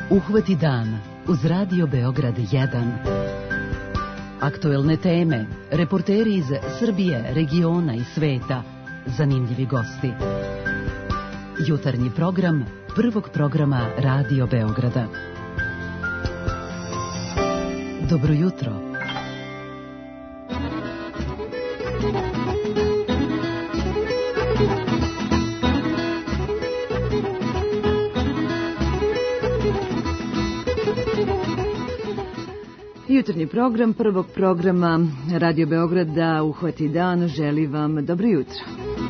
Uhvati dan uz Radio Beograd 1. Aktuelne teme, reporteri iz Srbije, regiona i sveta, zanimljivi gosti. Jutarnji program prvog programa Radio Beograda. Dobro jutro. Jutarnji program prvog programa Radio Beograda Uhvati dan želi vam dobro jutro.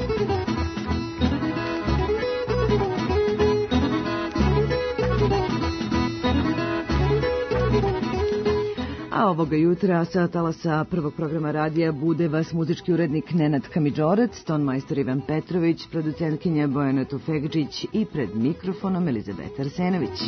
A ovoga jutra sa talasa prvog programa radija bude vas muzički urednik Nenad Kamidžorac, tonmajstor Ivan Petrović, producentkinja Bojana Tufekđić i pred mikrofonom Elizabeta Arsenović.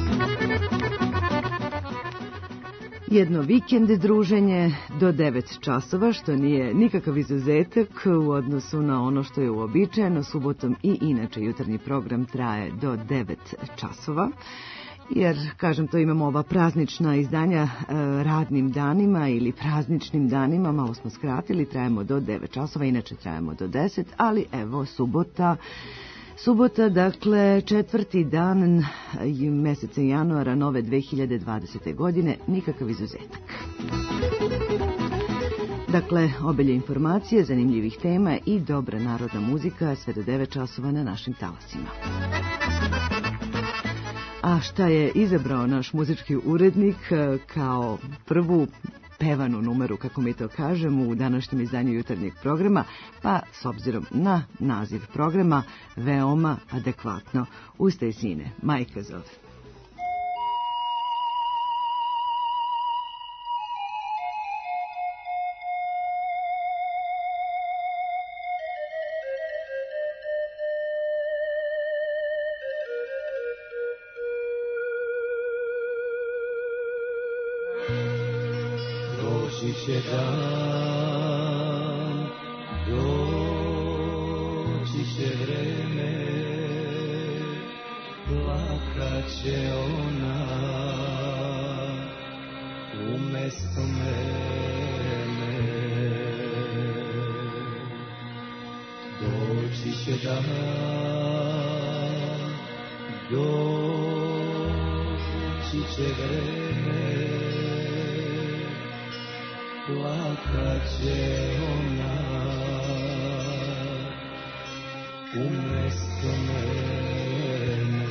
Jedno vikend druženje do 9 časova, što nije nikakav izuzetak u odnosu na ono što je uobičajeno. Subotom i inače jutarnji program traje do 9 časova. Jer, kažem, to imamo ova praznična izdanja radnim danima ili prazničnim danima, malo smo skratili, trajemo do 9 časova, inače trajemo do 10, ali evo Subota, dakle, četvrti dan meseca januara nove 2020. godine, nikakav izuzetak. Dakle, obilje informacije, zanimljivih tema i dobra narodna muzika sve do 9 časova na našim talasima. A šta je izabrao naš muzički urednik kao prvu pevanu numeru, kako mi to kažemo, u današnjem izdanju jutarnjeg programa, pa s obzirom na naziv programa, veoma adekvatno. Ustaj, sine, majka zove. Doći će vreme, plakat će ona umjesto mene. Doći će dan, doći će vreme, plakat će ona umjesto mene.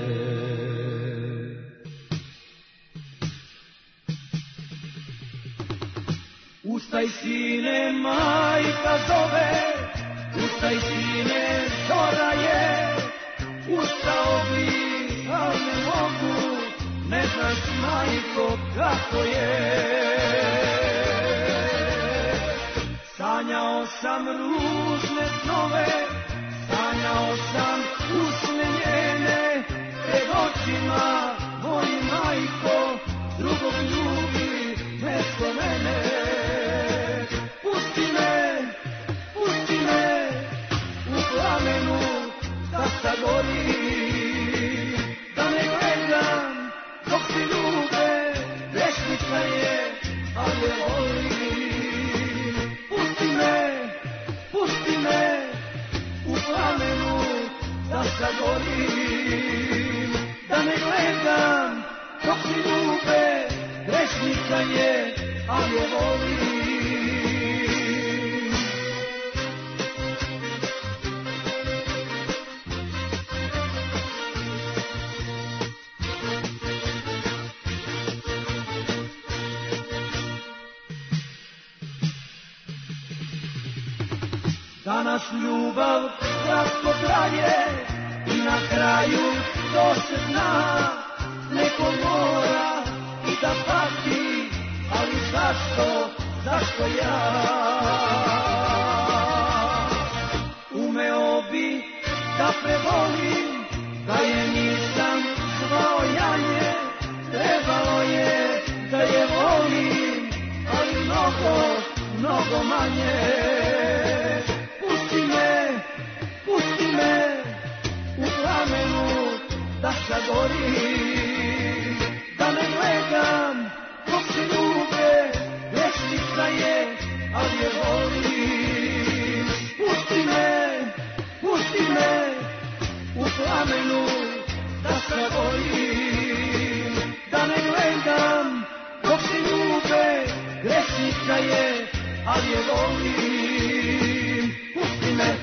Ustaj, sine, majka zove, ustaj, sine, zora je. Ustao bi, al ne mogu, ne znaš, majko, kako je. Sanjao sam ružne snove, sanjao sam usne njene, pred očima moji, majko, drugog ljubi mesto mene. Pusti me u plamenu da sagorim, da ne gledam dok se ljube, grešnica je, ali je volim. Pusti me u plamenu da sagorim, da ne gledam dok mi ljube, grešnica je, ali je volim. Danas ljubav kratko traje i na kraju to se zna. Neko mora i da pati, ali zašto ja? Umeo bi da prevolim, da je nisam zvao janje. Trebalo je da je volim, ali mnogo manje. Pusti me u plamenu da sagorim, plamenu da sagojim, da ne gledam dok se ljube, grešnica je, ali je volim. Pusti me.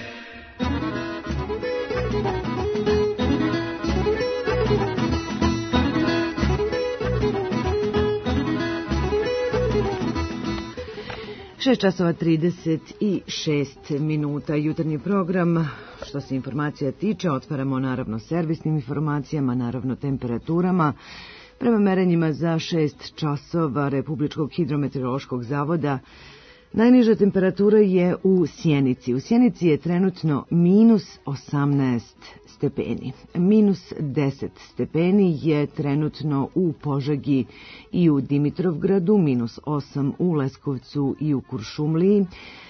6:36 jutarnji program. Što se informacija tiče, otvaramo naravno servisnim informacijama, naravno temperaturama. Prema merenjima za 6 časova Republičkog hidrometeorološkog zavoda, najniža temperatura je u Sjenici. U Sjenici je trenutno minus 18 stepeni. Minus 10 stepeni je trenutno u Požegi i u Dimitrovgradu, minus 8 u Leskovcu i u Kuršumliji.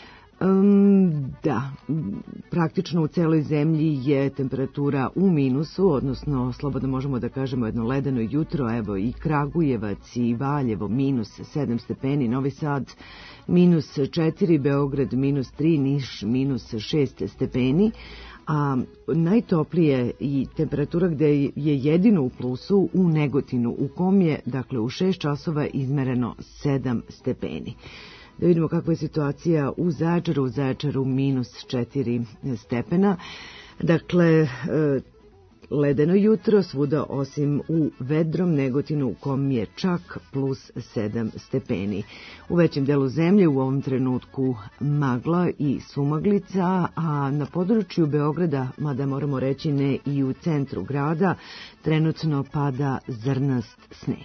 Da, praktično u celoj zemlji je temperatura u minusu, odnosno slobodno možemo da kažemo jedno ledeno jutro, evo i Kragujevac i Valjevo minus 7 stepeni, Novi Sad minus 4, Beograd minus 3, Niš minus 6 stepeni, a najtoplije i temperatura gde je jedino u plusu u Negotinu, u kom je, dakle, u 6 časova izmereno 7 stepeni. Da vidimo kakva je situacija u Zaječaru. U Zaječaru minus 4 stepena. Dakle, ledeno jutro svuda osim u Vedrom, Negotinu, u kom je čak plus 7 stepeni. U većem delu zemlje u ovom trenutku magla i sumaglica, a na području Beograda, mada moramo reći ne i u centru grada, trenutno pada zrnast sneg.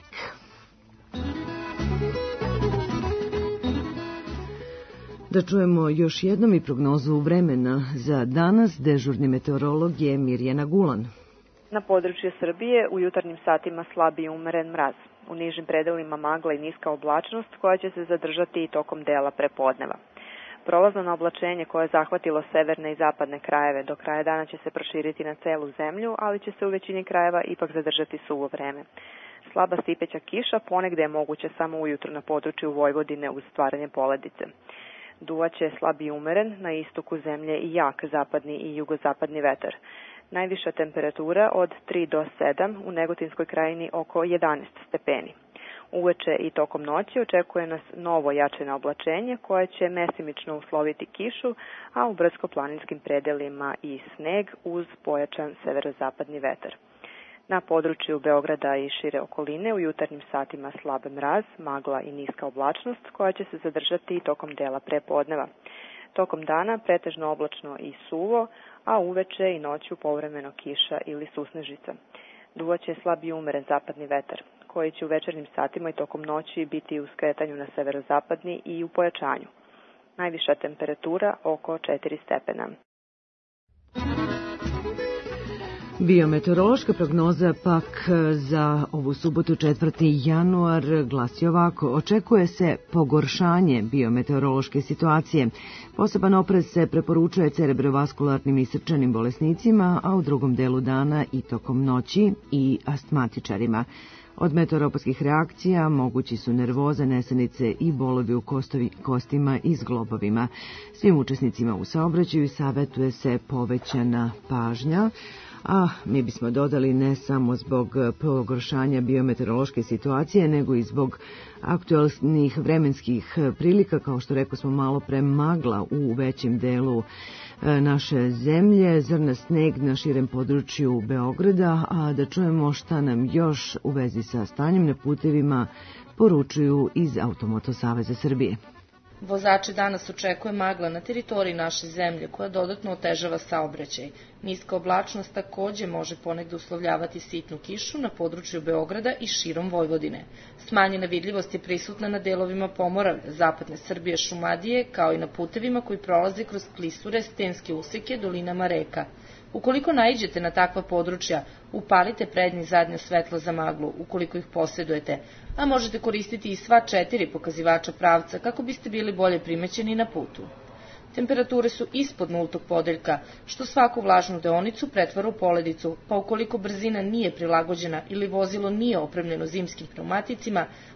Da čujemo još jednom i prognozu vremena za danas. Dežurni meteorolog je Mirjana Gulan. Na području Srbije u jutarnjim satima slab i umeren mraz. U nižim predelima magla i niska oblačnost koja će se zadržati i tokom dela prepodneva. Prolazno na oblačenje koje je zahvatilo severne i zapadne krajeve do kraja dana će se proširiti na celu zemlju, ali će se u većini krajeva ipak zadržati suvo vreme. Slaba stipeća kiša ponegde je moguće samo ujutro na području Vojvodine uz stvaranje poledice. Duvaće slab i umeren, na istoku zemlje i jak zapadni i jugozapadni vetar. Najviša temperatura od 3 do 7, u Negotinskoj krajini oko 11 stepeni. Uveče i tokom noći očekuje nas novo jačeno oblačenje koje će mesimično usloviti kišu, a u brdsko-planinskim predelima i sneg uz pojačan severozapadni vetar. Na području Beograda i šire okoline u jutarnjim satima slab mraz, magla i niska oblačnost koja će se zadržati i tokom dela prepodneva. Tokom dana pretežno oblačno i suvo, a uveče i noću povremeno kiša ili susnežica. Duvaće slab i umeren zapadni vetar, koji će u večernjim satima i tokom noći biti u skretanju na severozapadni i u pojačanju. Najviša temperatura oko 4 stepena. Biometeorološka prognoza pak za ovu subotu 4. januar glasi ovako. Očekuje se pogoršanje biometeorološke situacije. Poseban oprez se preporučuje cerebrovaskularnim i srčanim bolesnicima, a u drugom delu dana i tokom noći i astmatičarima. Od meteoropatskih reakcija mogući su nervoza, nesanice i bolovi u kostima i zglobovima. Svim učesnicima u saobraćaju savjetuje se povećana pažnja, a mi bismo dodali ne samo zbog pogoršanja biometeorološke situacije, nego i zbog aktualnih vremenskih prilika, kao što rekao smo malo pre, magla u većem delu naše zemlje, zrnast sneg na širem području Beograda, a da čujemo šta nam još u vezi sa stanjem na putevima poručuju iz Automoto Saveza Srbije. Vozače danas očekuje magla na teritoriji naše zemlje koja dodatno otežava saobraćaj. Niska oblačnost takođe može ponegde uslovljavati sitnu kišu na području Beograda i širom Vojvodine. Smanjena vidljivost je prisutna na delovima Pomoravlja, zapadne Srbije, Šumadije, kao i na putevima koji prolaze kroz klisure, stenske useke, dolinama reka. Ukoliko naiđete na takva područja, upalite prednje i zadnje svetlo za maglu, ukoliko ih posjedujete, a možete koristiti i sva 4 pokazivača pravca kako biste bili bolje primećeni na putu. Temperature su ispod nultog podeljka, što svaku vlažnu deonicu pretvara u poledicu, pa ukoliko brzina nije prilagođena ili vozilo nije opremljeno zimskim pneumaticima,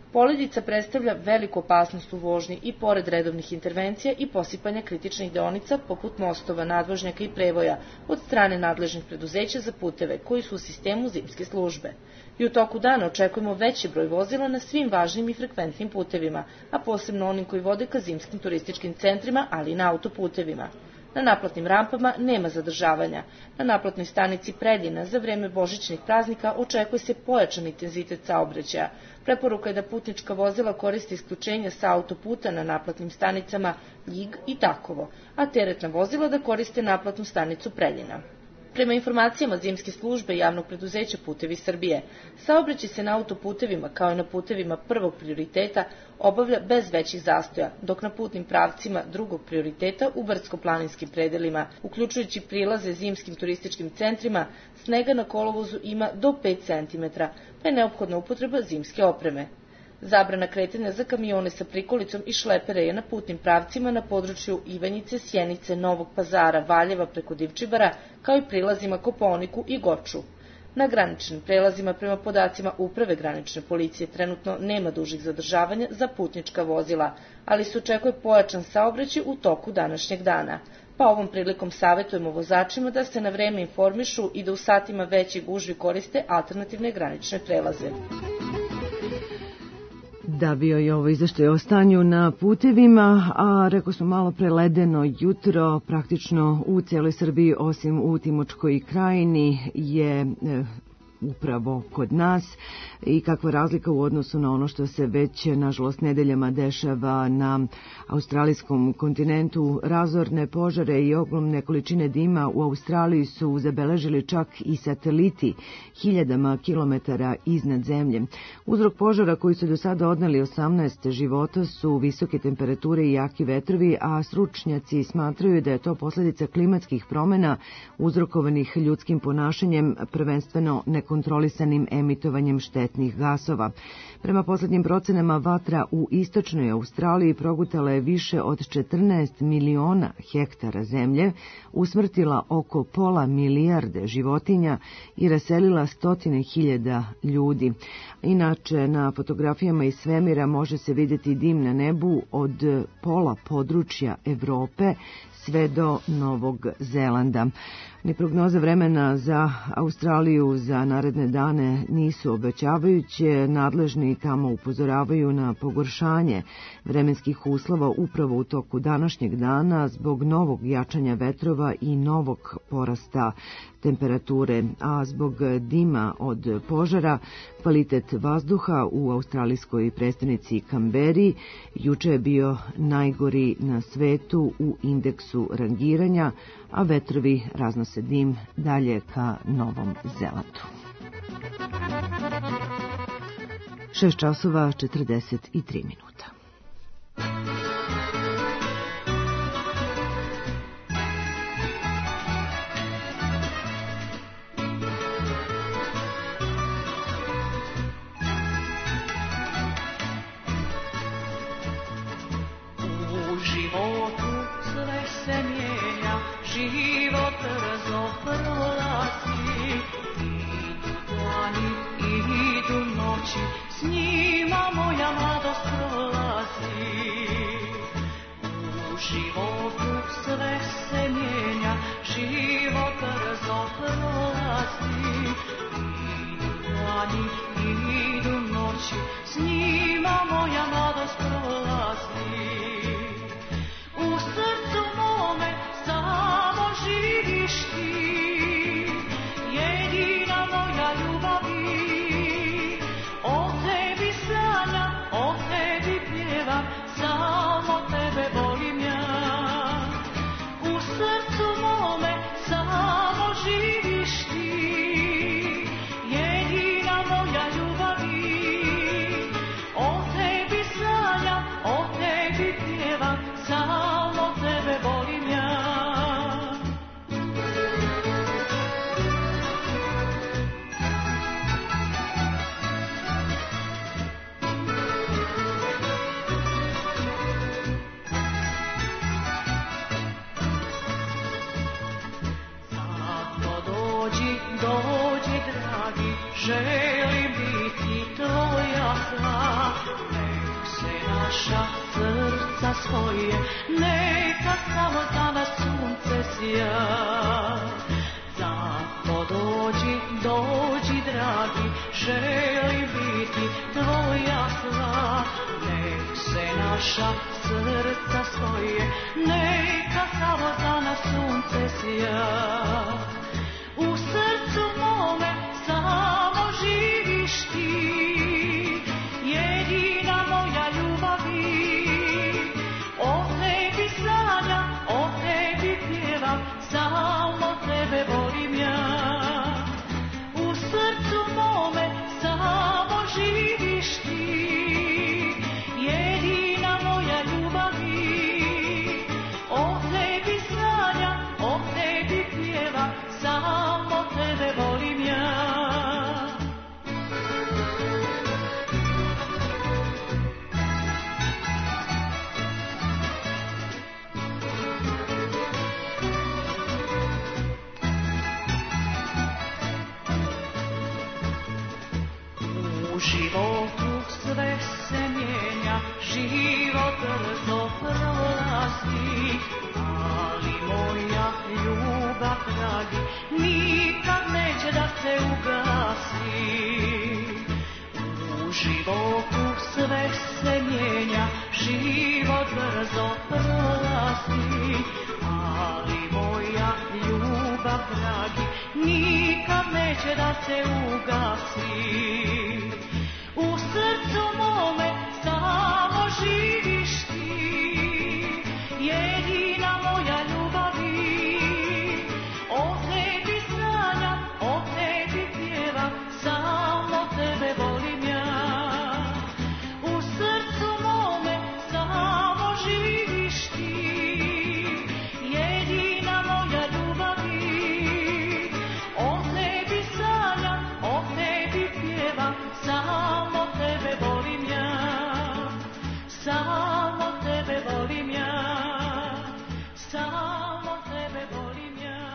Poledica predstavlja veliku opasnost u vožnji i pored redovnih intervencija i posipanja kritičnih deonica poput mostova, nadvožnjaka i prevoja od strane nadležnih preduzeća za puteve koji su u sistemu zimske službe. I u toku dana očekujemo veći broj vozila na svim važnim i frekventnim putevima, a posebno onim koji vode ka zimskim turističkim centrima, ali i na autoputevima. Na naplatnim rampama nema zadržavanja. Na naplatnoj stanici Preljina za vreme božićnih praznika očekuje se pojačan intenzitet saobraćaja. Preporuka je da putnička vozila koriste isključenja sa autoputa na naplatnim stanicama Ljig i Takovo, a teretna vozila da koriste naplatnu stanicu Preljina. Prema informacijama zimske službe javnog preduzeća Putevi Srbije, saobraćaj se na autoputevima kao i na putevima prvog prioriteta obavlja bez većih zastoja, dok na putnim pravcima drugog prioriteta u brdsko-planinskim predelima, uključujući prilaze zimskim turističkim centrima, snega na kolovozu ima do 5 cm, pa je neophodna upotreba zimske opreme. Zabrana kretanja za kamione sa prikolicom i šlepere je na putnim pravcima na području Ivanjice, Sjenice, Novog Pazara, Valjeva preko Divčibara, kao i prilazima Kopaoniku i Goču. Na graničnim prelazima prema podacima Uprave granične policije trenutno nema dužih zadržavanja za putnička vozila, ali se očekuje pojačan saobraćaj u toku današnjeg dana. Pa ovom prilikom savjetujemo vozačima da se na vreme informišu i da u satima veće gužvi koriste alternativne granične prelaze. Da, bio je ovo izveštaj o stanju na putevima, a rekao smo malo pre ledeno jutro, praktično u cijeloj Srbiji, osim u Timočkoj krajini, je upravo kod nas i kakva razlika u odnosu na ono što se već, nažalost, nedeljama dešava na australijskom kontinentu. Razorne požare i ogromne količine dima u Australiji su zabeležili čak i sateliti hiljadama kilometara iznad zemlje. Uzrok požara koji su do sada odneli 18 života su visoke temperature i jaki vetrovi, a stručnjaci smatraju da je to posljedica klimatskih promjena uzrokovanih ljudskim ponašanjem, prvenstveno nekontrolisanim emitovanjem štetnih gasova. Prema posljednjim procenama, vatra u istočnoj Australiji progutala je više od 14 miliona hektara zemlje, usmrtila oko pola milijarde životinja i raselila 100.000 ljudi. Inače, na fotografijama iz svemira može se vidjeti dim na nebu od pola područja Evrope sve do Novog Zelanda. Ni prognoze vremena za Australiju za naredne dane nisu obećavajuće. Nadležni tamo upozoravaju na pogoršanje vremenskih uslova upravo u toku današnjeg dana zbog novog jačanja vetrova i novog porasta temperature, a zbog dima od požara kvalitet vazduha u australijskoj prestonici Kamberi juče je bio najgori na svetu u indeksu rangiranja, a vetrovi raznose dim dalje ka Novom Zelandu. 6:43. Život brzo prolazi, idu dani, idu noći, s njima moja mladost prolazi. U životu sve se mijenja, život brzo prolazi, idu dani, idu noći, s njima moja mladost prolazi. U srcu mome samo živiš ti, jedina moja ljubavi. O tebi sanjam, o tebi pjevam, samo tebe volim ja. U srcu mome samo živiš ti, jedina moja ljubavi. O tebi sanjam, o tebi pjevam, samo tebe volim ja. Dođi, dragi, želim biti tvoja sva. naša srca svoje, neka samo za nas sunce sja. Zato dođi dragi, želim biti tvoja sva. Nek se naša srca svoje, neka samo za nas sunce sja. U srcu mome samo živiš ti, jedina moja ljubavi. O tebi sanjam, o tebi pjevam, samo tebe volim ja. U srcu mome samo živiš ti, jedina moja ljubavi. O tebi sanjam, o tebi pjevam, samo tebe volim ja. U životu sve se mijenja, život brzo prolazi, ali moja ljubav dragi nikad neće da se ugasi. U životu sve se mijenja, život brzo prolazi, ali moja ljubav dragi nikad neće da se ugasi. U srcu mome samo živiš ti, jedina moja ljubavi. O tebi sanjam, o tebi pjevam, samo tebe volim ja. U srcu mome samo živiš ti, jedina moja ljubavi. O tebi sanjam, o tebi pjevam, samo tebe volim ja. Samo tebe volim ja. Samo tebe volim ja.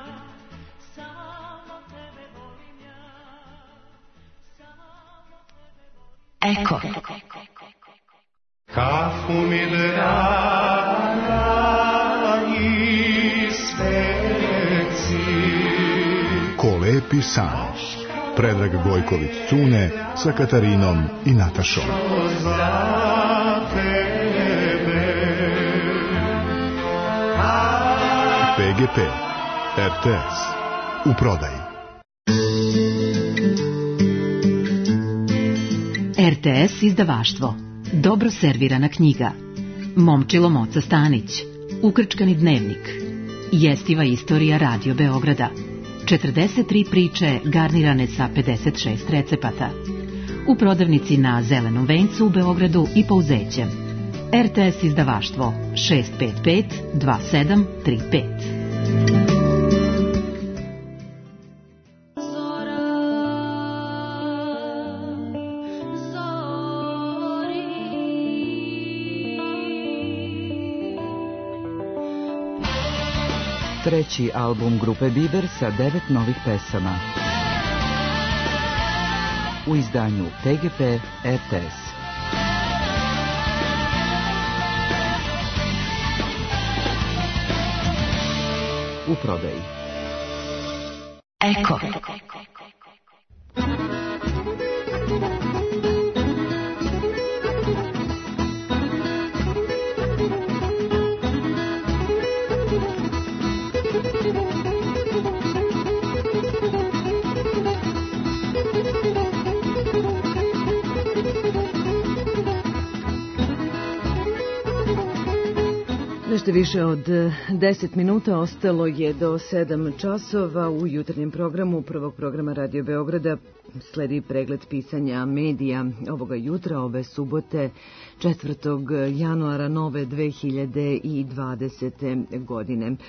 Samo tebe volim ja. Samo tebe volim ja. Eko. Kako mi draga i sveci. Ko lepi san. Predrag Gojković Cune sa Katarinom i Natašom. Za tebe. PGP RTS u prodaji. RTS izdavaštvo. Dobro servirana knjiga. Momčilo Moca Stanić. Ukrčkani dnevnik. Jestiva istorija Radio Beograda. 43 priče garnirane sa 56 recepata. U prodavnici na Zelenom vencu u Beogradu i Pouzećem. RTS izdavaštvo 655 2735. Treći album grupe Biber sa 9 novih pesama. U izdanju PGP RTS. U prodaji. Eko. Nešto više od 10 minuta ostalo je do 7 časova u jutarnjem programu prvog programa Radio Beograda. Sledi pregled pisanja medija ovoga jutra, ove subote, 4. januara nove 2020. godine.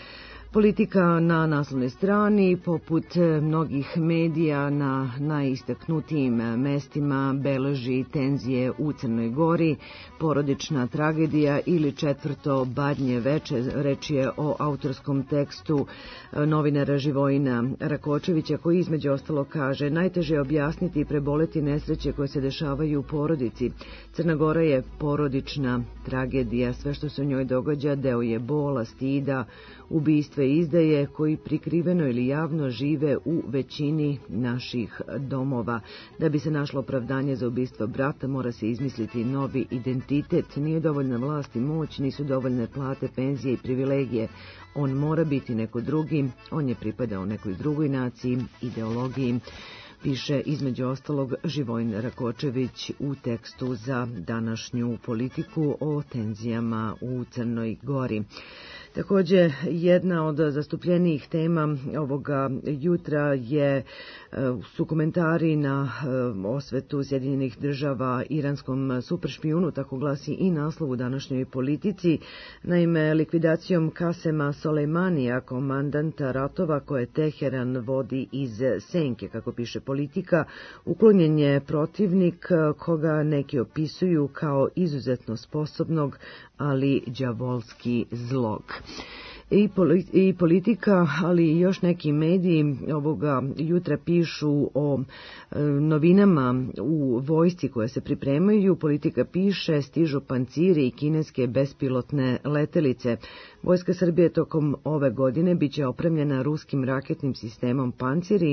Politika na naslovnoj strani, poput mnogih medija na najistaknutijim mestima, beleži tenzije u Crnoj Gori, porodična tragedija ili četvrto badnje veče. Reč je o autorskom tekstu novinara Živojina Rakočevića, koji između ostalo kaže: najteže je objasniti i preboleti nesreće koje se dešavaju u porodici. Crna Gora je porodična tragedija. Sve što se u njoj događa deo je bola, stida, ubistva i izdaje koji prikriveno ili javno žive u većini naših domova. Da bi se našlo opravdanje za ubistvo brata, mora se izmisliti novi identitet. Nije dovoljna vlast i moć, nisu dovoljne plate, penzije i privilegije. On mora biti neko drugi, on je pripadao nekoj drugoj naciji, ideologiji, piše između ostalog Živojin Rakočević u tekstu za današnju Politiku o tenzijama u Crnoj Gori. Također, jedna od zastupljenijih tema ovoga jutra su komentari na osvetu Sjedinjenih Država iranskom superšpijunu, tako glasi i naslov u današnjoj Politici. Naime, likvidacijom Kasema Solejmanija, komandanta ratova koje Teheran vodi iz senke, kako piše Politika, uklonjen je protivnik koga neki opisuju kao izuzetno sposobnog, ali đavolski zlog. I Politika, ali i još neki mediji ovoga jutra pišu o novinama u vojsci koje se pripremaju. Politika piše: stižu panciri i kineske bespilotne letelice. Vojska Srbije tokom ove godine biće opremljena ruskim raketnim sistemom Panciri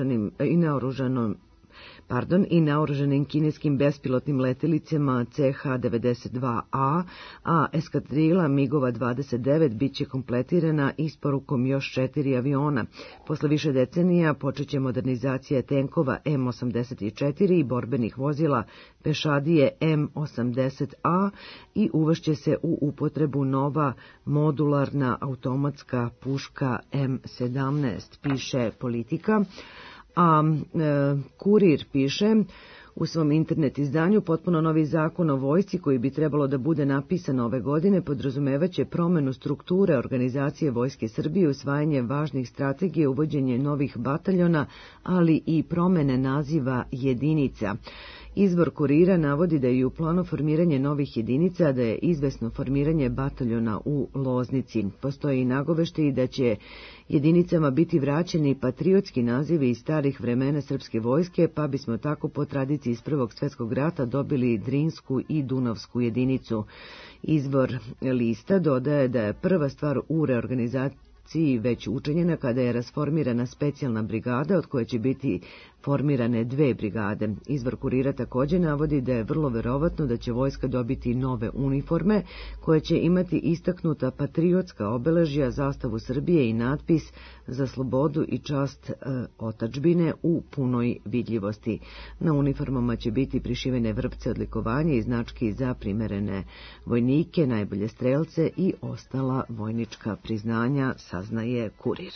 i naoružanim kineskim bespilotnim letelicama CH-92A, a eskadrila MiG-ova 29 bit će kompletirana isporukom još 4 aviona. Posle više decenija počeće modernizacija tenkova M84 i borbenih vozila pešadije M80A i uvešće se u upotrebu nova modularna automatska puška M17, piše Politika. A Kurir piše u svom internet izdanju: potpuno novi zakon o vojsci koji bi trebalo da bude napisan ove godine podrazumevaće promenu strukture organizacije Vojske Srbije, usvajanje važnih strategija, uvođenje novih bataljona, ali i promene naziva jedinica. Izvor Kurira navodi da je u planu formiranje novih jedinica, da je izvesno formiranje bataljona u Loznici. Postoji i nagoveštaj da će jedinicama biti vraćeni patriotski nazivi iz starih vremena srpske vojske, pa bismo tako po tradiciji iz Prvog svjetskog rata dobili Drinsku i Dunavsku jedinicu. Izvor lista dodaje da je prva stvar u reorganizaciji već učinjena kada je rasformirana specijalna brigada, od koje će biti formirane 2 brigade. Izvor Kurira također navodi da je vrlo verovatno da će vojska dobiti nove uniforme koje će imati istaknuta patriotska obeležja, zastavu Srbije i natpis za slobodu i čast otadžbine u punoj vidljivosti. Na uniformama će biti prišivene vrpce odlikovanja i znački za primerene vojnike, najbolje strelce i ostala vojnička priznanja, saznaje Kurir.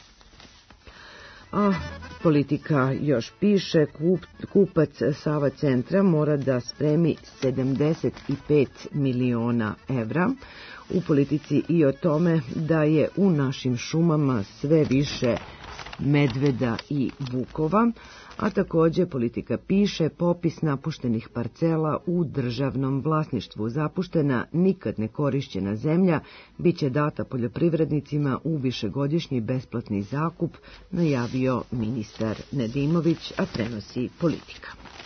A Politika još piše: kupac Sava centra mora da spremi 75 miliona evra. U Politici i o tome da je u našim šumama sve više medveda i vukova, a također Politika piše: popis napuštenih parcela u državnom vlasništvu. Zapuštena, nikad ne korišćena zemlja biće data poljoprivrednicima u višegodišnji besplatni zakup, najavio ministar Nedimović, a prenosi Politika.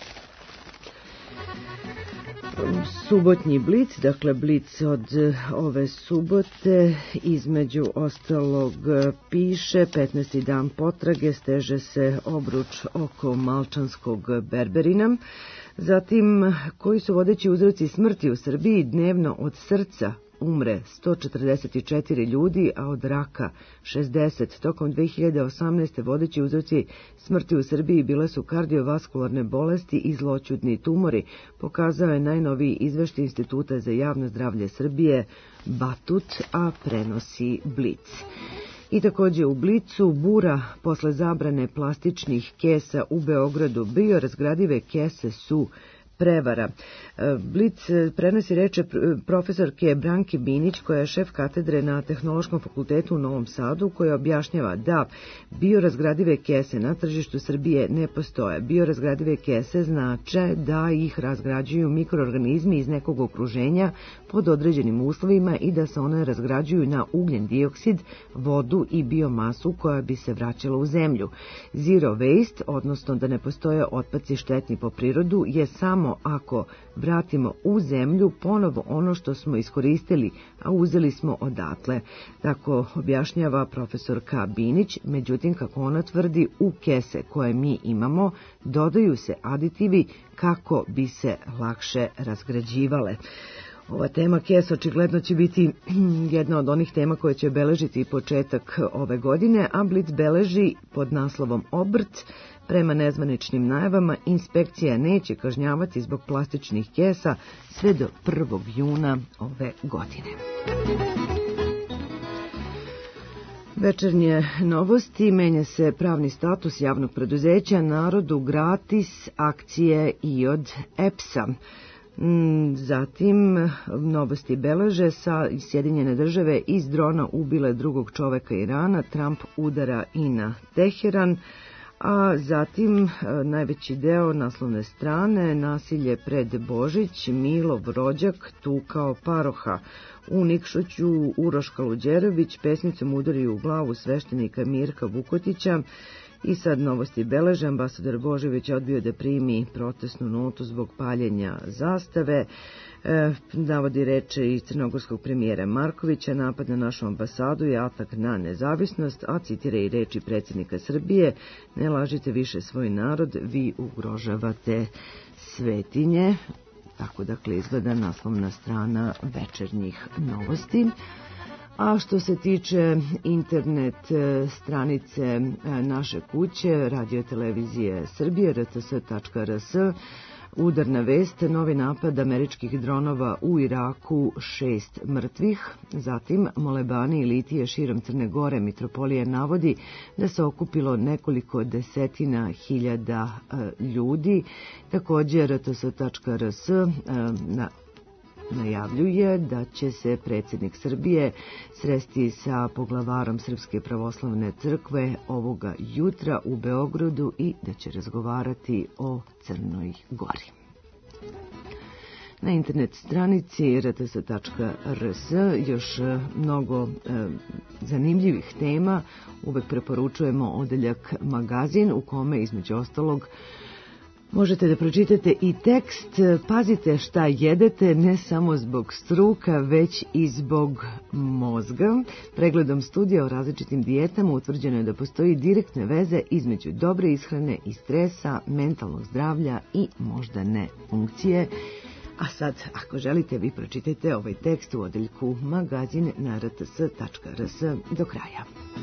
Subotnji blic, dakle blic od ove subote, između ostalog piše: 15. dan potrage, steže se obruč oko malčanskog berberina. Zatim, koji su vodeći uzroci smrti u Srbiji? Dnevno od srca umre 144 ljudi, a od raka 60. Tokom 2018. vodeći uzroci smrti u Srbiji bile su kardiovaskularne bolesti i zloćudni tumori, pokazao je najnoviji izveštaj Instituta za javno zdravlje Srbije Batut, a prenosi Blic. I također u Blicu: bura posle zabrane plastičnih kesa u Beogradu. Biorazgradive kese su prevara. Blic prenosi reče profesorke Branke Binić, koja je šef katedre na Tehnološkom fakultetu u Novom Sadu, koja objašnjava da biorazgradive kese na tržištu Srbije ne postoje. Biorazgradive kese znače da ih razgrađuju mikroorganizmi iz nekog okruženja pod određenim uslovima i da se one razgrađuju na ugljen dioksid, vodu i biomasu koja bi se vraćala u zemlju. Zero waste, odnosno da ne postoje otpaci štetni po prirodu, je samo ako vratimo u zemlju ponovo ono što smo iskoristili, a uzeli smo odatle. Tako objašnjava profesorka Binić. Međutim, kako ona tvrdi, u kese koje mi imamo dodaju se aditivi kako bi se lakše razgrađivale. Ova tema kesa očigledno će biti jedna od onih tema koje će beležiti početak ove godine, a Blic beleži pod naslovom Obrt. Prema nezvaničnim najavama, inspekcija neće kažnjavati zbog plastičnih kesa sve do 1. juna ove godine. Večernje novosti. Menja se pravni status javnog preduzeća Narodu gratis akcije i od EPS-a. Zatim, novosti beleže sa Sjedinjene države iz drona ubile drugog čoveka Irana, Trump udara i na Teheran, a zatim najveći deo naslovne strane, nasilje pred Božić, Milov rođak tukao paroha. U Nikšuću Uroš Kaluđerović pesmicom udario u glavu sveštenika Mirka Vukotića. I sad novosti beleže, ambasador Božović odbio da primi protestnu notu zbog paljenja zastave. Navodi reče i crnogorskog premijera Markovića, napad na našu ambasadu je atak na nezavisnost, a citira i reči predsjednika Srbije: ne lažite više svoj narod, vi ugrožavate svetinje. Tako dakle izgleda naslovna strana večernjih novosti. A što se tiče internet stranice naše kuće, radiotelevizije Srbije, rts.rs, udarna vest, novi napad američkih dronova u Iraku, 6 mrtvih. Zatim, molebani i litije širom Crne Gore, mitropolija navodi da se okupilo nekoliko desetina hiljada ljudi. Također, rts.rs najavljuje da će se predsjednik Srbije sresti sa poglavarom Srpske pravoslavne crkve ovoga jutra u Beogradu i da će razgovarati o Crnoj Gori. Na internet stranici rts.rs još mnogo zanimljivih tema. Uvek preporučujemo odeljak Magazin, u kome između ostalog možete da pročitate i tekst Pazite šta jedete, ne samo zbog struka, već i zbog mozga. Pregledom studija o različitim dijetama utvrđeno je da postoji direktne veze između dobre ishrane i stresa, mentalnog zdravlja i moždane funkcije. A sad, ako želite, vi pročitajte ovaj tekst u odeljku Magazin na rts.rs do kraja.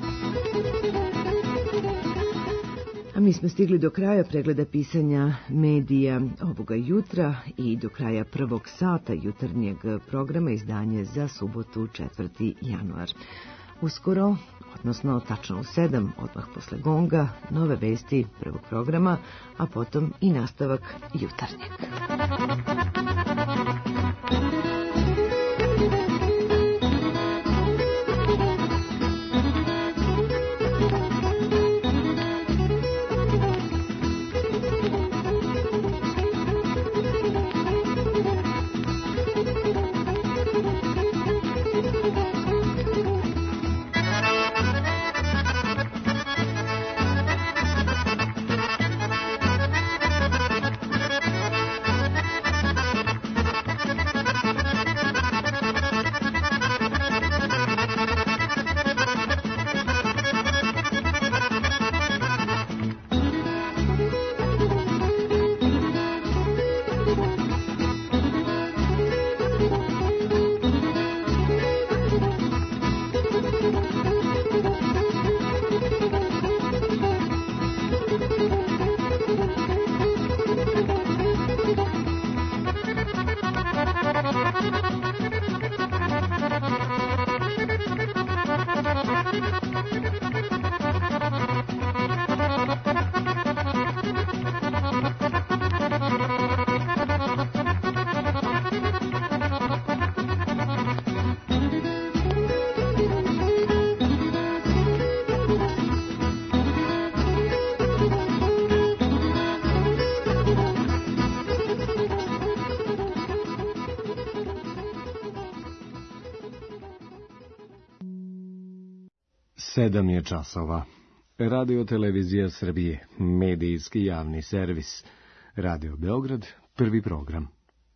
A mi smo stigli do kraja pregleda pisanja medija ovoga jutra i do kraja prvog sata jutarnjeg programa, izdanje za subotu 4. januar. Uskoro, odnosno tačno u 7, odmah posle gonga, nove vesti prvog programa, a potom i nastavak jutarnjeg. 7 je časova. Radio Televizija Srbije, medijski javni servis. Radio Beograd, prvi program.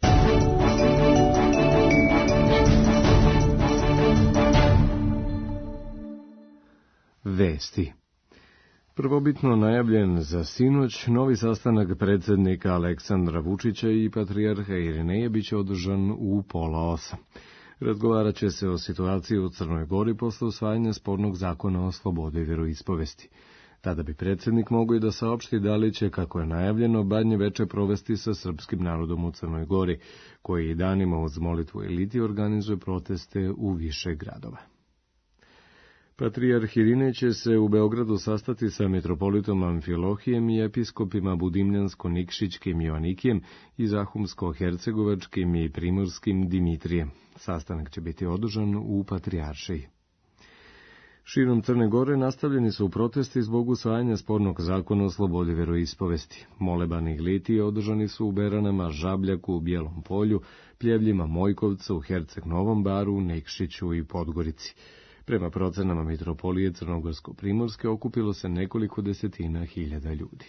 Vesti. Prvobitno najavljen za sinoć, novi sastanak predsjednika Aleksandra Vučića i patrijarha Irineja biće održan u 7:30. Razgovarat će se o situaciji u Crnoj Gori posle usvajanja spornog zakona o slobodi vjeroispovesti. Tada bi predsjednik mogao i da saopšti da li će, kako je najavljeno, Badnje veče provesti sa srpskim narodom u Crnoj Gori, koji i danima uz molitvu eliti organizuje proteste u više gradova. Patrijarh Irinej će se u Beogradu sastati sa mitropolitom Amfilohijem i episkopima Budimljansko-Nikšićkim Joanikijem i Zahumsko-Hercegovačkim i Primorskim Dimitrijem. Sastanak će biti održan u Patrijaršiji. Širom Crne Gore nastavljeni su protesti zbog usvajanja spornog zakona o slobodi vjeroispovesti. Molebani gliti održani su u Beranama, Žabljaku, Bijelom Polju, Pljevljima, Mojkovcu, Herceg Novom Baru, Nikšiću i Podgorici. Prema procenama mitropolije Crnogorsko-Primorske okupilo se nekoliko desetina hiljada ljudi.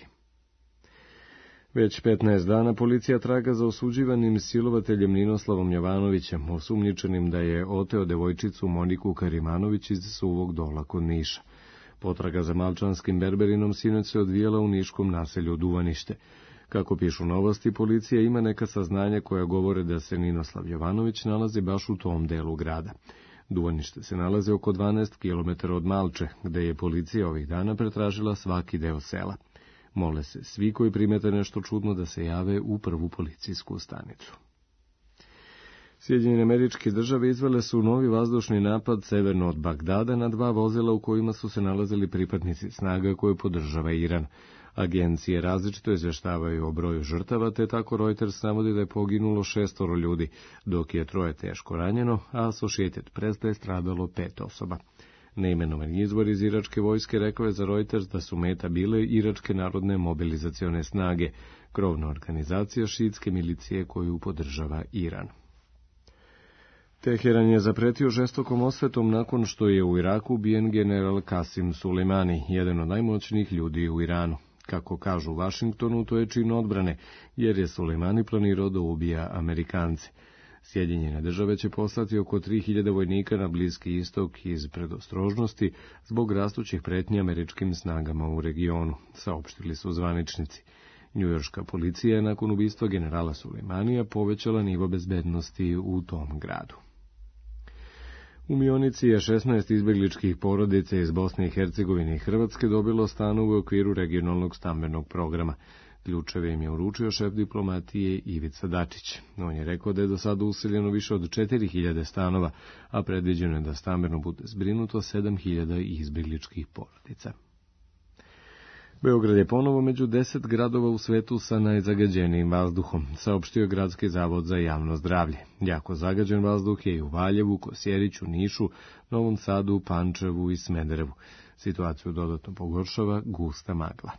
Već 15 dana policija traga za osuđivanim silovateljem Ninoslavom Jovanovićem, osumnjičenim da je oteo devojčicu Moniku Karimanović iz Suvog Dola kod Niša. Potraga za malčanskim berberinom sinoć se odvijela u niškom naselju Duvanište. Kako pišu Novosti, policija ima neka saznanja koja govore da se Ninoslav Jovanović nalazi baš u tom delu grada. Duvanište se nalazi oko 12 km od Malče, gde je policija ovih dana pretražila svaki deo sela. Mole se svi koji primete nešto čudno da se jave u prvu policijsku stanicu. Sjedinjene Američke Države izvele su novi vazdušni napad severno od Bagdada na 2 vozila u kojima su se nalazili pripadnici snaga koje podržava Iran. Agencije različito izveštavaju o broju žrtava, te tako Reuters navodi da je poginulo 6 ljudi, dok je 3 teško ranjeno, a Associated Press da je stradalo 5 osoba. Neimenovani izvor iz iračke vojske rekao je za Reuters da su meta bile iračke narodne mobilizacione snage, krovna organizacija šiitske milicije koju podržava Iran. Teheran je zapretio žestokom osvetom nakon što je u Iraku ubijen general Kasim Sulejmani, jedan od najmoćnijih ljudi u Iranu. Kako kažu u Vašingtonu, to je čin odbrane, jer je Sulejmani planirao da ubija Amerikance. Sjedinjene Države će poslati oko 3000 vojnika na Bliski istok iz predostrožnosti zbog rastućih pretnji američkim snagama u regionu, saopštili su zvaničnici. Njujorška policija je nakon ubistva generala Sulejmanija povećala nivo bezbednosti u tom gradu. U Mionici je 16 izbegličkih porodica iz Bosne i Hercegovine i Hrvatske dobilo stanove u okviru regionalnog stambenog programa. Ključeve im je uručio šef diplomatije Ivica Dačić. On je rekao da je do sada useljeno više od 4000 stanova, a predviđeno je da stambeno bude zbrinuto 7000 izbegličkih porodica. Beograd je ponovo među 10 gradova u svetu sa najzagađenijim vazduhom, saopštio je Gradski zavod za javno zdravlje. Jako zagađen vazduh je i u Valjevu, Kosjeriću, Nišu, Novom Sadu, Pančevu i Smederevu. Situaciju dodatno pogoršava gusta magla.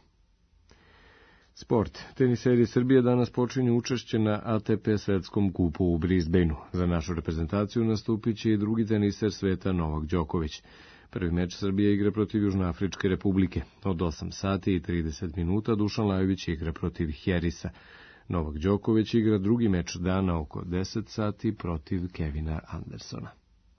Sport. Teniseri Srbije danas počinju učešće na ATP svetskom kupu u Brisbaneu. Za našu reprezentaciju nastupit će i drugi teniser sveta Novak Đoković. Prvi meč Srbije igra protiv Južnoafričke republike. Od 8 sati i 30 minuta Dušan Lajović igra protiv Herisa. Novak Đoković igra drugi meč dana oko 10 sati protiv Kevina Andersona.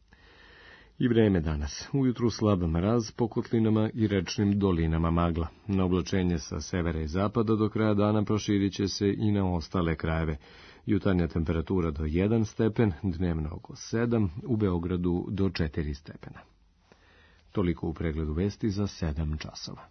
I vreme danas. Ujutru slab mraz, po kotlinama i rečnim dolinama magla. Na oblačenje sa severa i zapada do kraja dana proširit će se i na ostale krajeve. Jutarnja temperatura do 1 stepen, dnevno oko 7, u Beogradu do 4 stepena. Toliko u pregledu vesti za 7 časova.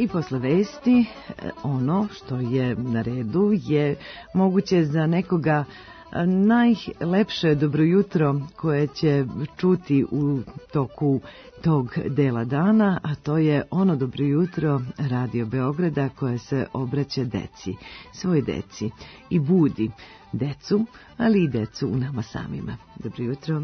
I posle vesti, ono što je na redu je moguće za nekoga najlepše dobro jutro koje će čuti u toku tog dela dana, a to je ono dobro jutro Radio Beograda koje se obraća deci, svoj deci i budi decu, ali i decu u nama samima. Dobro jutro.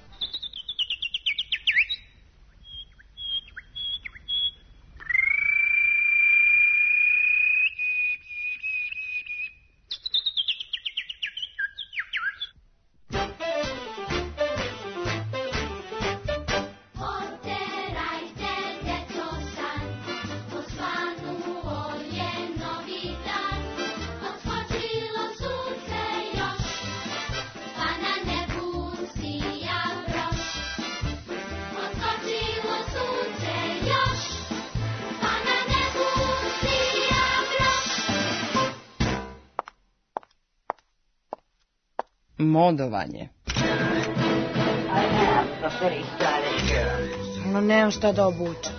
Modovanje. No, nemam šta da obučem.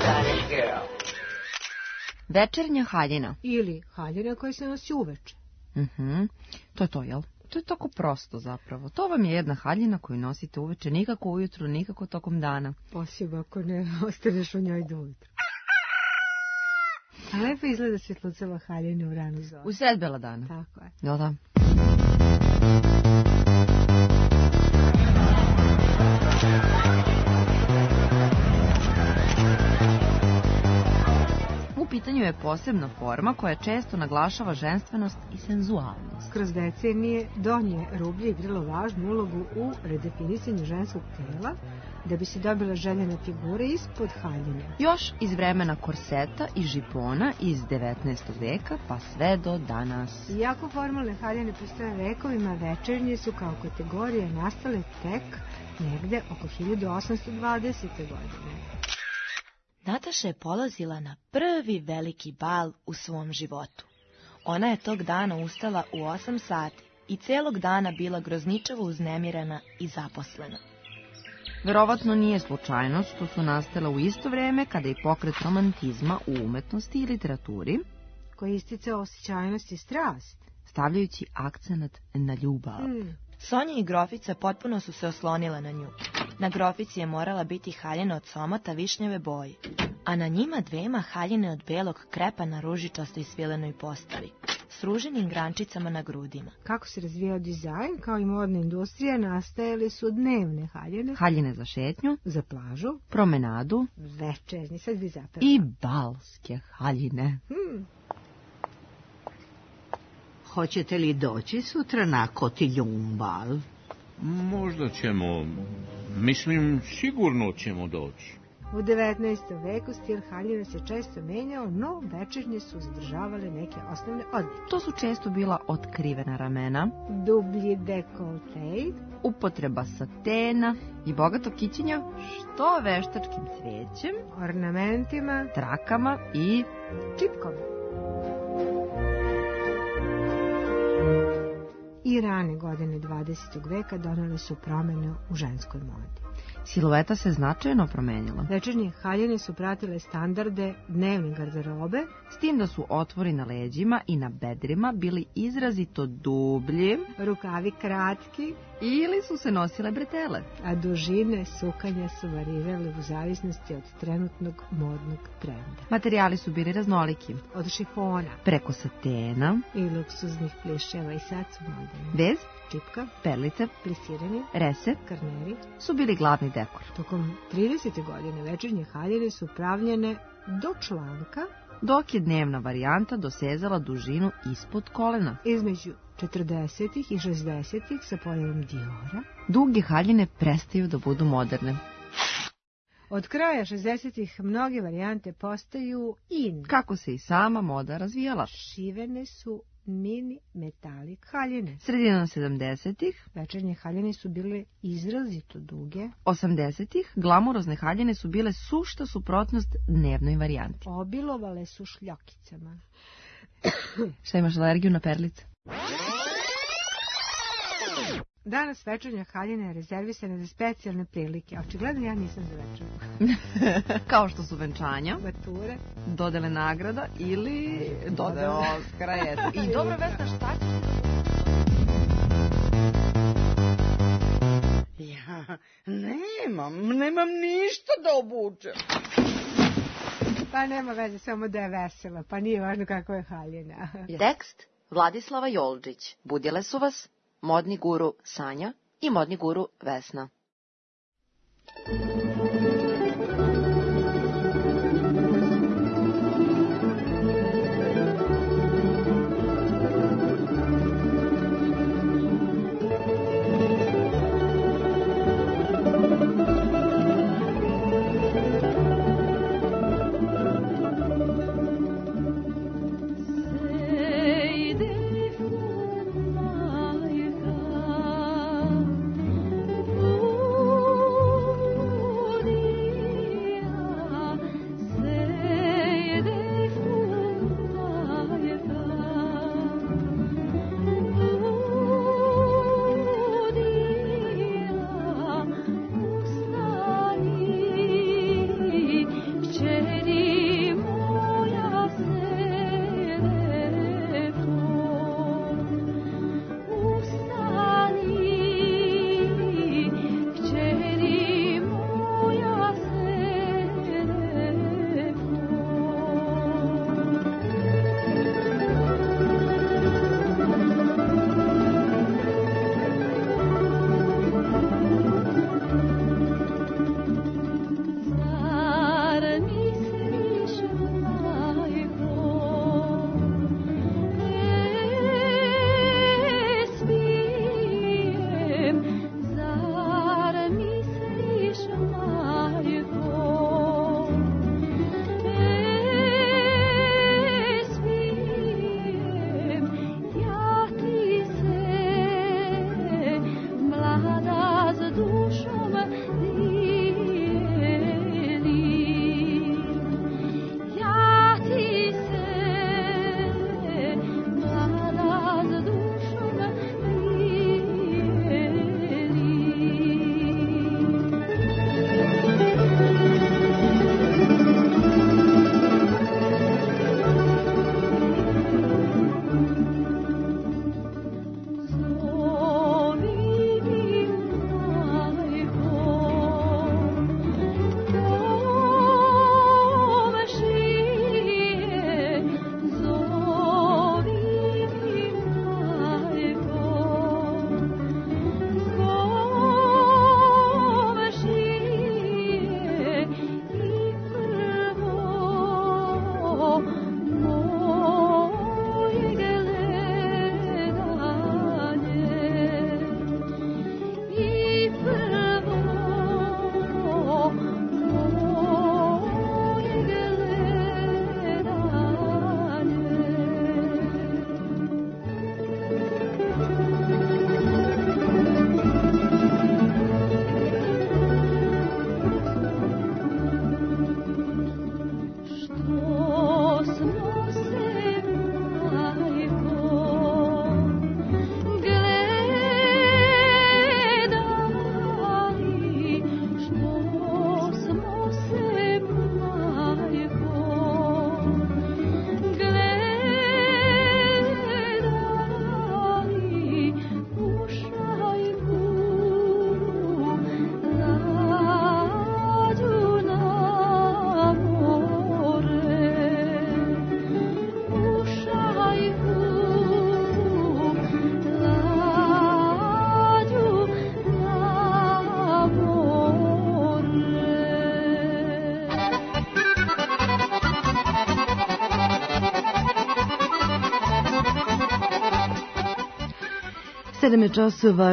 Večernja haljina. Ili haljina koja se nosi uveče. To je to, jel? To je tako prosto zapravo. To vam je jedna haljina koju nosite uveče, nikako ujutru, nikako tokom dana. Osim ako ne ostaneš u njoj do ujutru. A lepo izgleda svjetlucava haljina u ranu zoru. U sred bela dana. Tako je. Jel da? U pitanju je posebna forma koja često naglašava ženstvenost i senzualnost. Kroz decenije donje rublje igralo važnu ulogu u redefinisanju ženskog tela da bi se dobila željena figura ispod haljine. Još iz vremena korseta i žipona iz 19. veka pa sve do danas. Iako formalne haljine postoje vekovima, večernje su kao kategorije nastale tek negde oko 1820. godine. Nataša je polazila na prvi veliki bal u svom životu. Ona je tog dana ustala u 8 sati i celog dana bila grozničavo uznemirena i zaposlena. Verovatno nije slučajnost što su nastala u isto vreme kada i pokret romantizma u umetnosti i literaturi, koji isticao osjećajnost i strast, stavljajući akcenat na ljubav. Sonja i Grofica potpuno su se oslonile na nju. Na Grofici je morala biti haljina od somata višnjeve boje, a na njima dvema haljine od belog krepa na ružičastoj svilenoj postavi, s ruženim grančicama na grudima. Kako se razvijao dizajn, kao i modna industrija, nastajale su dnevne haljine. Haljine za šetnju, za plažu, promenadu, večernji, sad bi zapravo. I balske haljine. Hoćete li doći sutra na Kotiljun bal? Možda ćemo, mislim, sigurno ćemo doći. U 19. veku stil haljina se često menjao, no večernje su zadržavale neke osnovne odlike. To su često bila otkrivena ramena, dublji dekoltej, upotreba satena i bogato kićenja, što veštačkim cvećem, ornamentima, trakama i čipkom. I rane godine 20. veka donele su promjene u ženskoj modi. Silueta se značajno promenila. Večernje haljine su pratile standarde dnevne garderobe, s tim da su otvori na leđima i na bedrima bili izrazito dublji, rukavi kratki ili su se nosile bretele, a dužine sukanja su varirale u zavisnosti od trenutnog modnog trenda. Materijali su bili raznoliki, od šifona preko satena i luksuznih pliševa, i sad su moderni. Vez, čipka, perlice, plisirani, rese, karneri su bili glavni dekor. Tokom 30. godine večernje haljine su pravljene do članka, dok je dnevna varijanta dosezala dužinu ispod kolena. Između 40. i 60. sa pojavom Diora duge haljine prestaju da budu moderne. Od kraja 60. mnoge varijante postaju in. Kako se i sama moda razvijala. Šivene su mini metalik haljine. Sredinom 70-ih večernje haljine su bile izrazito duge. 80-ih glamurozne haljine su bile sušta suprotnost dnevnoj varijanti. Obilovale su šljokicama. Šta, imaš alergiju na perlice? danas večernja haljina je rezervisana za specijalne prilike. Očigledno ja nisam za večernju. Kao što su venčanja, mature, dodele nagrada ili dodele Oskara. I dobro, Vesna, šta ćeš? Ja nemam ništa da obučem. Pa nema veze, samo da je vesela, pa nije važno kako je haljina. Tekst Vladislava Jolčić. Budile su vas modni guru Sanja i modni guru Vesna. Sedam je časova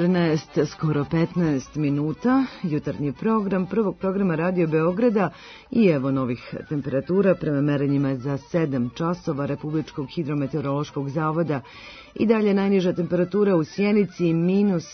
14, skoro 15 minuta, jutarnji program prvog programa Radio Beograda i evo novih temperatura prema merenjima za 7 časova Republičkog hidrometeorološkog zavoda. I dalje najniža temperatura u Sjenici minus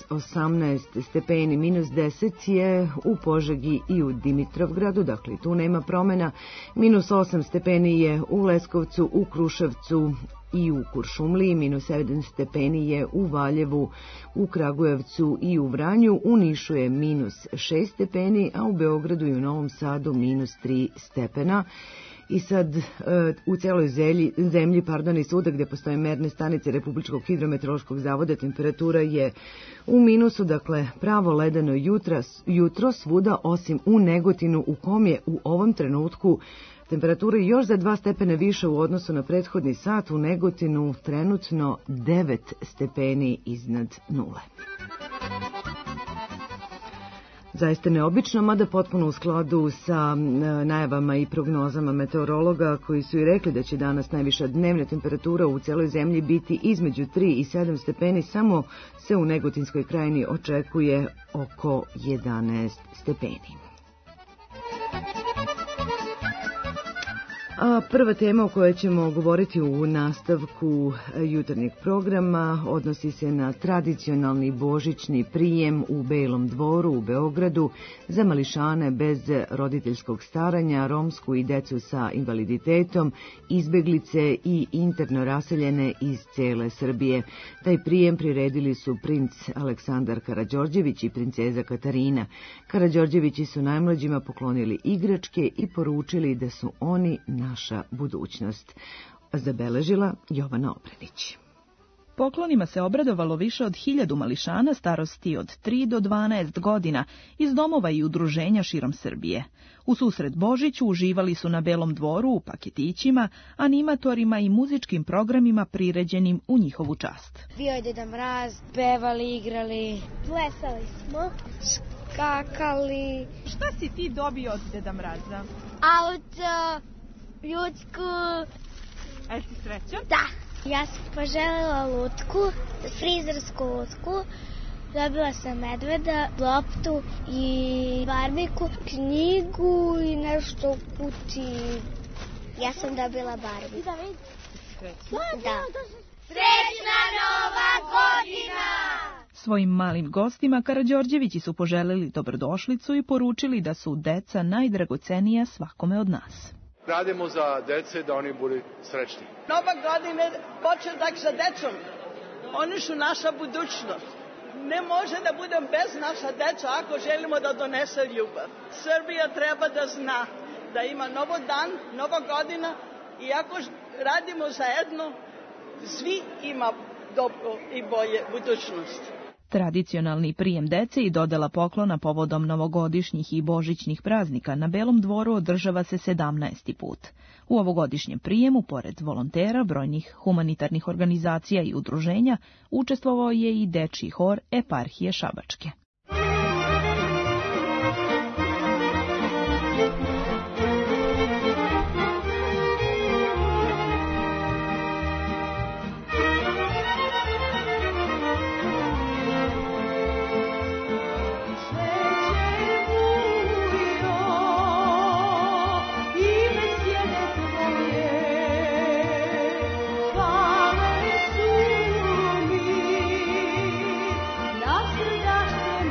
18 stepeni, minus 10 je u Požegi i u Dimitrovgradu, dakle tu nema promjena, minus 8 stepeni je u Leskovcu, u Kruševcu i u Kuršumliji, minus 7 stepeni je u Valjevu, u Kragujevcu i u Vranju, u Nišu je minus 6 stepeni, a u Beogradu i u Novom Sadu minus 3 stepena. I sad u celoj zemlji, i svuda gde postoje merne stanice Republičkog hidrometeorološkog zavoda, temperatura je u minusu, dakle pravo ledeno jutro svuda, osim u Negotinu, u kom je u ovom trenutku temperatura još za 2 stepene više u odnosu na prethodni sat. U Negotinu trenutno 9 stepeni iznad nule. Zaista neobično, mada potpuno u skladu sa najavama i prognozama meteorologa koji su i rekli da će danas najviša dnevna temperatura u celoj zemlji biti između 3 i 7 stepeni, samo se u Negotinskoj krajini očekuje oko 11 stepeni. A prva tema o kojoj ćemo govoriti u nastavku jutarnjeg programa odnosi se na tradicionalni božićni prijem u Belom dvoru u Beogradu za mališane bez roditeljskog staranja, romsku i decu sa invaliditetom, izbeglice i interno raseljene iz cele Srbije. Taj prijem priredili su princ Aleksandar Karađorđević i princeza Katarina. Karađorđevići su najmlađima poklonili igračke i poručili da su oni naša budućnost. Zabeležila Jovana Obrenić. Poklonima se obradovalo više od 1000 mališana starosti od 3 do 12 godina iz domova i udruženja širom Srbije. U susret Božiću uživali su na Belom dvoru u paketićima, animatorima i muzičkim programima priređenim u njihovu čast. Bio je Deda Mraz, pevali, igrali, plesali smo, skakali. Šta si ti dobio od Deda Mraza? Auto, ljudsku. A jesi srećan? Da. Ja sam poželjela lutku, frizersku lutku, dobila sam medveda, loptu i barbiku, knjigu i nešto u kući. Ja sam dobila Barbie. Da. Srećna Nova godina! Svojim malim gostima Karađorđevići su poželjeli dobrodošlicu i poručili da su deca najdragocenija svakome od nas. Radimo za dece da oni budu srećni. Nova godina je početak sa decom. Oni su naša budućnost. Ne može da budem bez naša deca ako želimo da donese ljubav. Srbija treba da zna da ima novo dan, nova godina i ako radimo zajedno, svi ima dobro i bolje budućnost. Tradicionalni prijem dece i dodela poklona povodom novogodišnjih i božićnih praznika na Belom dvoru održava se 17. put. U ovogodišnjem prijemu, pored volontera, brojnih humanitarnih organizacija i udruženja, učestvovao je i dečiji hor Eparhije Šabačke. Naš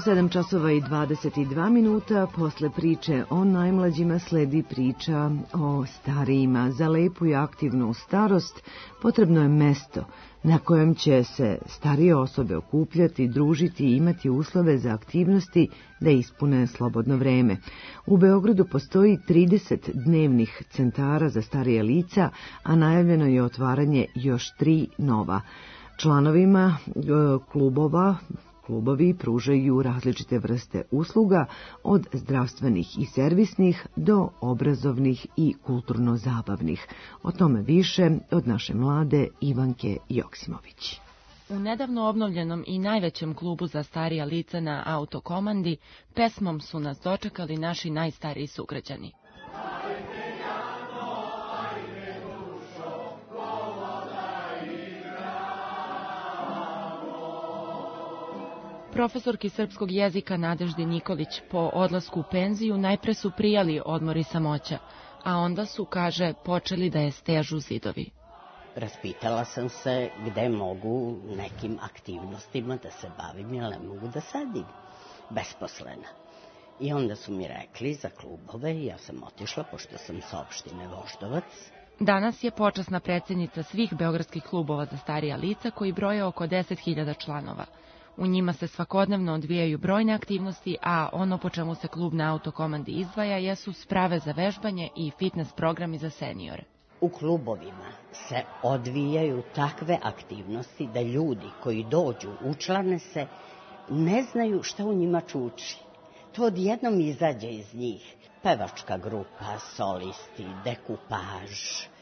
7 časova i 22 minuta, posle priče o najmlađima sledi priča o starijima. Za lepu i aktivnu starost potrebno je mesto na kojem će se starije osobe okupljati, družiti i imati uslove za aktivnosti da ispune slobodno vreme. U Beogradu postoji 30 dnevnih centara za starije lica, a najavljeno je otvaranje još 3 nova. Članovima klubovi pružaju različite vrste usluga, od zdravstvenih i servisnih do obrazovnih i kulturno-zabavnih. O tome više od naše mlade Ivanke Joksimović. U nedavno obnovljenom i najvećem klubu za starija lica na Autokomandi pesmom su nas dočekali naši najstariji sugrađani. Profesorki srpskog jezika Nadeždi Nikolić po odlasku u penziju najpre su prijali odmor i samoća, a onda su, kaže, počeli da je stežu zidovi. Raspitala sam se gde mogu nekim aktivnostima da se bavim, jer ne mogu da sedim besposlena. I onda su mi rekli za klubove i ja sam otišla, pošto sam sa opštine Voždovac. Danas je počasna predsjednica svih beogradskih klubova za starija lica koji broje oko 10.000 članova. U njima se svakodnevno odvijaju brojne aktivnosti, a ono po čemu se klub na Autokomandi izdvaja jesu sprave za vežbanje i fitness programi za seniore. U klubovima se odvijaju takve aktivnosti da ljudi koji dođu, učlane se, ne znaju šta u njima čuči. To odjednom izađe iz njih. Pevačka grupa, solisti, dekupaž,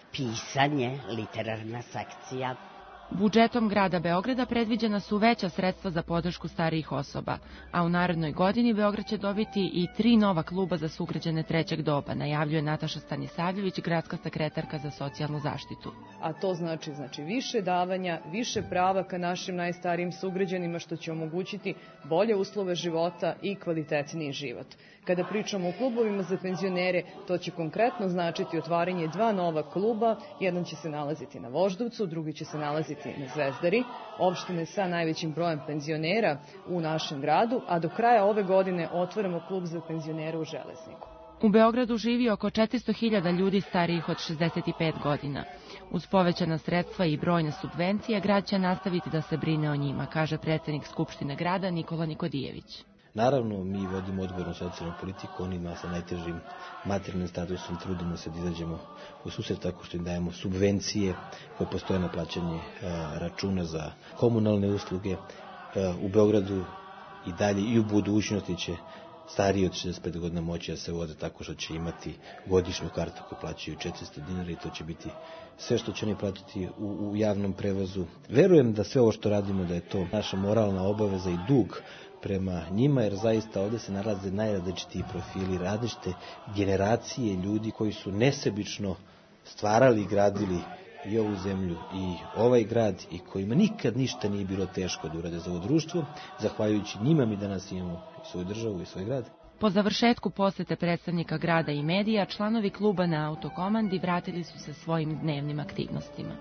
pisanje, literarna sekcija. Budžetom grada Beograda predviđena su veća sredstva za podršku starijih osoba, a u narednoj godini Beograd će dobiti i 3 nova kluba za sugrađane trećeg doba, najavljuje Nataša Stanisavljević, gradska sekretarka za socijalnu zaštitu. A to znači više davanja, više prava ka našim najstarijim sugrađanima, što će omogućiti bolje uslove života i kvalitetniji život. Kada pričamo o klubovima za penzionere, to će konkretno značiti otvaranje 2 nova kluba. Jedan će se nalaziti na Voždovcu, drugi će se nalaziti na Zvezdari, opštine sa najvećim brojem penzionera u našem gradu, a do kraja ove godine otvaramo klub za penzionere u Železniku. U Beogradu živi oko 400.000 ljudi starijih od 65 godina. Uz povećana sredstva i brojne subvencije, grad će nastaviti da se brine o njima, kaže predsjednik Skupštine grada Nikola Nikodijević. Naravno, mi vodimo odgovornu socijalnu politiku, onima sa najtežim materijalnim statusom trudimo se da izađemo u susret tako što im dajemo subvencije koje postoje na plaćanje računa za komunalne usluge. U Beogradu i dalje i u budućnosti će stariji od 65 godina moći da se voze tako što će imati godišnju kartu koju plaćaju 400 dinara i to će biti sve što će oni platiti u javnom prevozu. Verujem da sve ovo što radimo da je to naša moralna obaveza i dug prema njima, jer zaista ovdje se nalaze najrazličitiji profili, različite generacije ljudi koji su nesebično stvarali i gradili i ovu zemlju i ovaj grad i kojima nikad ništa nije bilo teško da urade za ovo društvo. Zahvaljujući njima mi danas imamo i svoju državu i svoj grad. Po završetku posete predstavnika grada i medija, članovi kluba na Autokomandi vratili su se svojim dnevnim aktivnostima.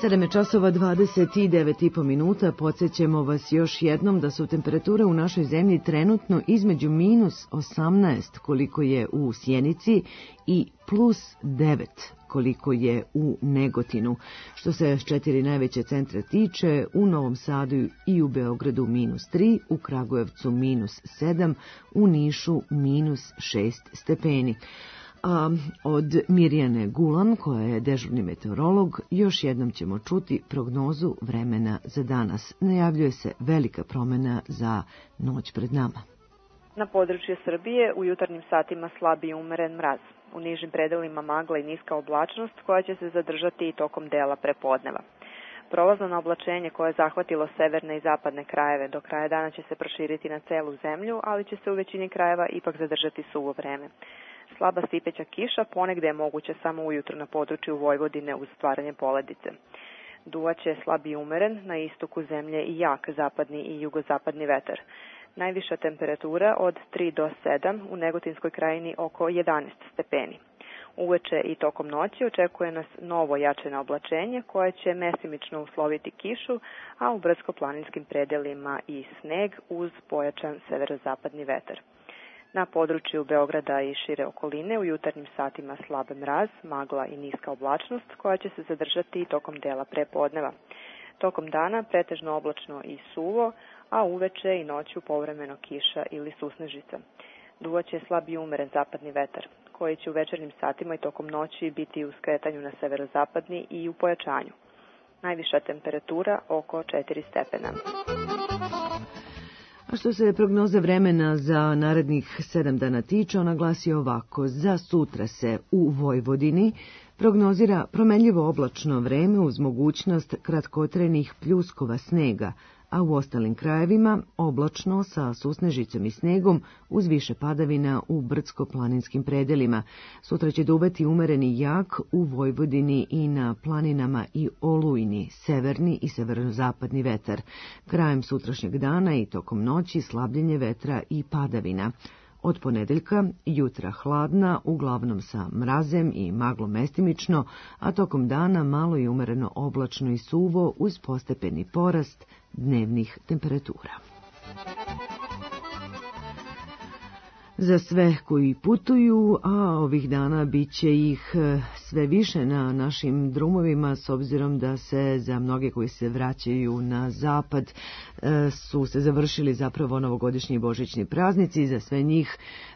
7:29 podsjećamo vas još jednom da su temperature u našoj zemlji trenutno između -18 koliko je u Sjenici i +9 koliko je u Negotinu. Što se 4 najveće centra tiče, u Novom Sadu i u Beogradu -3, u Kragujevcu -7, u Nišu -6 stepeni. A od Mirjane Gulan, koja je dežurni meteorolog, još jednom ćemo čuti prognozu vremena za danas. Najavljuje se velika promjena za noć pred nama. Na području Srbije u jutarnjim satima slab i umeren mraz. U nižim predelima magla i niska oblačnost koja će se zadržati i tokom dela prepodneva. Prolazno oblačenje koje je zahvatilo severne i zapadne krajeve do kraja dana će se proširiti na celu zemlju, ali će se u većini krajeva ipak zadržati suvo vreme. Slaba stipeća kiša ponegde je moguće samo ujutro na području Vojvodine uz stvaranje poledice. Duvaće slab i umeren, na istoku zemlje i jak zapadni i jugozapadni vetar. Najviša temperatura od 3 do 7, u Negotinskoj krajini oko 11 stepeni. Uveče i tokom noći očekuje nas novo jačeno oblačenje koje će mesimično usloviti kišu, a u brdsko-planinskim predelima i sneg uz pojačan severozapadni vetar. Na području Beograda i šire okoline u jutarnjim satima slab mraz, magla i niska oblačnost koja će se zadržati tokom dela prepodneva. Tokom dana pretežno oblačno i suvo, a uveče i noću povremeno kiša ili susnežica. Duvaće slab i umeren zapadni vetar, koji će u večernjim satima i tokom noći biti u skretanju na severozapadni i u pojačanju. Najviša temperatura oko 4 stepena. A što se prognoze vremena za narednih 7 dana tiče, ona glasi ovako. Za sutra se u Vojvodini prognozira promenljivo oblačno vreme uz mogućnost kratkotrenih pljuskova snega, a u ostalim krajevima oblačno sa susnežicom i snegom uz više padavina u brdsko-planinskim predelima. Sutra će duvati umereni jak u Vojvodini i na planinama i olujni, severni i severozapadni vetar. Krajem sutrašnjeg dana i tokom noći slabljenje vetra i padavina. Od ponedeljka jutra hladna, uglavnom sa mrazem i maglom mestimično, a tokom dana malo i umereno oblačno i suvo uz postepeni porast dnevnih temperatura. Za sve koji putuju, a ovih dana bit će ih sve više na našim drumovima, s obzirom da se za mnoge koji se vraćaju na zapad su se završili zapravo novogodišnji i božićni praznici. Za sve njih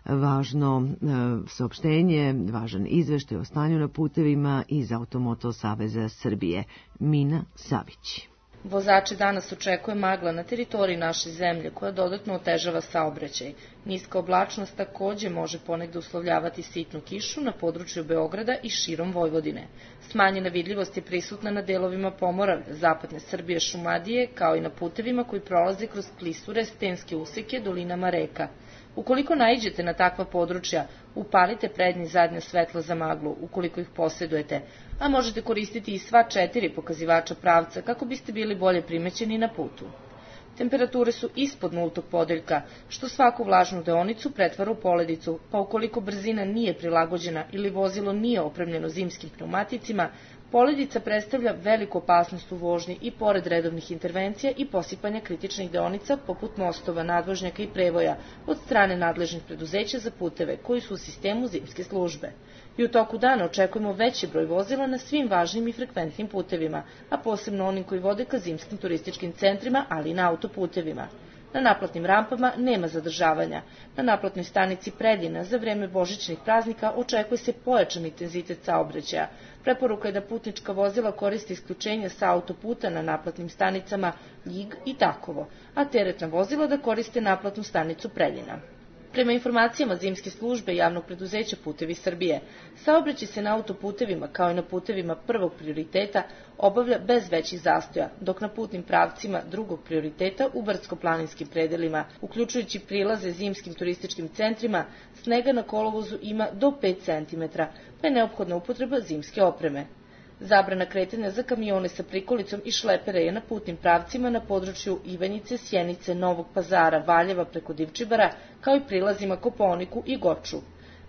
važno saopštenje, važan izveštaj o stanju na putevima iz Automoto Saveza Srbije. Mina Savić. Vozače danas očekuje magla na teritoriji naše zemlje koja dodatno otežava saobraćaj. Niska oblačnost takođe može ponegde uslovljavati sitnu kišu na području Beograda i širom Vojvodine. Smanjena vidljivost je prisutna na delovima Pomoravlja, zapadne Srbije, Šumadije, kao i na putevima koji prolaze kroz klisure, stenske useke, dolinama reka. Ukoliko naiđete na takva područja, upalite prednje i zadnje svetlo za maglu, ukoliko ih posjedujete, a možete koristiti i sva 4 pokazivača pravca kako biste bili bolje primećeni na putu. Temperature su ispod nultog podeljka, što svaku vlažnu deonicu pretvara u poledicu, pa ukoliko brzina nije prilagođena ili vozilo nije opremljeno zimskim pneumaticima, poledica predstavlja veliku opasnost u vožnji i pored redovnih intervencija i posipanja kritičnih deonica poput mostova, nadvožnjaka i prevoja od strane nadležnih preduzeća za puteve koji su u sistemu zimske službe. I u toku dana očekujemo veći broj vozila na svim važnim i frekventnim putevima, a posebno onim koji vode ka zimskim turističkim centrima, ali i na autoputevima. Na naplatnim rampama nema zadržavanja. Na naplatnoj stanici Preljina za vreme božićnih praznika očekuje se pojačan intenzitet saobraćaja. Preporuka je da putnička vozila koriste isključenje sa autoputa na naplatnim stanicama Ljig i Takovo, a teretna vozila da koriste naplatnu stanicu Preljina. Prema informacijama zimske službe javnog preduzeća Putevi Srbije, saobraćaj se na autoputevima kao i na putevima prvog prioriteta obavlja bez većih zastoja, dok na putnim pravcima drugog prioriteta u brdsko-planinskim predelima, uključujući prilaze zimskim turističkim centrima, snega na kolovozu ima do 5 cm, pa je neophodna upotreba zimske opreme. Zabrana kretanja za kamione sa prikolicom i šlepere je na putnim pravcima na području Ivanjice, Sjenice, Novog Pazara, Valjeva preko Divčibara, kao i prilazima Kopaoniku i Goču.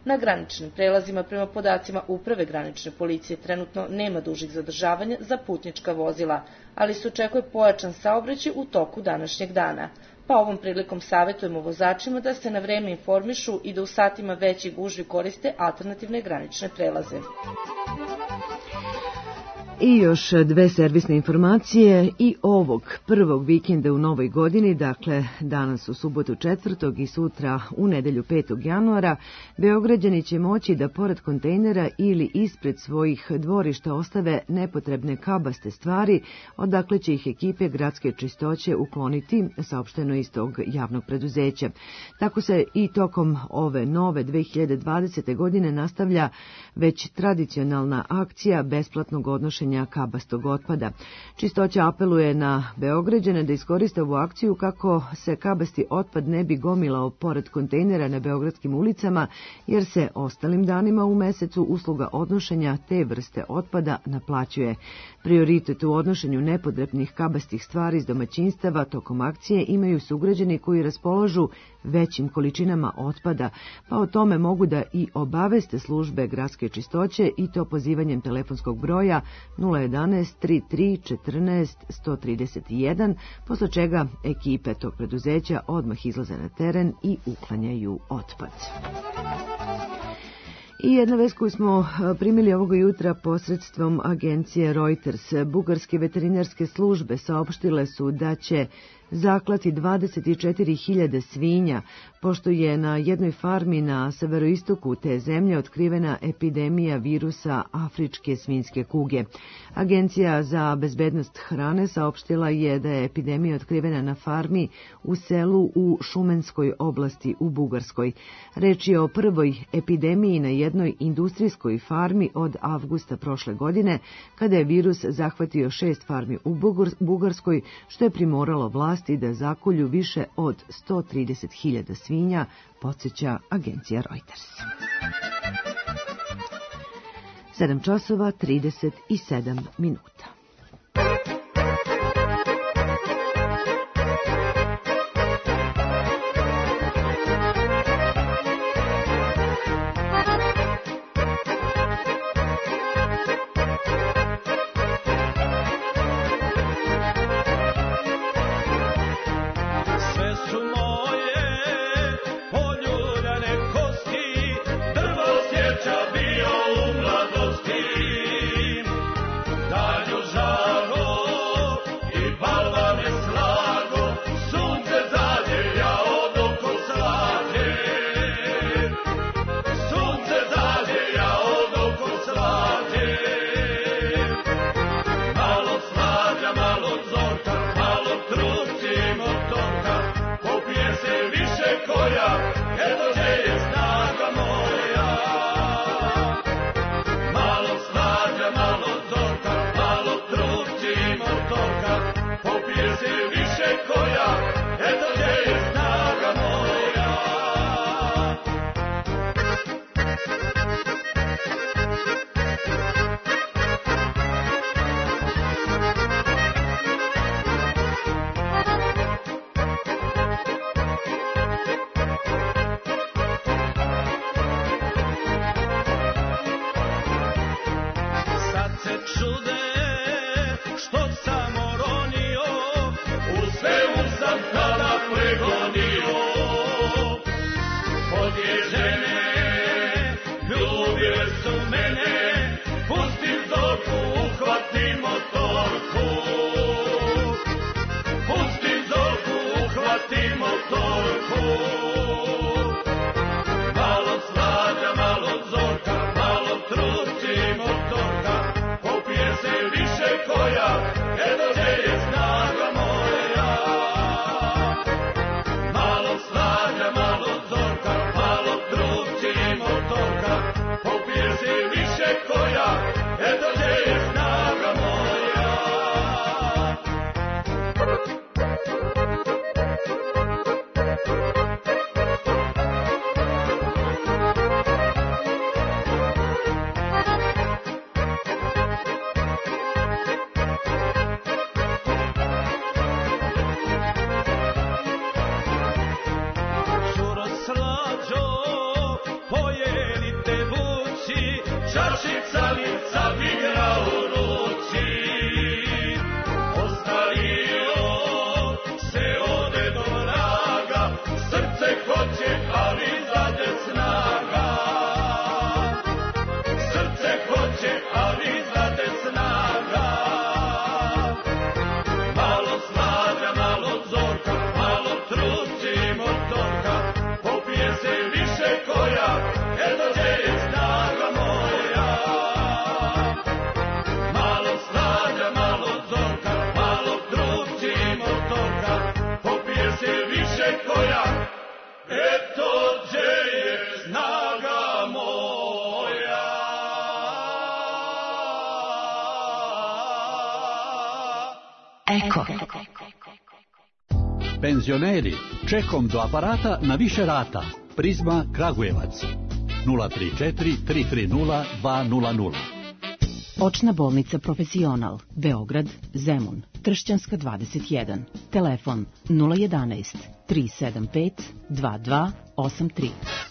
Na graničnim prelazima prema podacima Uprave granične policije trenutno nema dužih zadržavanja za putnička vozila, ali se očekuje pojačan saobraćaj u toku današnjeg dana. Pa ovom prilikom savjetujemo vozačima da se na vreme informišu i da u satima većih gužvi koriste alternativne granične prelaze. I još dve servisne informacije i ovog prvog vikenda u novoj godini, dakle danas u subotu 4. i sutra u nedelju 5. januara, Beograđani će moći da pored kontejnera ili ispred svojih dvorišta ostave nepotrebne kabaste stvari, odakle će ih ekipe gradske čistoće ukloniti, saopšteno iz tog javnog preduzeća. Tako se i tokom ove nove 2020. godine nastavlja već tradicionalna akcija besplatnog odnošenja kabastog otpada. Čistoća apeluje na Beograđane da iskoriste ovu akciju kako se kabasti otpad ne bi gomilao pored kontejnera na beogradskim ulicama, jer se ostalim danima u mesecu usluga odnošenja te vrste otpada naplaćuje. Prioritet u odnošenju nepotrebnih kabastih stvari iz domaćinstava tokom akcije imaju sugrađani koji raspolažu većim količinama otpada, pa o tome mogu da i obaveste službe gradske čistoće i to pozivanjem telefonskog broja 011 33 14 131, posle čega ekipe tog preduzeća odmah izlaze na teren i uklanjaju otpad. I jedna vest koju smo primili ovoga jutra posredstvom agencije Reuters. Bugarske veterinarske službe saopštile su da će zaklati 24.000 svinja, pošto je na jednoj farmi na severoistoku te zemlje otkrivena epidemija virusa afričke svinjske kuge. Agencija za bezbednost hrane saopštila je da je epidemija otkrivena na farmi u selu u Šumenskoj oblasti u Bugarskoj. Reč je o prvoj epidemiji na jednoj industrijskoj farmi od avgusta prošle godine, kada je virus zahvatio 6 farmi u Bugarskoj, što je primoralo vlasti da zakolju više od 130.000 svinja, podsjeća agencija Reuters. 7 časova 37 minuta. Pojeli eto gdje je snaga moja. Eko. Penzioneri, čekom do aparata na više rata. Prizma Kragujevac 034 330 200. Očna bolnica Profesional, Beograd, Zemun, Tršćanska 21, telefon 011 375 2283.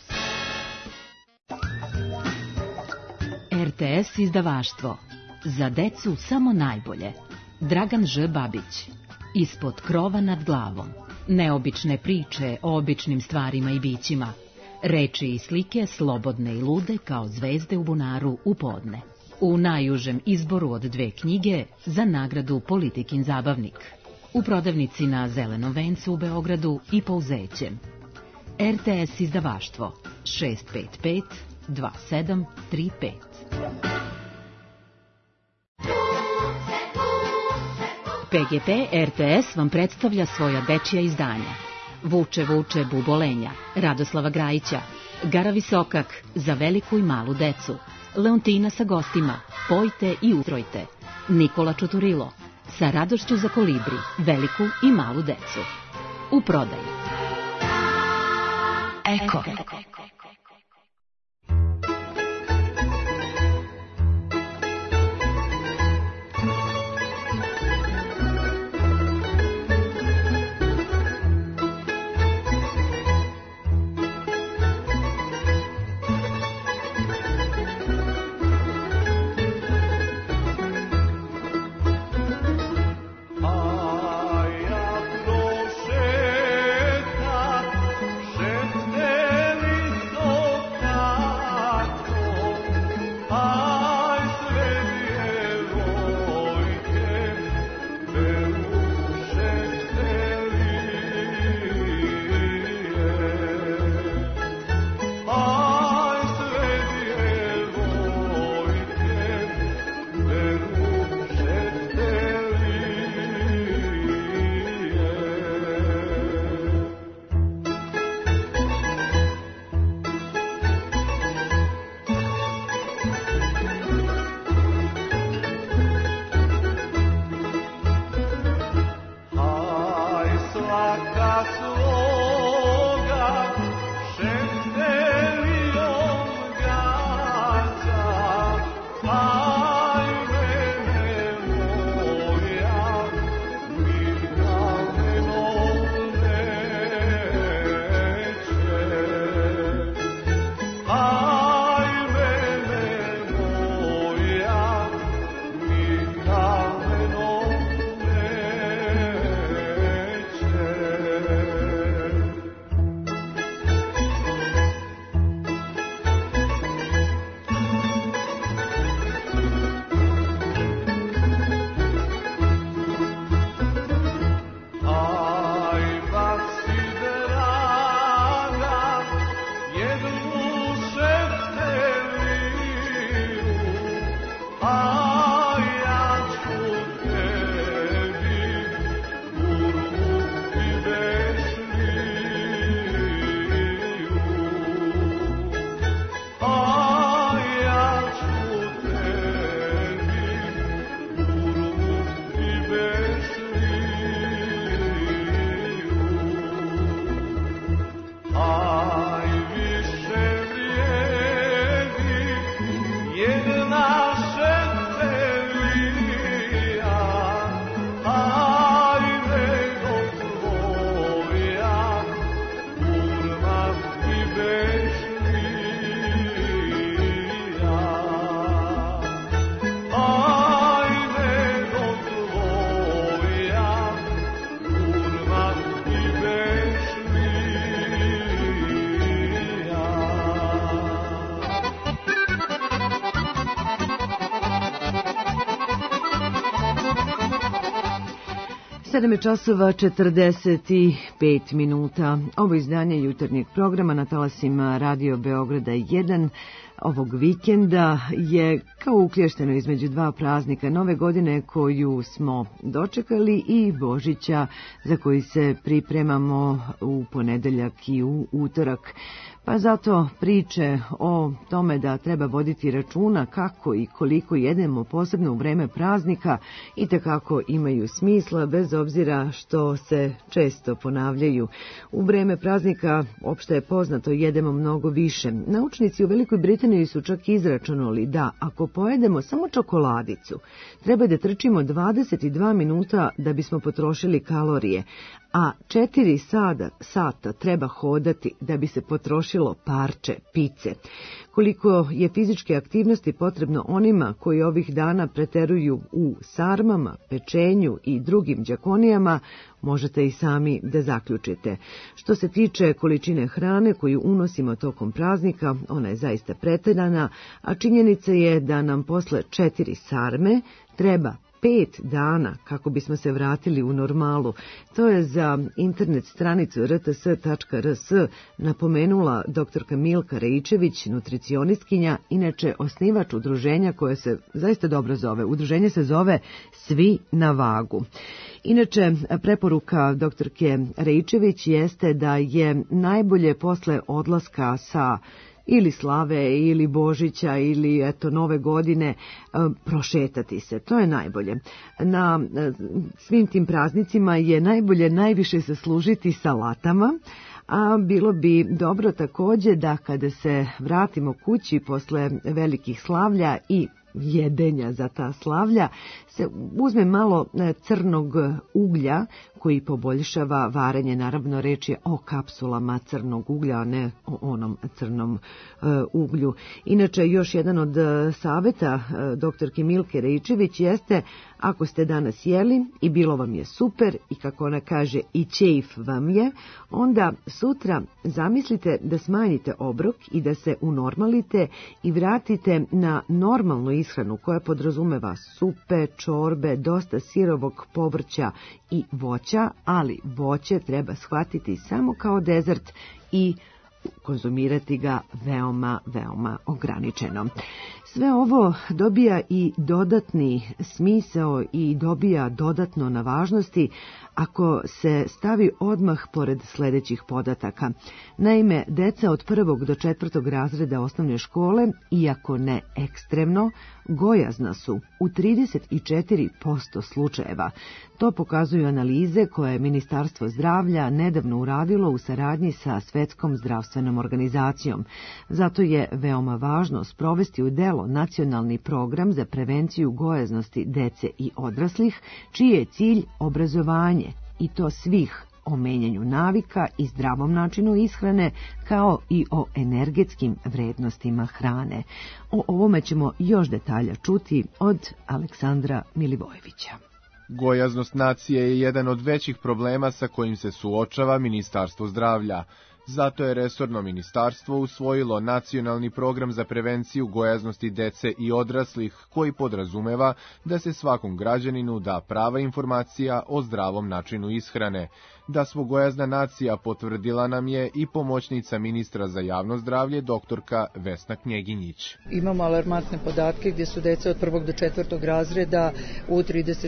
RTS izdavaštvo. Za decu samo najbolje. Dragan Ž. Babić. Ispod krova nad glavom. Neobične priče o običnim stvarima i bićima. Reči i slike slobodne i lude kao zvezde u bunaru u podne. U najužem izboru od 2 knjige za nagradu Politikin zabavnik. U prodavnici na Zelenom vencu u Beogradu i Pouzećem. RTS izdavaštvo 655 2735. PGP RTS vam predstavlja svoja dečija izdanja. Vuče, vuče, bubolenja, Radoslava Grajića, Gara Visokak, za veliku i malu decu, Leontina sa gostima, Pojte i utrojte, Nikola Čuturilo, Sa radošću za kolibri, veliku i malu decu. U prodaji. Eko. Sedam je časova 45 minuta. Ovo izdanje jutarnjeg programa na talasima Radio Beograda 1 ovog vikenda je kao uklješteno između dva praznika Nove godine koju smo dočekali i Božića za koji se pripremamo u ponedeljak i u utorak. Pa zato priče o tome da treba voditi računa kako i koliko jedemo posebno u vreme praznika i tekako imaju smisla bez obzira što se često ponavljaju. U vreme praznika opšte je poznato jedemo mnogo više. Naučnici u Velikoj Britaniji su čak izračunali da ako pojedemo samo čokoladicu treba da trčimo 22 minuta da bismo potrošili kalorije, a 4 sata treba hodati da bi se potrošilo parče pice. Koliko je fizičke aktivnosti potrebno onima koji ovih dana preteruju u sarmama, pečenju i drugim đakonijama, možete i sami da zaključite. Što se tiče količine hrane koju unosimo tokom praznika, ona je zaista preterana, a činjenica je da nam posle 4 sarme treba 5 dana kako bismo se vratili u normalu. To je za internet stranicu rts.rs napomenula doktorka Milka Reičević, nutricionistkinja, inače osnivač udruženja koje se zaista dobro zove. Udruženje se zove Svi na vagu. Inače, preporuka doktorke Reičević jeste da je najbolje posle odlaska sa ili slave, ili Božića, ili Nove godine, prošetati se. To je najbolje. Na svim tim praznicima je najbolje najviše se služiti salatama, a bilo bi dobro takođe da kada se vratimo kući posle velikih slavlja i jedenja za ta slavlja, se uzme malo crnog uglja koji poboljšava varenje. Naravno, reč je o kapsulama crnog uglja, a ne o onom crnom uglju. Inače, još jedan od saveta doktorke Milke Reičević jeste, ako ste danas jeli i bilo vam je super i kako ona kaže i ćejf vam je, onda sutra zamislite da smanjite obrok i da se unormalite i vratite na normalnu ishranu koja podrazumeva supe, čorbe, dosta sirovog povrća i voća, ali voće treba shvatiti samo kao dezert i konzumirati ga veoma, veoma ograničeno. Sve ovo dobija i dodatni smisao i dobija dodatno na važnosti ako se stavi odmah pored sledećih podataka. Naime, deca od 1. do 4. razreda osnovne škole, iako ne ekstremno, gojazna su u 34% slučajeva. To pokazuju analize koje je Ministarstvo zdravlja nedavno uradilo u saradnji sa Svetskom zdravstvenom organizacijom. Zato je veoma važno sprovesti u delo nacionalni program za prevenciju gojaznosti dece i odraslih, čiji je cilj obrazovanje, i to svih, o menjanju navika i zdravom načinu ishrane, kao i o energetskim vrednostima hrane. O ovome ćemo još detalja čuti od Aleksandra Milivojevića. Gojaznost nacije je jedan od većih problema sa kojim se suočava Ministarstvo zdravlja. Zato je resorno ministarstvo usvojilo nacionalni program za prevenciju gojaznosti dece i odraslih, koji podrazumeva da se svakom građaninu da prava informacija o zdravom načinu ishrane. Da smo gojazna nacija potvrdila nam je i pomoćnica ministra za javno zdravlje, doktorka Vesna Knjeginjić. Imamo alarmantne podatke gdje su deca od 1. do 4. razreda u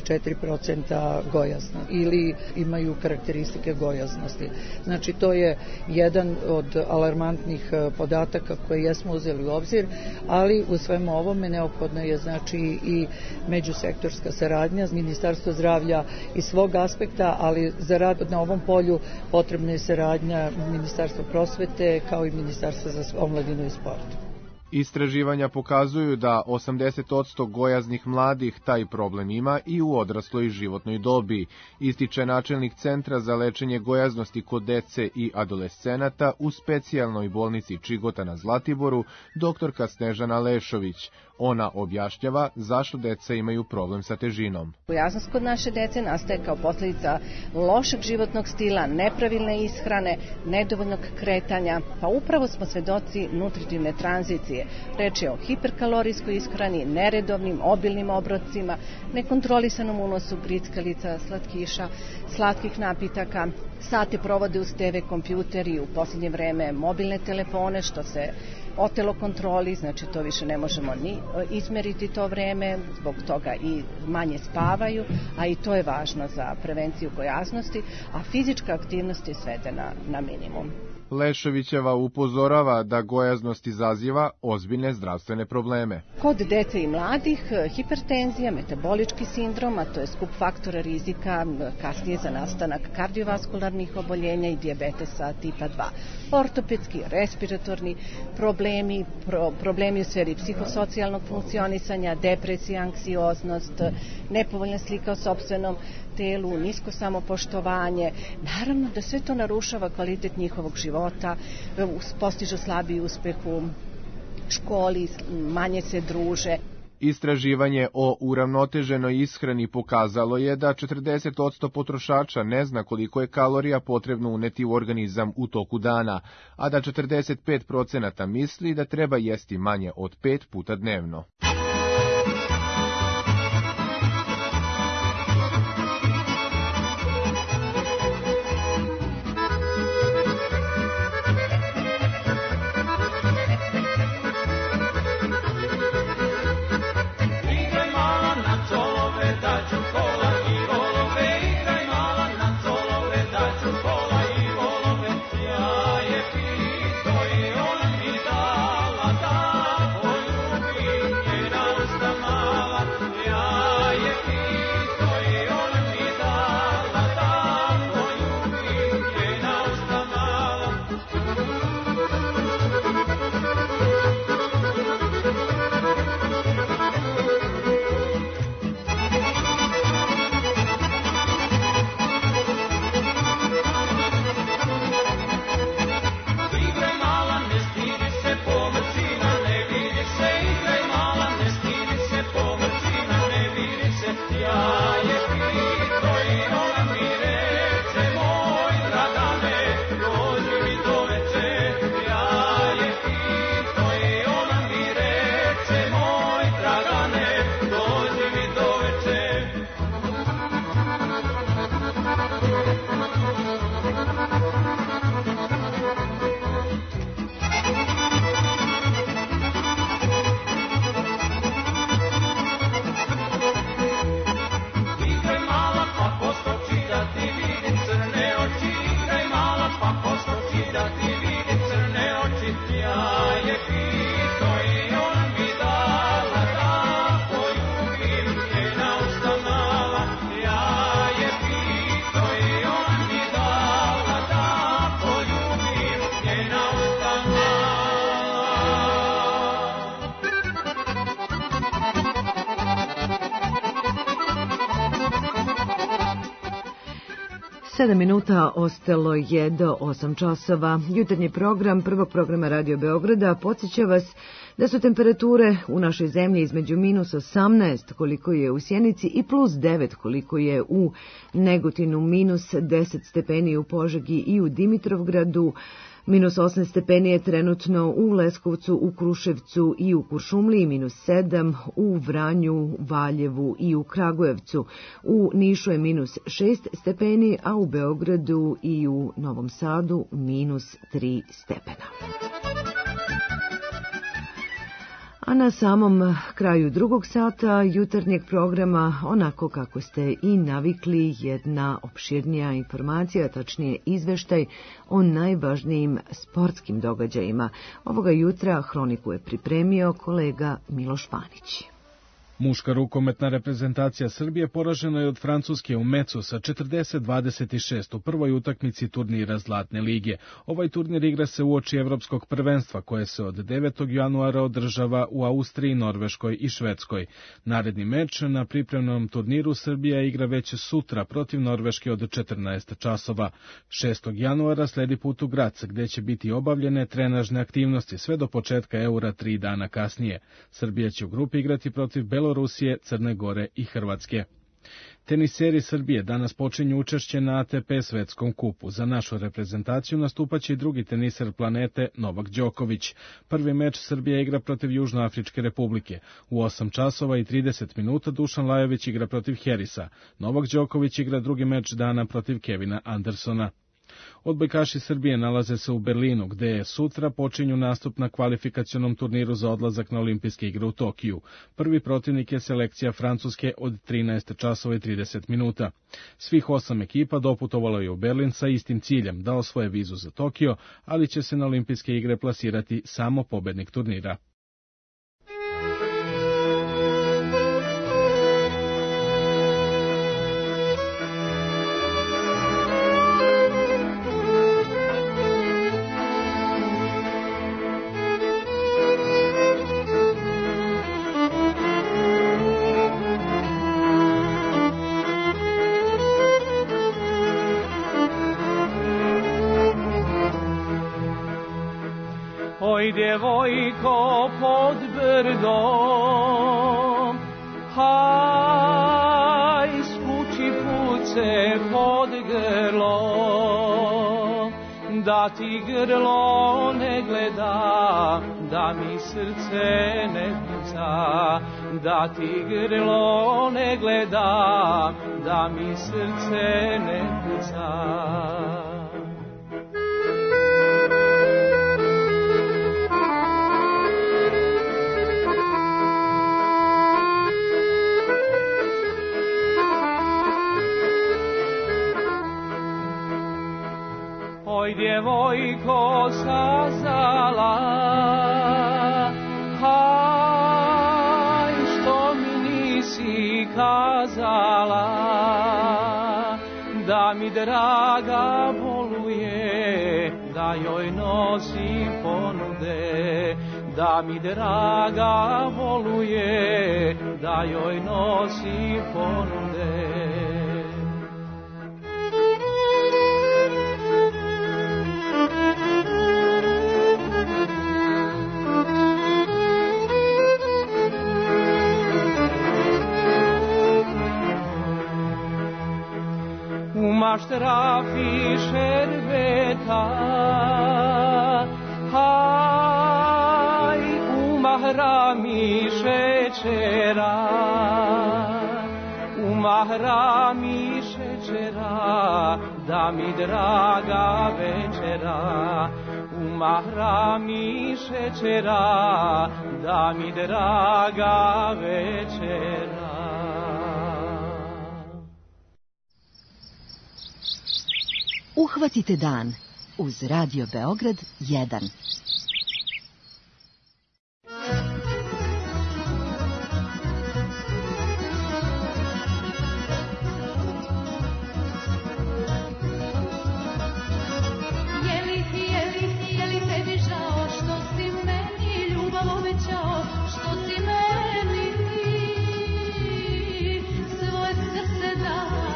34% gojazna ili imaju karakteristike gojaznosti. Znači, to je jedan od alarmantnih podataka koje jesmo uzeli u obzir, ali u svemu ovome neophodno je znači i međusektorska saradnja, Ministarstvo zdravlja iz svog aspekta, ali za rad na ovom polju potrebna je saradnja Ministarstva prosvete kao i Ministarstva za omladinu i sport. Istraživanja pokazuju da 80% gojaznih mladih taj problem ima i u odrasloj životnoj dobi, ističe načelnik Centra za lečenje gojaznosti kod dece i adolescenata u specijalnoj bolnici Čigota na Zlatiboru, doktorka Snežana Lešović. Ona objašnjava zašto deca imaju problem sa težinom. Gojaznost kod naše dece nastaje kao posljedica lošeg životnog stila, nepravilne ishrane, nedovoljnog kretanja, pa upravo smo svedoci nutritivne tranzicije. Reč je o hiperkalorijskoj ishrani, neredovnim, obilnim obrocima, nekontrolisanom unosu grickalica, slatkiša, slatkih napitaka. Sate provode uz TV, kompjuter i u posljednje vreme mobilne telefone, što se otelo kontroli, znači to više ne možemo ni izmeriti to vreme, zbog toga i manje spavaju, a i to je važno za prevenciju gojaznosti, a fizička aktivnost je svedena na minimum. Lešovićeva upozorava da gojaznost izaziva ozbiljne zdravstvene probleme. Kod dece i mladih hipertenzija, metabolički sindrom, a to je skup faktora rizika kasnije za nastanak kardiovaskularnih oboljenja i dijabetesa tipa 2. Ortopedski, respiratorni problemi, problemi u sferi psihosocijalnog funkcionisanja, depresija, anksioznost, nepovoljna slika o sopstvenom telu, nisko samopoštovanje. Naravno da sve to narušava kvalitet njihovog života, postižu slabiji uspeh u školi, manje se druže. Istraživanje o uravnoteženoj ishrani pokazalo je da 40% potrošača ne zna koliko je kalorija potrebno uneti u organizam u toku dana, a da 45% misli da treba jesti manje od 5 puta dnevno. Sedam minuta ostalo je do 8 časova. Jutarnji program prvog programa Radio Beograda podsjeća vas da su temperature u našoj zemlji između minus 18 koliko je u Sjenici i plus 9 koliko je u Negotinu, minus 10 stepeni u Požegi i u Dimitrovgradu, minus 8 stepeni je trenutno u Leskovcu, u Kruševcu i u Kuršumliji, minus 7 u Vranju, Valjevu i u Kragujevcu. U Nišu je minus 6 stepeni, a u Beogradu i u Novom Sadu minus 3 stepena. A na samom kraju drugog sata jutarnjeg programa, onako kako ste i navikli, jedna opširnija informacija, tačnije izveštaj o najvažnijim sportskim događajima. Ovoga jutra hroniku je pripremio kolega Miloš Panić. Muška rukometna reprezentacija Srbije poražena je od Francuske u Mecu sa 40-26 u prvoj utakmici turnira Zlatne lige. Ovaj turnir igra se uoči Evropskog prvenstva koje se od 9. januara održava u Austriji, Norveškoj i Švedskoj. Naredni meč na pripremnom turniru Srbija igra već sutra protiv Norveške od 14 časova. 6. januara sledi put u Grac gde će biti obavljene trenažne aktivnosti sve do početka Eura 3 dana kasnije. Srbija će u grupi igrati protiv Belorusije, Crne Gore i Hrvatske. Teniseri Srbije danas počinju učešće na ATP svetskom kupu. Za našu reprezentaciju nastupaće i drugi teniser planete Novak Đoković. Prvi meč Srbija igra protiv Južnoafričke republike. U 8 časova i 30 minuta Dušan Lajović igra protiv Harrisa. Novak Đoković igra drugi meč dana protiv Kevina Andersona. Odbojkaši Srbije nalaze se u Berlinu, gde sutra počinju nastup na kvalifikacionom turniru za odlazak na olimpijske igre u Tokiju. Prvi protivnik je selekcija Francuske od 13 časova i 30 minuta. Svih 8 ekipa doputovalo je u Berlin sa istim ciljem da osvoje vizu za Tokio, ali će se na olimpijske igre plasirati samo pobednik turnira. Oj, djevojko pod brdom, haj, skuči puce pod grlo, da ti grlo ne gleda, da mi srce ne puca, da ti grlo ne gleda, da mi srce ne puca. Oj, djevojko sazala, haj, što mi nisi kazala, da mi draga boluje, da joj nosim ponude, da mi draga boluje, da joj nosim ponude. U maštrafi šerbeta, haj, u mahrami šećera, u mahrami šećera, da mi draga večera, u mahrami šećera, da mi draga večera. Uhvatite dan uz Radio Beograd 1. Je li tebi žao što si meni ljubav obećao, što si meni svoje srce dao?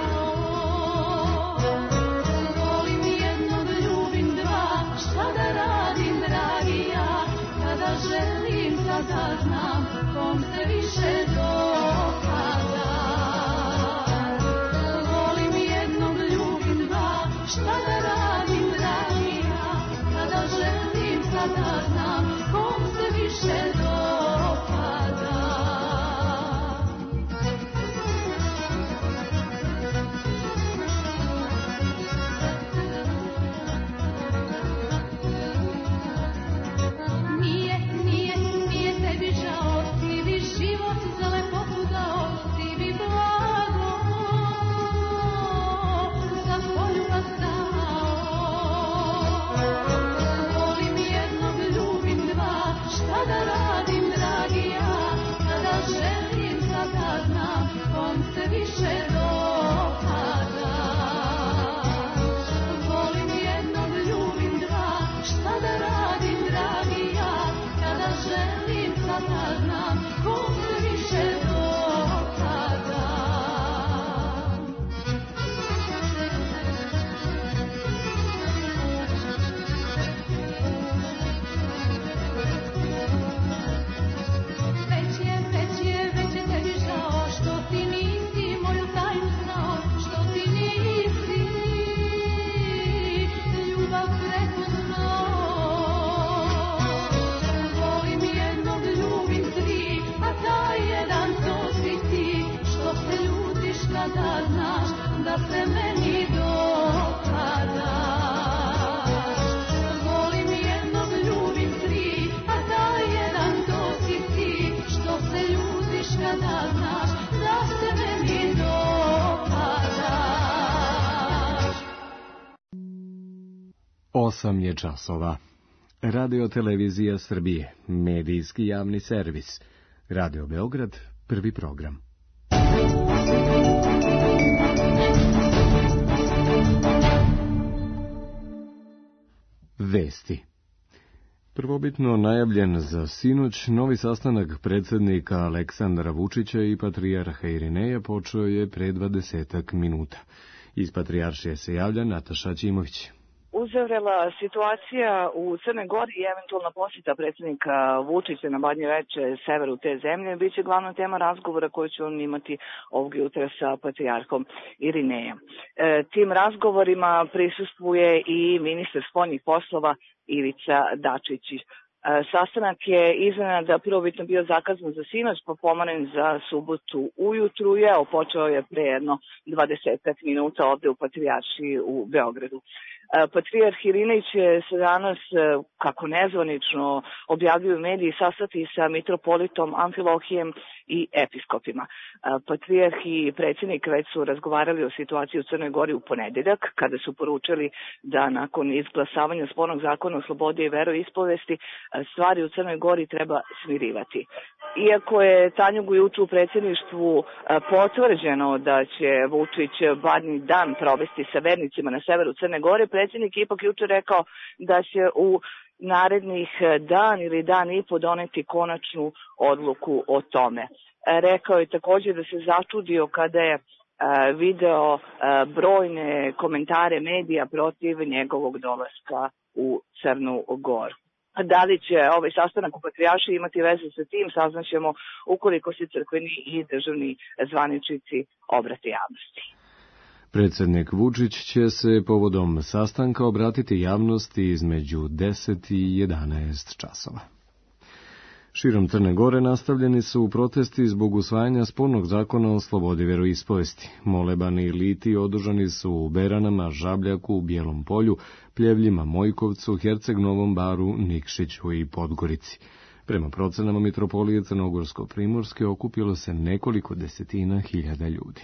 Šta da radim, dragi ja, kada želim, kada znam, kom se više dopada. Volim jednog, ljubim dva, šta da radim, dragi ja, kada želim, kada znam, kom se više dopada. Da se meni dopada. 8 je časova. Radio Televizija Srbije, medijski javni servis. Radio Beograd, prvi program. Vesti. Prvobitno najavljen za sinoć, novi sastanak predsjednika Aleksandra Vučića i patrijarha Irineja počeo je pre 20 minuta. Iz patrijaršije se javlja Nataša Ćimović. Uzavrela situacija u Crnoj Gori i eventualna posjeta predsjednika Vučića na Badnje Veče, severu te zemlje, bit će glavna tema razgovora koju će on imati ovog jutra sa patrijarhom Irinejom. Tim razgovorima prisustvuje i ministar spoljnih poslova Ivica Dačić. Sastanak je iznenada prvobitno bio zakazan za sinoć, pa pomeren za subotu ujutru. Počeo je pre jedno 20 minuta ovde u patrijaršiji u Beogradu. Patrijarh Irinej će se danas, kako nezvanično objavljuju mediji, sastati sa mitropolitom Amfilohijem i episkopima. Patrijarh i predsjednik već su razgovarali o situaciji u Crnoj Gori u ponedeljak, kada su poručili da nakon izglasavanja spornog zakona o slobodi i veroispovesti stvari u Crnoj Gori treba smirivati. Iako je Tanjugu juče u predsjedništvu potvrđeno da će Vučić badnji dan provesti sa vernicima na severu Crne Gore, predsjednik je ipak juče rekao da će u narednih dan ili dan i po doneti konačnu odluku o tome. Rekao je također da se začudio kada je video brojne komentare medija protiv njegovog dolaska u Crnu Goru. Da li će ovaj sastanak u patrijaršiji imati veze sa tim, saznaćemo ukoliko se crkveni i državni zvaničnici obrate javnosti. Predsjednik Vučić će se povodom sastanka obratiti javnosti između 10 i 11 časova. Širom Crne Gore nastavljeni su protesti zbog usvajanja spornog zakona o slobodi veroispovesti. Molebani i liti održani su u Beranama, Žabljaku, Bijelom Polju, Pljevljima, Mojkovcu, Herceg Novom Baru, Nikšiću i Podgorici. Prema procenama mitropolije Crnogorsko-Primorske okupilo se nekoliko desetina hiljada ljudi.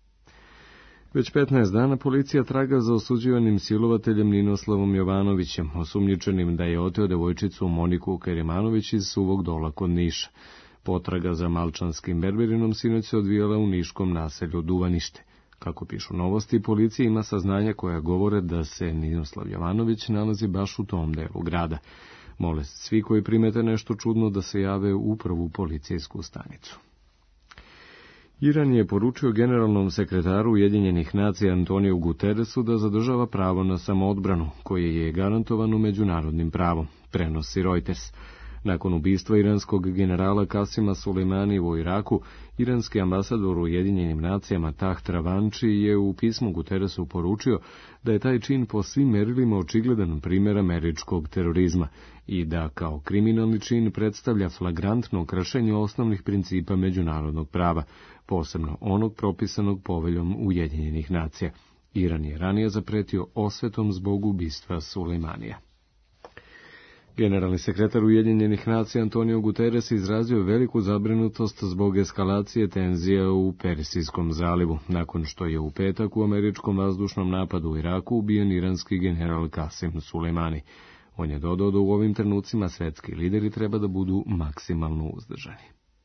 Već 15 dana policija traga za osuđivanim silovateljem Ninoslavom Jovanovićem, osumnjičenim da je oteo devojčicu Moniku Kerimanović iz Suvog Dola kod Niša. Potraga za malčanskim berberinom sinoć se odvijala u niškom naselju Duvanište. Kako pišu Novosti, policija ima saznanja koja govore da se Ninoslav Jovanović nalazi baš u tom delu grada. Mole svi koji primete nešto čudno da se jave u prvu policijsku stanicu. Iran je poručio generalnom sekretaru Ujedinjenih nacija Antoniju Guterresu da zadržava pravo na samoodbranu, koje je garantovano međunarodnim pravom, prenosi Reuters. Nakon ubistva iranskog generala Kasima Sulejmanija u Iraku, iranski ambasador u Ujedinjenim nacijama Taht Ravanči je u pismu Guterresu poručio da je taj čin po svim merilima očigledan primjer američkog terorizma i da kao kriminalni čin predstavlja flagrantno kršenje osnovnih principa međunarodnog prava, posebno onog propisanog poveljom Ujedinjenih nacija. Iran je ranije zapretio osvetom zbog ubistva Sulejmanija. Generalni sekretar Ujedinjenih nacija Antonio Guterres izrazio veliku zabrinutost zbog eskalacije tenzija u Persijskom zalivu, nakon što je u petak u američkom vazdušnom napadu u Iraku ubijen iranski general Kasim Sulejmani. On je dodao da u ovim trenucima svetski lideri treba da budu maksimalno uzdržani.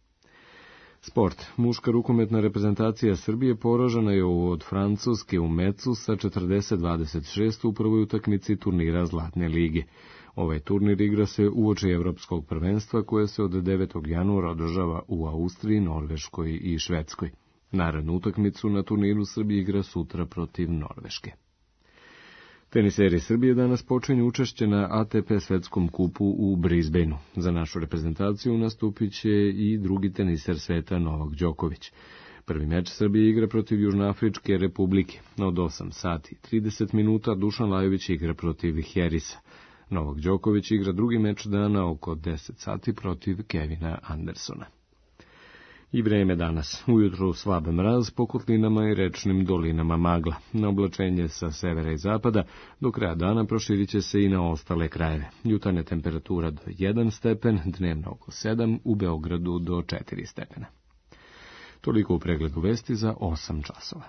Sport. Muška rukometna reprezentacija Srbije poražena je od Francuske u Mecu sa 40-26 u prvoj utakmici turnira Zlatne lige. Ovaj turnir igra se uoči Evropskog prvenstva koje se od 9. januara održava u Austriji, Norveškoj i Švedskoj. Narednu utakmicu na turniru Srbije igra sutra protiv Norveške. Teniseri Srbije danas počinju učešće na ATP svetskom kupu u Brisbaneu. Za našu reprezentaciju nastupit će i drugi teniser sveta Novak Đoković. Prvi meč Srbije igra protiv Južnoafričke republike. Od 8 sati 30 minuta Dušan Lajović igra protiv Harrisa. Novak Đoković igra drugi meč dana oko 10 sati protiv Kevina Andersona. I vreme danas. Ujutro slab mraz, po kotlinama i rečnim dolinama magla. Na oblačenje sa severa i zapada do kraja dana proširit će se i na ostale krajeve. Jutarnja temperatura do 1 stepen, dnevno oko 7, u Beogradu do 4 stepena. Toliko u pregledu vesti za 8 časova.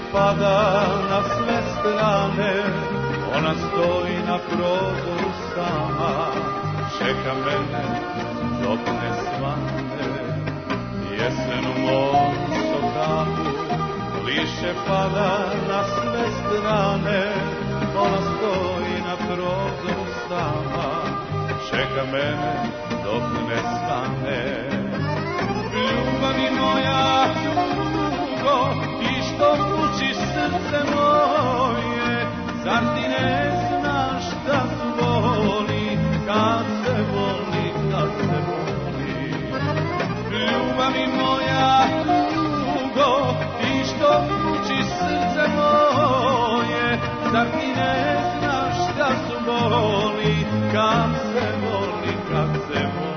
pada na sve strane, ona stoji na prozoru sama, čeka mene dok ne svane. Jesen u mom sokaku, lišće pada na sve strane, ona stoji na prozoru sama, čeka mene dok ne svane. Ljubavi moja dugo, ti što mučiš srce moje, zar ti ne znaš da su boli, kad se boli, kad se boli. Ljubavi moja dugo, ti što mučiš srce moje, zar ti ne znaš da su boli, kad se boli, kad se boli.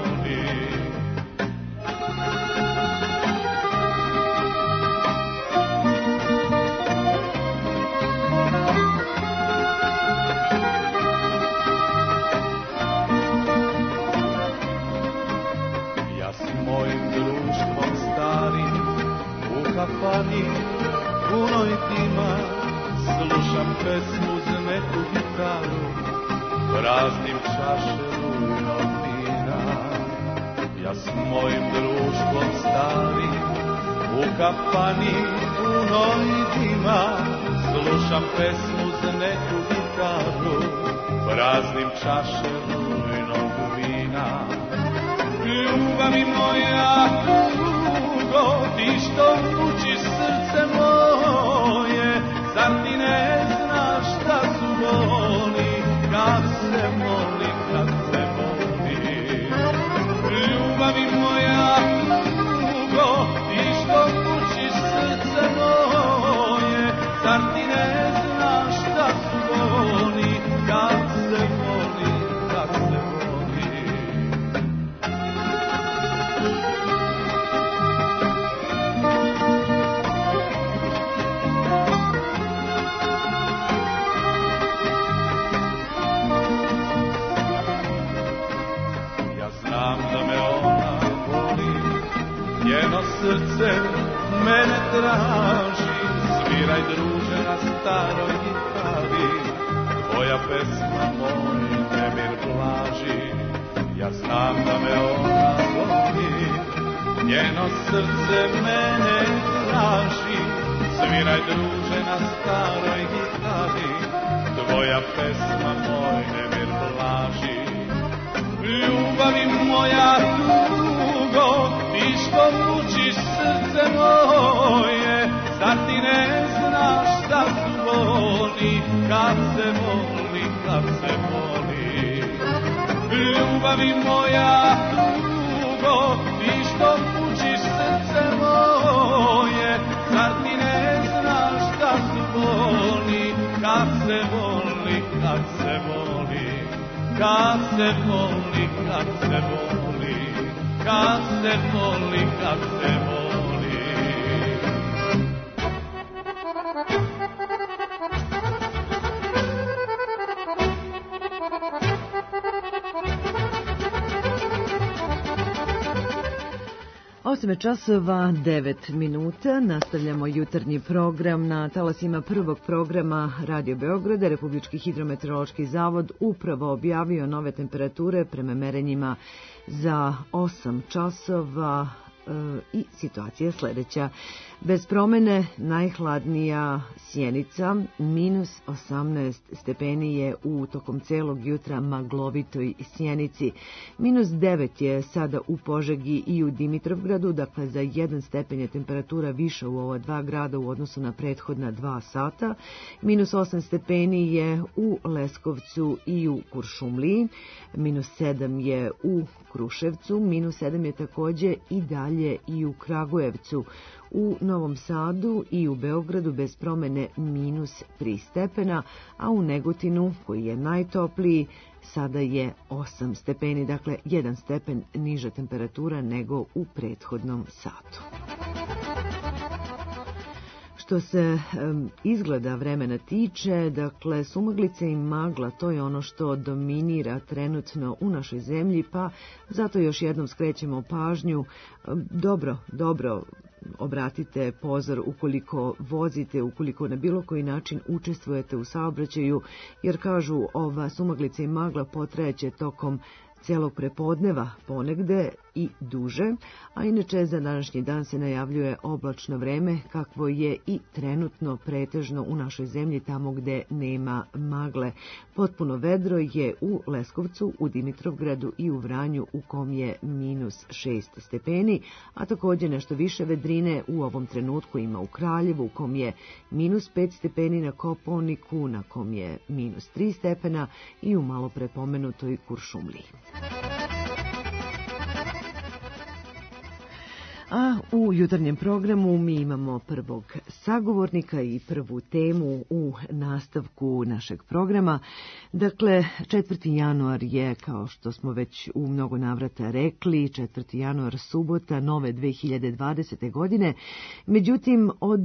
Kafani, punoj tima, slušam pesmu uz neku gitaru, praznim čaše rujnog vina. Ja s mojim društvom starim, u kafani, punoj tima, slušam pesmu uz neku gitaru, praznim čaše rujnog vina. Ljubavi moja dugo, ti što mučiš srce moje, zar ti ne znaš da su boli, kad se moli, kad se moli. Ljubavi moja dugo, ti što mučiš srce moje, zar ti ne znaš da su boli, kad se moli, kad se moli. 'Njeno srce mene traži, sviraj druže na staroj gitari, tvoja pesma moj nemir blaži. Ja znam da me ona voli, njeno srce mene traži, sviraj druže na staroj gitari, tvoja pesma moj nemir blaži. Ljubavi moja dugo, ti što mučiš srce moje, zar ti ne znaš da su boli, kad se voli, kad se voli. Ljubavi moja dugo, ti što mučiš srce moje, zar ti ne znaš da su boli, kad se voli, kad se voli. Kad se voli, kad se voli, kad se voli, kad se voli. Osam časova 9 minuta. Nastavljamo jutarnji program na talasima prvog programa Radio Beograda. Republički hidrometeorološki zavod upravo objavio nove temperature prema merenjima za 8 časova i situacija je sledeća. Bez promene najhladnija Sjenica, minus 18 stepeni je u tokom celog jutra maglovitoj Sjenici. Minus 9 je sada u Požegi i u Dimitrovgradu, dakle za 1 stepen je temperatura više u ova dva grada u odnosu na prethodna 2 sata. Minus 8 stepeni je u Leskovcu i u Kuršumliji. Minus 7 je u Kruševcu. Minus 7 je takođe i dalje i u Kragujevcu. U Novom Sadu i u Beogradu bez promene minus 3 stepena, a u Negotinu, koji je najtopliji, sada je 8 stepeni, dakle 1 stepen niža temperatura nego u prethodnom satu. Što se izgleda vremena tiče, dakle, sumaglice i magla, to je ono što dominira trenutno u našoj zemlji, pa zato još jednom skrećemo pažnju. Dobro obratite pozor ukoliko vozite, ukoliko na bilo koji način učestvujete u saobraćaju, jer kažu ova sumaglica i magla potrajeće tokom cijelog prepodneva ponegde i duže, a inače za današnji dan se najavljuje oblačno vreme kakvo je i trenutno pretežno u našoj zemlji tamo gde nema magle. Potpuno vedro je u Leskovcu, u Dimitrovgradu i u Vranju u kom je -6 stepeni, a također nešto više vedrine u ovom trenutku ima u Kraljevu u kom je -5 stepeni, na Kopaoniku na kom je -3 stepena i u malo prepomenutoj Kuršumliji. A u jutarnjem programu mi imamo prvog sagovornika i prvu temu u nastavku našeg programa. Dakle, 4. januar je, kao što smo već u mnogo navrata rekli, 4. januar subota nove 2020. godine. Međutim, od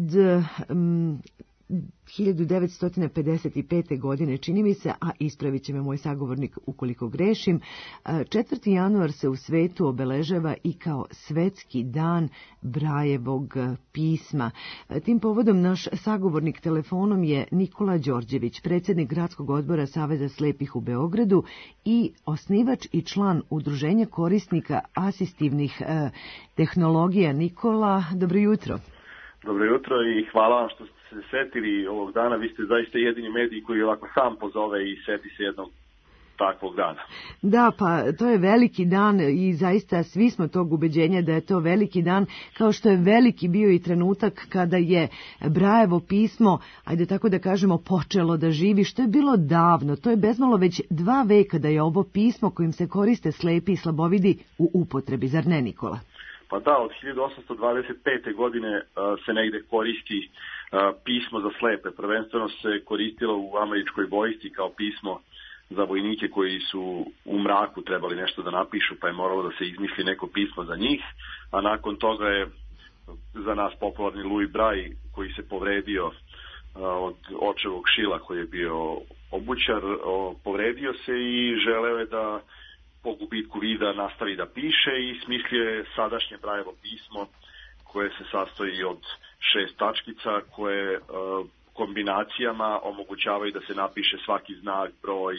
1955. godine, čini mi se, a ispravit će me moj sagovornik ukoliko grešim, 4. januar se u svetu obeležava i kao svetski dan Brajevog pisma. Tim povodom naš sagovornik telefonom je Nikola Đorđević, predsjednik Gradskog odbora Saveza slepih u Beogradu i osnivač i član Udruženja korisnika asistivnih tehnologija. Nikola, dobro jutro. Dobro jutro i hvala vam što ste se setili ovog dana. Vi ste zaista jedini medij koji ovako sam pozove i seti se jednog takvog dana. Da, pa to je veliki dan i zaista svi smo tog ubeđenja da je to veliki dan, kao što je veliki bio i trenutak kada je Brajevo pismo, ajde tako da kažemo, počelo da živi, što je bilo davno. To je bezmalo već 2 veka da je ovo pismo kojim se koriste slepi i slabovidi u upotrebi, zar ne, Nikola? Pa da, od 1825. godine se negde koristi pismo za slepe. Prvenstveno se koristilo u američkoj vojsci kao pismo za vojnike koji su u mraku trebali nešto da napišu, pa je moralo da se izmisli neko pismo za njih, a nakon toga je za nas popularni Louis Braille, koji se povredio od očevog šila koji je bio obućar, povredio se i želeo je da po gubitku vida nastavi da piše i smislio je sadašnje Brajevo pismo koje se sastoji od 6 tačkica koje kombinacijama omogućavaju da se napiše svaki znak, broj,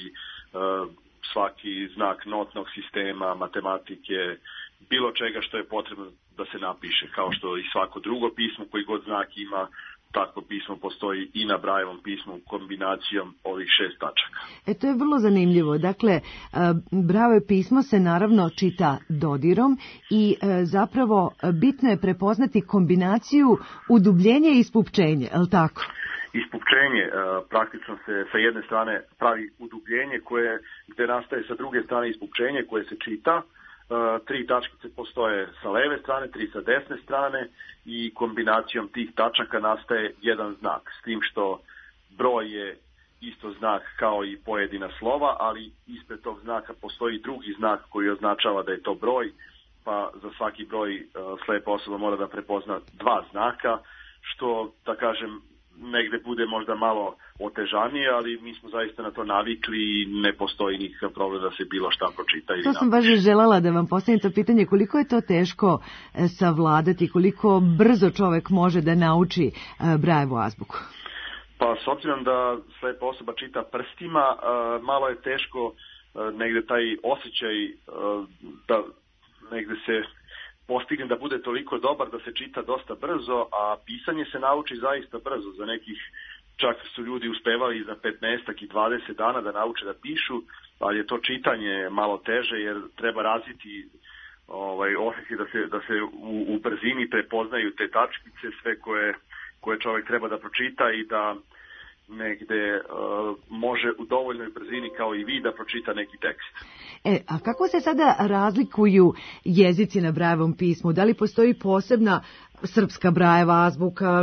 svaki znak notnog sistema, matematike, bilo čega što je potrebno da se napiše, kao što i svako drugo pismo koji god znak ima, takvo pismo postoji i na Brajevom pismu kombinacijom ovih 6 tačaka. To je vrlo zanimljivo. Dakle, Brajevo pismo se naravno čita dodirom i zapravo bitno je prepoznati kombinaciju udubljenje i ispupčenje, je li tako? Ispupčenje, praktično se sa jedne strane pravi udubljenje gde nastaje sa druge strane ispupčenje koje se čita. 3 tačkice postoje sa leve strane, 3 sa desne strane i kombinacijom tih tačaka nastaje jedan znak. S tim što broj je isto znak kao i pojedina slova, ali ispred tog znaka postoji drugi znak koji označava da je to broj, pa za svaki broj slepa osoba mora da prepozna 2 znaka, što, da kažem, negde bude možda malo otežanije, ali mi smo zaista na to navikli i ne postoji nikakav problem da se bilo šta pročita. To sam baš želela da vam postavim to pitanje, koliko je to teško savladati, koliko brzo čovek može da nauči Brajevu azbuku? Pa s obzirom da slepa osoba čita prstima, malo je teško negde taj osjećaj da negde se postigne da bude toliko dobar da se čita dosta brzo, a pisanje se nauči zaista brzo. Za nekih čak su ljudi uspevali za 15 i 20 dana da nauče da pišu, ali je to čitanje malo teže jer treba razviti osjećaj da se u brzini prepoznaju te tačkice, sve koje čovjek treba da pročita i da negde može u dovoljnoj brzini kao i vi da pročita neki tekst. A kako se sada razlikuju jezici na Brajevom pismu? Da li postoji posebna srpska Brajeva azbuka,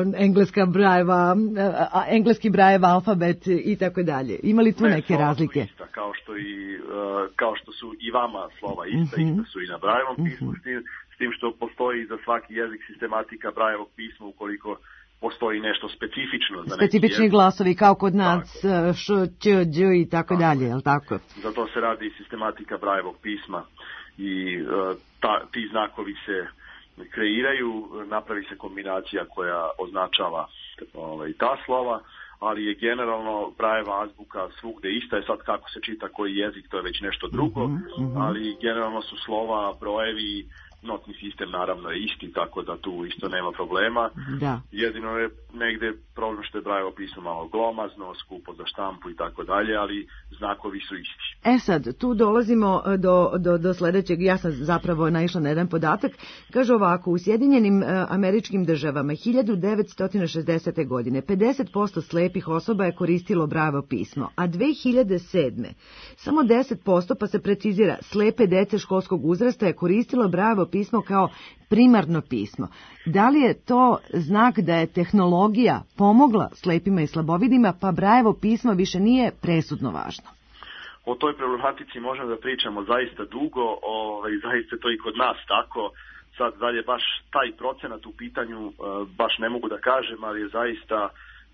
engleski Brajev alfabet i tako dalje? Ima li tu neke razlike? Ista, kao što su i vama slova ista, ista su i na Brajevom pismu, s tim što postoji za svaki jezik sistematika Brajevog pisma ukoliko postoji nešto specifično. Specifični glasovi kao kod nas, š, ć, đ i tako dalje, je li tako? Zato se radi sistematika Brajevog pisma i ti znakovi se kreiraju, napravi se kombinacija koja označava ta slova, ali je generalno Brajeva azbuka svugde ista. Je sad kako se čita koji jezik, to je već nešto drugo, ali generalno su slova, brojevi, notni sistem naravno je isti, tako da tu isto nema problema. Da. Jedino je negde problem što je Brajevo pismo malo glomazno, skupo za štampu i tako dalje, ali znakovi su isti. Sad, tu dolazimo do sledećeg, ja sam zapravo naišla na jedan podatak, kaže ovako, u Sjedinjenim Američkim Državama 1960. godine 50% slepih osoba je koristilo Brajevo pismo, a 2007. samo 10%, pa se precizira, slepe dece školskog uzrasta je koristilo Brajevo pismo kao primarno pismo. Da li je to znak da je tehnologija pomogla slepima i slabovidima, pa Brajevo pismo više nije presudno važno? O toj problematici možemo da pričamo zaista dugo, zaista to i kod nas tako. Sad dalje baš taj procenat u pitanju baš ne mogu da kažem, ali je zaista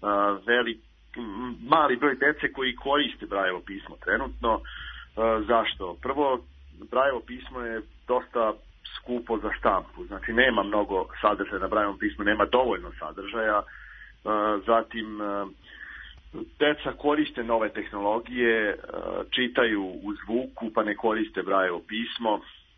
mali broj dece koji koriste Brajevo pismo trenutno. Zašto? Prvo, Brajevo pismo je dosta skupo za štampu, znači nema mnogo sadržaja na Brajevom pismu, nema dovoljno sadržaja. Zatim, deca koriste nove tehnologije, čitaju u zvuku, pa ne koriste Brajevo pismo.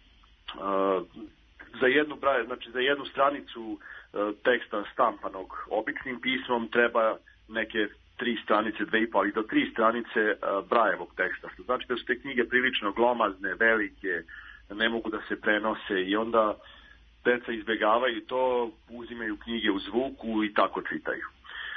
Za jednu stranicu teksta štampanog običnim pismom treba neke 3 stranice, 2,5, ali do 3 stranice Brajevog teksta, što znači da su te knjige prilično glomazne, velike, ne mogu da se prenose i onda deca izbegavaju to, uzimaju knjige u zvuku i tako čitaju.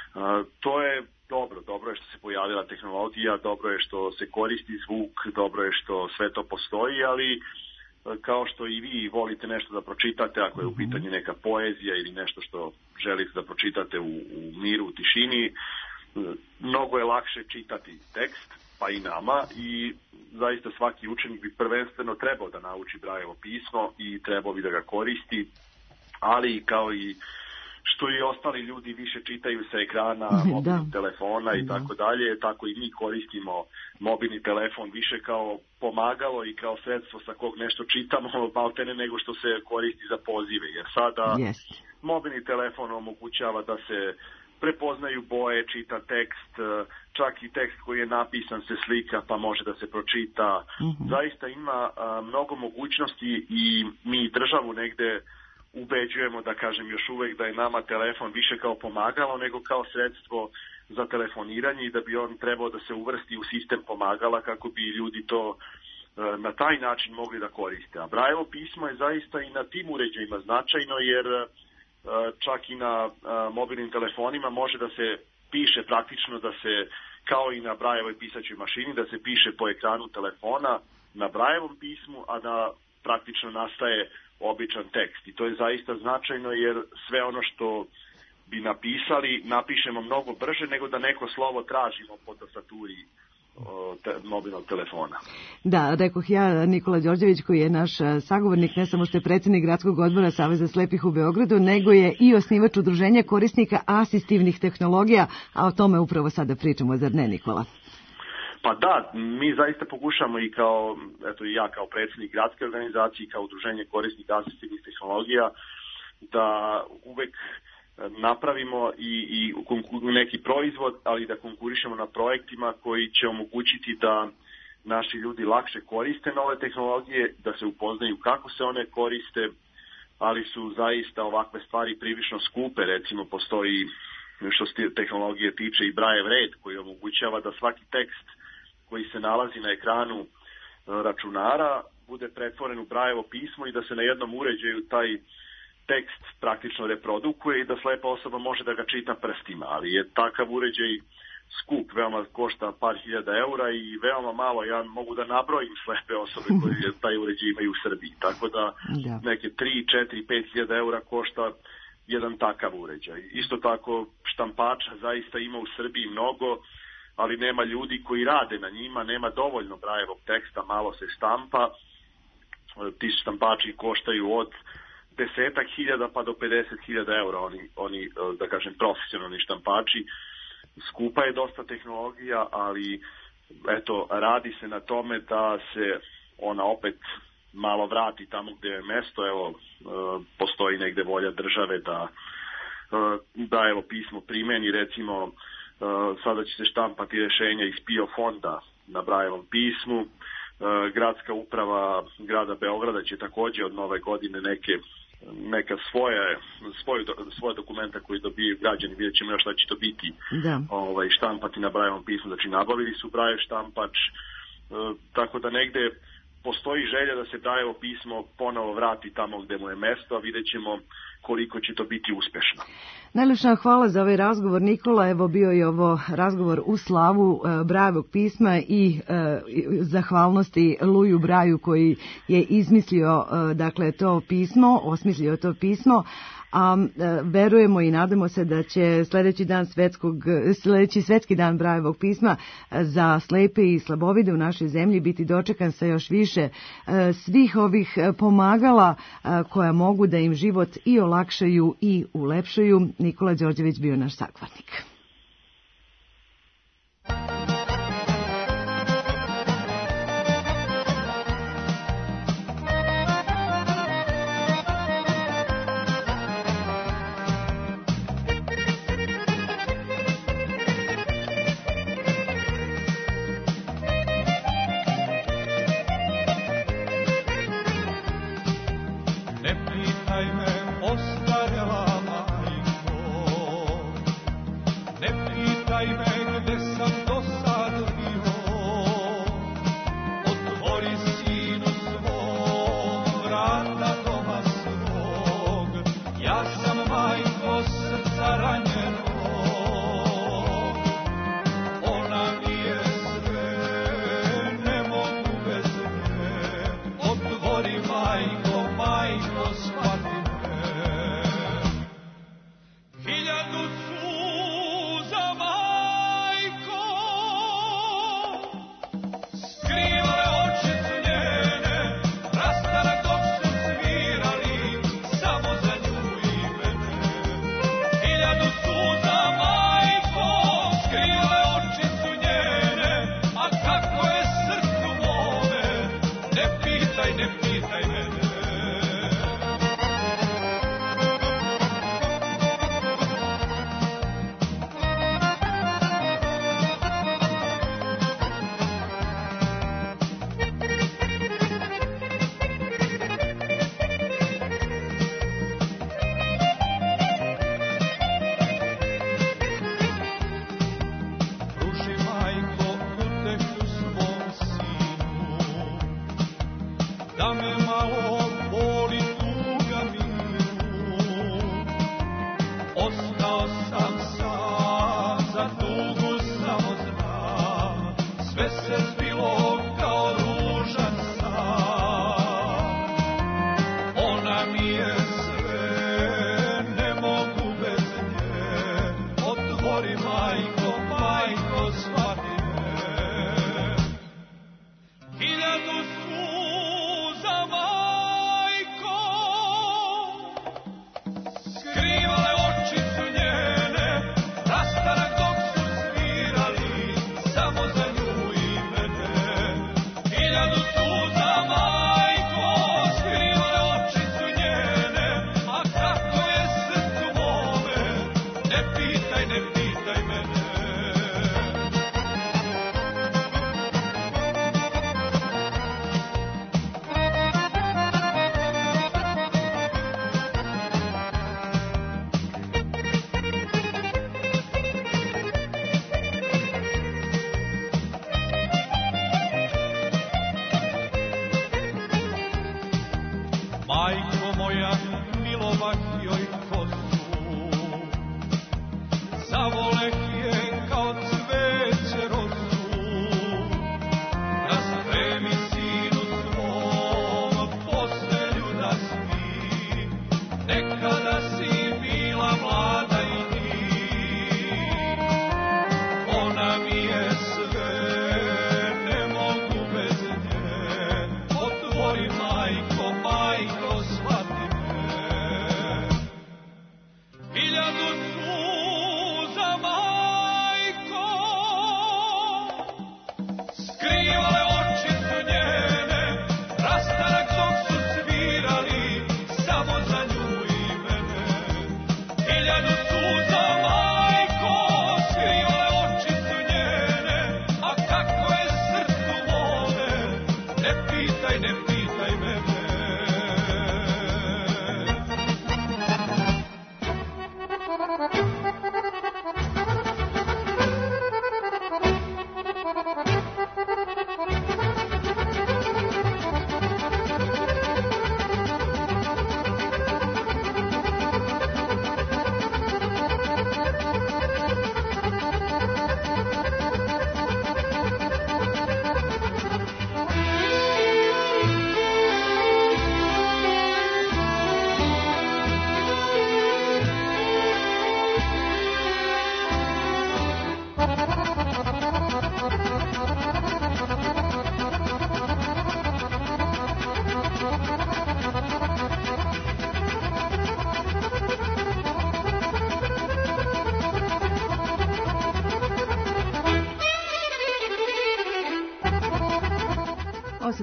To je dobro je što se pojavila tehnologija, dobro je što se koristi zvuk, dobro je što sve to postoji, ali kao što i vi volite nešto da pročitate, ako je u pitanju neka poezija ili nešto što želite da pročitate u miru, u tišini, mnogo je lakše čitati tekst, pa i nama, i zaista svaki učenik bi prvenstveno trebao da nauči Brajevo pismo i trebao bi da ga koristi, ali kao i što i ostali ljudi više čitaju sa ekrana mobilnih telefona i tako dalje, tako i mi koristimo mobilni telefon više kao pomagalo i kao sredstvo sa kog nešto čitamo, maltene nego što se koristi za pozive, jer sada mobilni telefon omogućava da se prepoznaju boje, čita tekst, čak i tekst koji je napisan se slika pa može da se pročita. Zaista ima mnogo mogućnosti i mi državu negde ubeđujemo, da kažem još uvek, da je nama telefon više kao pomagalo nego kao sredstvo za telefoniranje i da bi on trebao da se uvrsti u sistem pomagala kako bi ljudi to na taj način mogli da koriste. A Brajevo pismo je zaista i na tim uređajima značajno, jer čak i na mobilnim telefonima može da se piše praktično, da se kao i na Brajevoj pisaćoj mašini, da se piše po ekranu telefona na Brajevom pismu, a da praktično nastaje običan tekst. I to je zaista značajno, jer sve ono što bi napisali napišemo mnogo brže nego da neko slovo tražimo po tastaturi mobilnog telefona. Da, rekoh ja, Nikola Đorđević, koji je naš sagovornik, ne samo što je predsjednik Gradskog odbora Saveza slepih u Beogradu, nego je i osnivač udruženja korisnika asistivnih tehnologija, a o tome upravo sada pričamo, zar ne, Nikola? Pa da, mi zaista pokušamo i kao, eto i ja kao predsjednik gradske organizacije i kao udruženje korisnika asistivnih tehnologija da uvek napravimo i neki proizvod, ali da konkurišemo na projektima koji će omogućiti da naši ljudi lakše koriste nove tehnologije, da se upoznaju kako se one koriste, ali su zaista ovakve stvari prilično skupe. Recimo postoji, što se tehnologije tiče, i Brajev red koji omogućava da svaki tekst koji se nalazi na ekranu računara bude pretvoren u Brajevo pismo i da se na jednom uređaju taj tekst praktično reprodukuje i da slepa osoba može da ga čita prstima, ali je takav uređaj skup, veoma košta par hiljada eura i veoma malo, ja mogu da nabrojim slepe osobe koje taj uređaj imaju u Srbiji, tako da neke 3, 4, 5 hiljada eura košta jedan takav uređaj. Isto tako štampača zaista ima u Srbiji mnogo, ali nema ljudi koji rade na njima, nema dovoljno Brajevog teksta, malo se štampa, ti štampači koštaju od 10.000 pa do 50.000 eura, oni, da kažem, profesionalni štampači. Skupa je dosta tehnologija, ali eto, radi se na tome da se ona opet malo vrati tamo gde je mesto. Evo, postoji negde volja države da evo pismo primeni, recimo sada će se štampati rešenja iz PIO fonda na Brajevom pismu. Gradska uprava grada Beograda će takođe od nove godine neka svoje dokumenta koji dobiju građani, vidjet ćemo još šta će to biti, štampati na Brajevom pismu. Znači nabavili su Brajev štampač, tako da negde postoji želja da se Brajevo pismo ponovo vrati tamo gde mu je mesto, a vidjet ćemo koliko će to biti uspešno. Najlepša hvala za ovaj razgovor, Nikola. Evo bio je ovo razgovor u slavu Brajevog pisma i zahvalnosti Luju Braju koji je izmislio to pismo, osmislio to pismo. A verujemo i nadamo se da će sledeći svetski dan Brajevog pisma za slepe i slabovide u našoj zemlji biti dočekan sa još više svih ovih pomagala koja mogu da im život i olakšaju i ulepšaju. Nikola Đorđević bio naš sagovornik.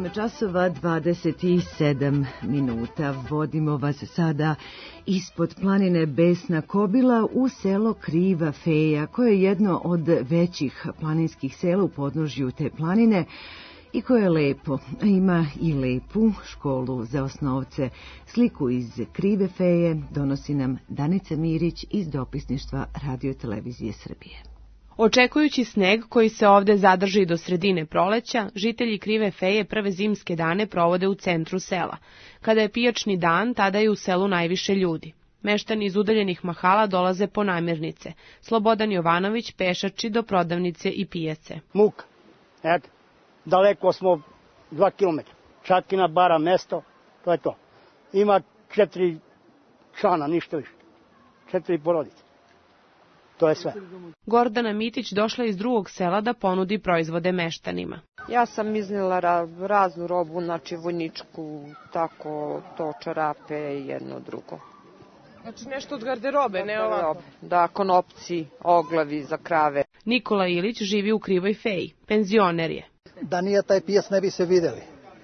8 časova 27 minuta. Vodimo vas sada ispod planine Besna Kobila u selo Kriva Feja, koje je jedno od većih planinskih sela u podnožju te planine i koje je lepo. Ima i lepu školu za osnovce. Sliku iz Krive Feje donosi nam Danica Mirić iz dopisništva Radio Televizije Srbije. Očekujući sneg koji se ovde zadrži do sredine proleća, žitelji Krive Feje prve zimske dane provode u centru sela. Kada je pijačni dan, tada je u selu najviše ljudi. Meštani iz udaljenih mahala dolaze po namirnice. Slobodan Jovanović pešači do prodavnice i pijace. Muka, eto, daleko smo 2 kilometra. Čatkina, bara, mesto, to je to. Ima 4 člana, ništa više. 4 porodice. To je sve. Gordana Mitić došla iz drugog sela da ponudi proizvode meštanima. Ja sam iznela raznu robu, znači vojničku, tako, to čarape i jedno drugo. Znači nešto od garderobe, ne ovako? Da, konopci, oglavi za krave. Nikola Ilić živi u Krivoj Feji, penzioner je. Da nije taj pijac ne bi se videli.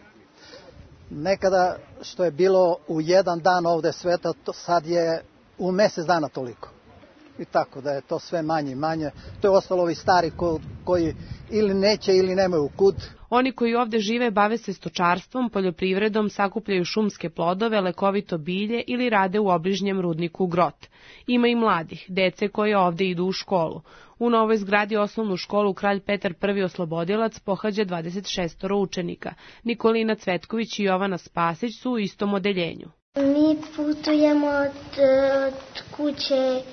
Nekada što je bilo u jedan dan ovde sveta, sad je u mesec dana toliko. I tako da je to sve manje i manje. To je ostalo ovi stari koji ili neće ili nemaju kud. Oni koji ovde žive bave se stočarstvom, poljoprivredom, sakupljaju šumske plodove, lekovito bilje ili rade u obližnjem rudniku Grot. Ima i mladih, dece koje ovde idu u školu. U novoj zgradi osnovnu školu Kralj Petar I Oslobodilac pohađa 26 učenika. Nikolina Cvetković i Jovana Spasić su u istom odeljenju. Mi putujemo od kuće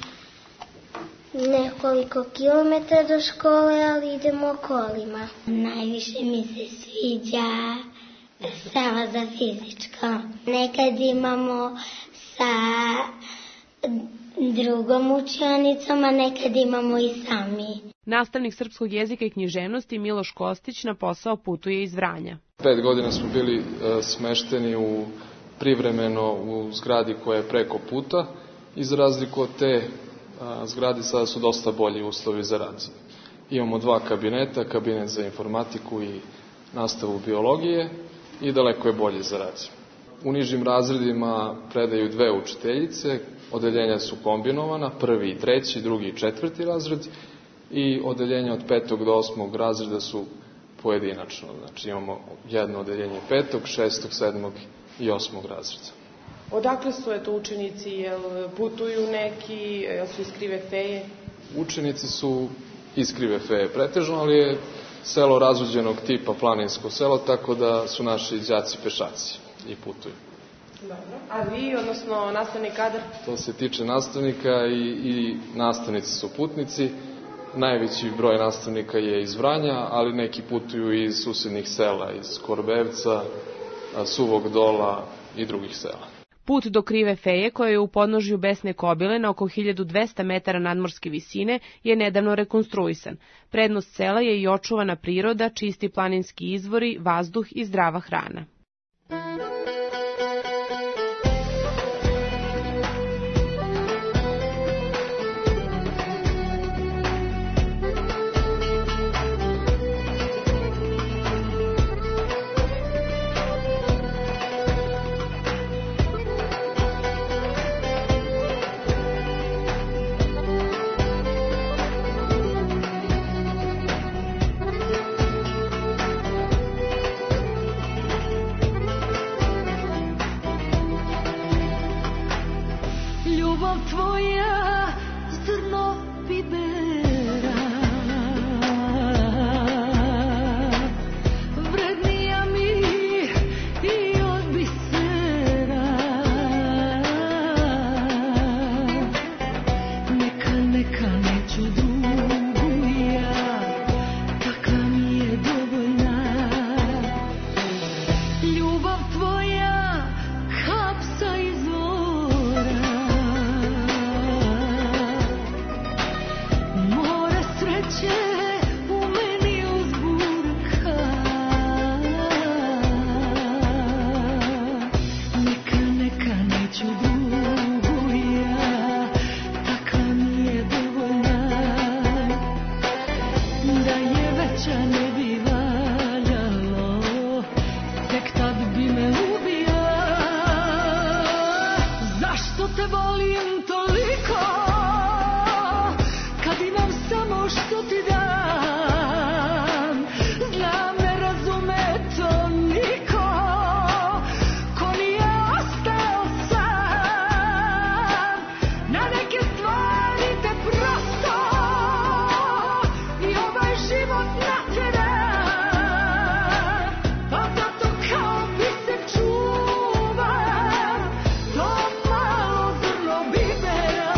nekoliko kilometara do škole, ali idemo kolima. Najviše mi se sviđa sala za fizičko. Nekad imamo sa drugom učionicom, a nekad imamo i sami. Nastavnik srpskog jezika i književnosti Miloš Kostić na posao putuje iz Vranja. 5 godina smo bili smešteni privremeno u zgradi koja je preko puta i za razliku od te zgradi sada su dosta bolji uslovi za rad. Imamo 2 kabineta, kabinet za informatiku i nastavu biologije i daleko je bolje za rad. U nižim razredima predaju 2 učiteljice, odeljenja su kombinovana, 1. i 3., 2. i 4. razred i odeljenja od 5. do 8. razreda su pojedinačno. Znači imamo jedno odeljenje 5., 6., 7. i 8. razreda. Odakle su učenici, jel putuju neki, jel su iz Krive Feje? Učenici su iz Krive Feje pretežno, ali je selo razuđenog tipa planinsko selo, tako da su naši đaci pešaci i putuju. Dobro. A vi, odnosno nastavni kadar? To se tiče nastavnika i nastavnici su putnici. Najveći broj nastavnika je iz Vranja, ali neki putuju iz susednih sela, iz Korbevca, Suvog Dola i drugih sela. Put do Krive Feje, koja je u podnožju Besne Kobile na oko 1200 metara nadmorske visine, je nedavno rekonstruisan. Prednost sela je i očuvana priroda, čisti planinski izvori, vazduh i zdrava hrana. Tvoja hapsa izvora te volim toliko, kad imam samo što ti dam. Znam ne razume to niko, ko nije ostao sam. Na neke stvari te prosto i ovaj život natjera, pa zato kao bi se čuvam to malo zrno bibera.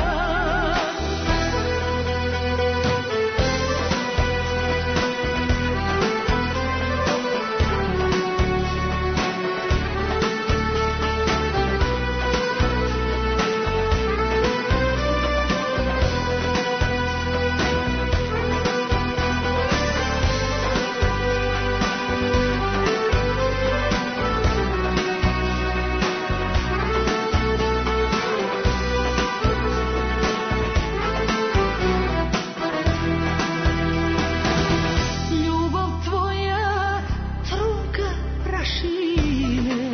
Ljubav tvoja trunka prašine,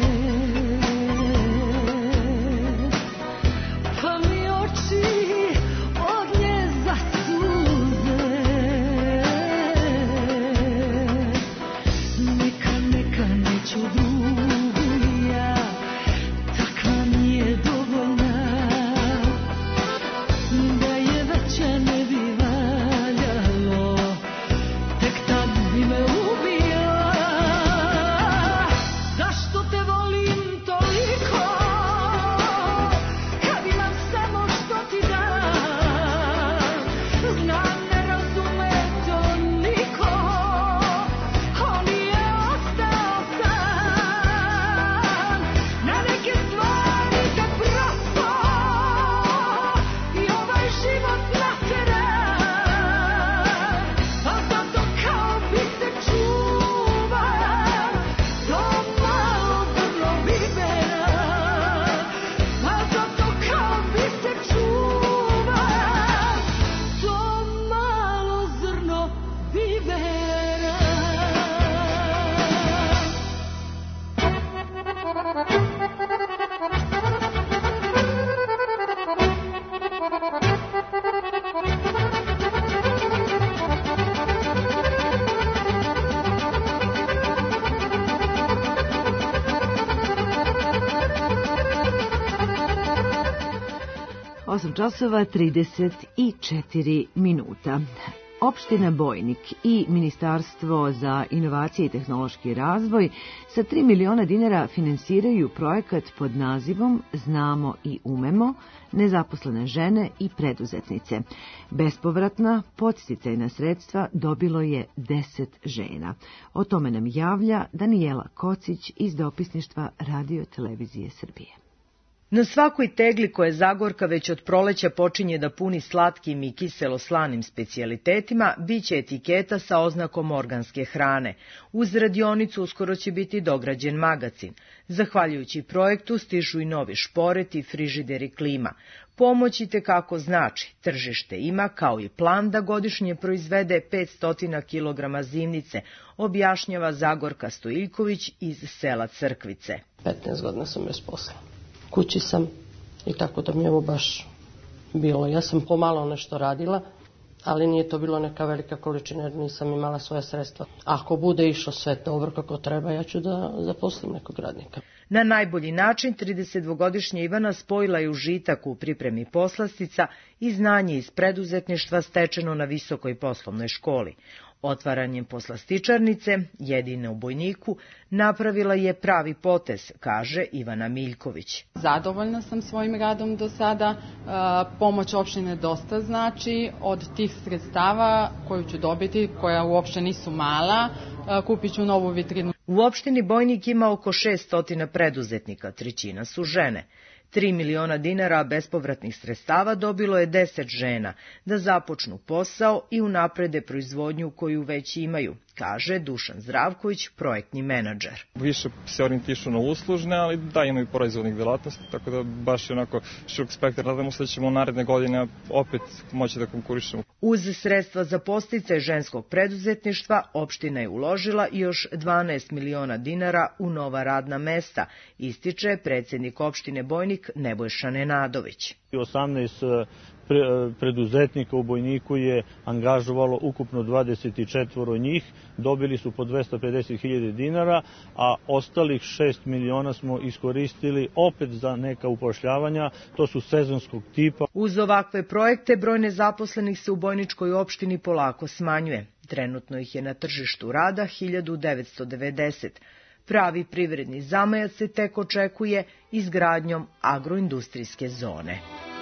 pa mi oči od nje zasuze. Neka neću drugu ja, takva mi je dovoljna. Da je veća ne bi valjalo, tek tad bi me ubila. Zašto te volim toliko, kad imam samo što ti dam. Znam ne razume to niko, on nije ostao sam. Na neke stvari te prosto i ovaj život natjera, pa zato kao bi se čuvam to malo zrno bibera. Pa zato kao bi se čuvam to malo zrno bibera. Osam časova 34 minuta. Opština Bojnik i Ministarstvo za inovacije i tehnološki razvoj sa 3 miliona dinara finansiraju projekat pod nazivom Znamo i umemo, nezaposlene žene i preduzetnice. Bespovratna podsticajna sredstva dobilo je 10 žena. O tome nam javlja Danijela Kocić iz dopisništva Radio Televizije Srbije. Na svakoj tegli koje Zagorka već od proleća počinje da puni slatkim i kiselo-slanim specijalitetima, biće etiketa sa oznakom organske hrane. Uz radionicu uskoro će biti dograđen magacin. Zahvaljujući projektu stižu i novi šporeti, frižider i klima. Pomoć i tekako znači, tržište ima kao i plan da godišnje proizvede 500 kg zimnice, objašnjava Zagorka Stojiljković iz sela Crkvice. 15 godina sam bez posla. Kući sam i tako da mi je ovo baš bilo. Ja sam pomalo nešto radila, ali nije to bilo neka velika količina jer nisam imala svoja sredstva. Ako bude išlo sve dobro kako treba, ja ću da zaposlim nekog radnika. Na najbolji način 32-godišnja Ivana spojila je užitak u pripremi poslastica i znanje iz preduzetništva stečeno na visokoj poslovnoj školi. Otvaranjem poslastičarnice, jedine u Bojniku, napravila je pravi potez, kaže Ivana Miljković. Zadovoljna sam svojim radom do sada, pomoć opštine dosta znači, od tih sredstava koju ću dobiti, koja uopšte nisu mala, kupit ću novu vitrinu. U opštini Bojnik ima oko 600 preduzetnika, trećina su žene. 3 miliona dinara bespovratnih sredstava dobilo je 10 žena da započnu posao i unaprede proizvodnju koju već imaju, kaže Dušan Zdravković, projektni menadžer. Više se orijentišu na uslužne, ali da imaju proizvodnih delatnosti, tako da baš je onako širok spektar. Nadamo se da ćemo naredne godine opet moći da konkurišemo. Uz sredstva za podsticaj ženskog preduzetništva, opština je uložila još 12 miliona dinara u nova radna mesta, ističe predsjednik opštine Bojnik načelnik Nebojša Nenadović. 18 preduzetnika u Bojniku je angažovalo ukupno 24 njih, dobili su po 250.000 dinara, a ostalih 6 miliona smo iskoristili opet za neka upošljavanja, to su sezonskog tipa. Uz ovakve projekte broj nezaposlenih se u Bojničkoj opštini polako smanjuje. Trenutno ih je na tržištu rada 1990. Pravi privredni zamajac se tek očekuje izgradnjom agroindustrijske zone.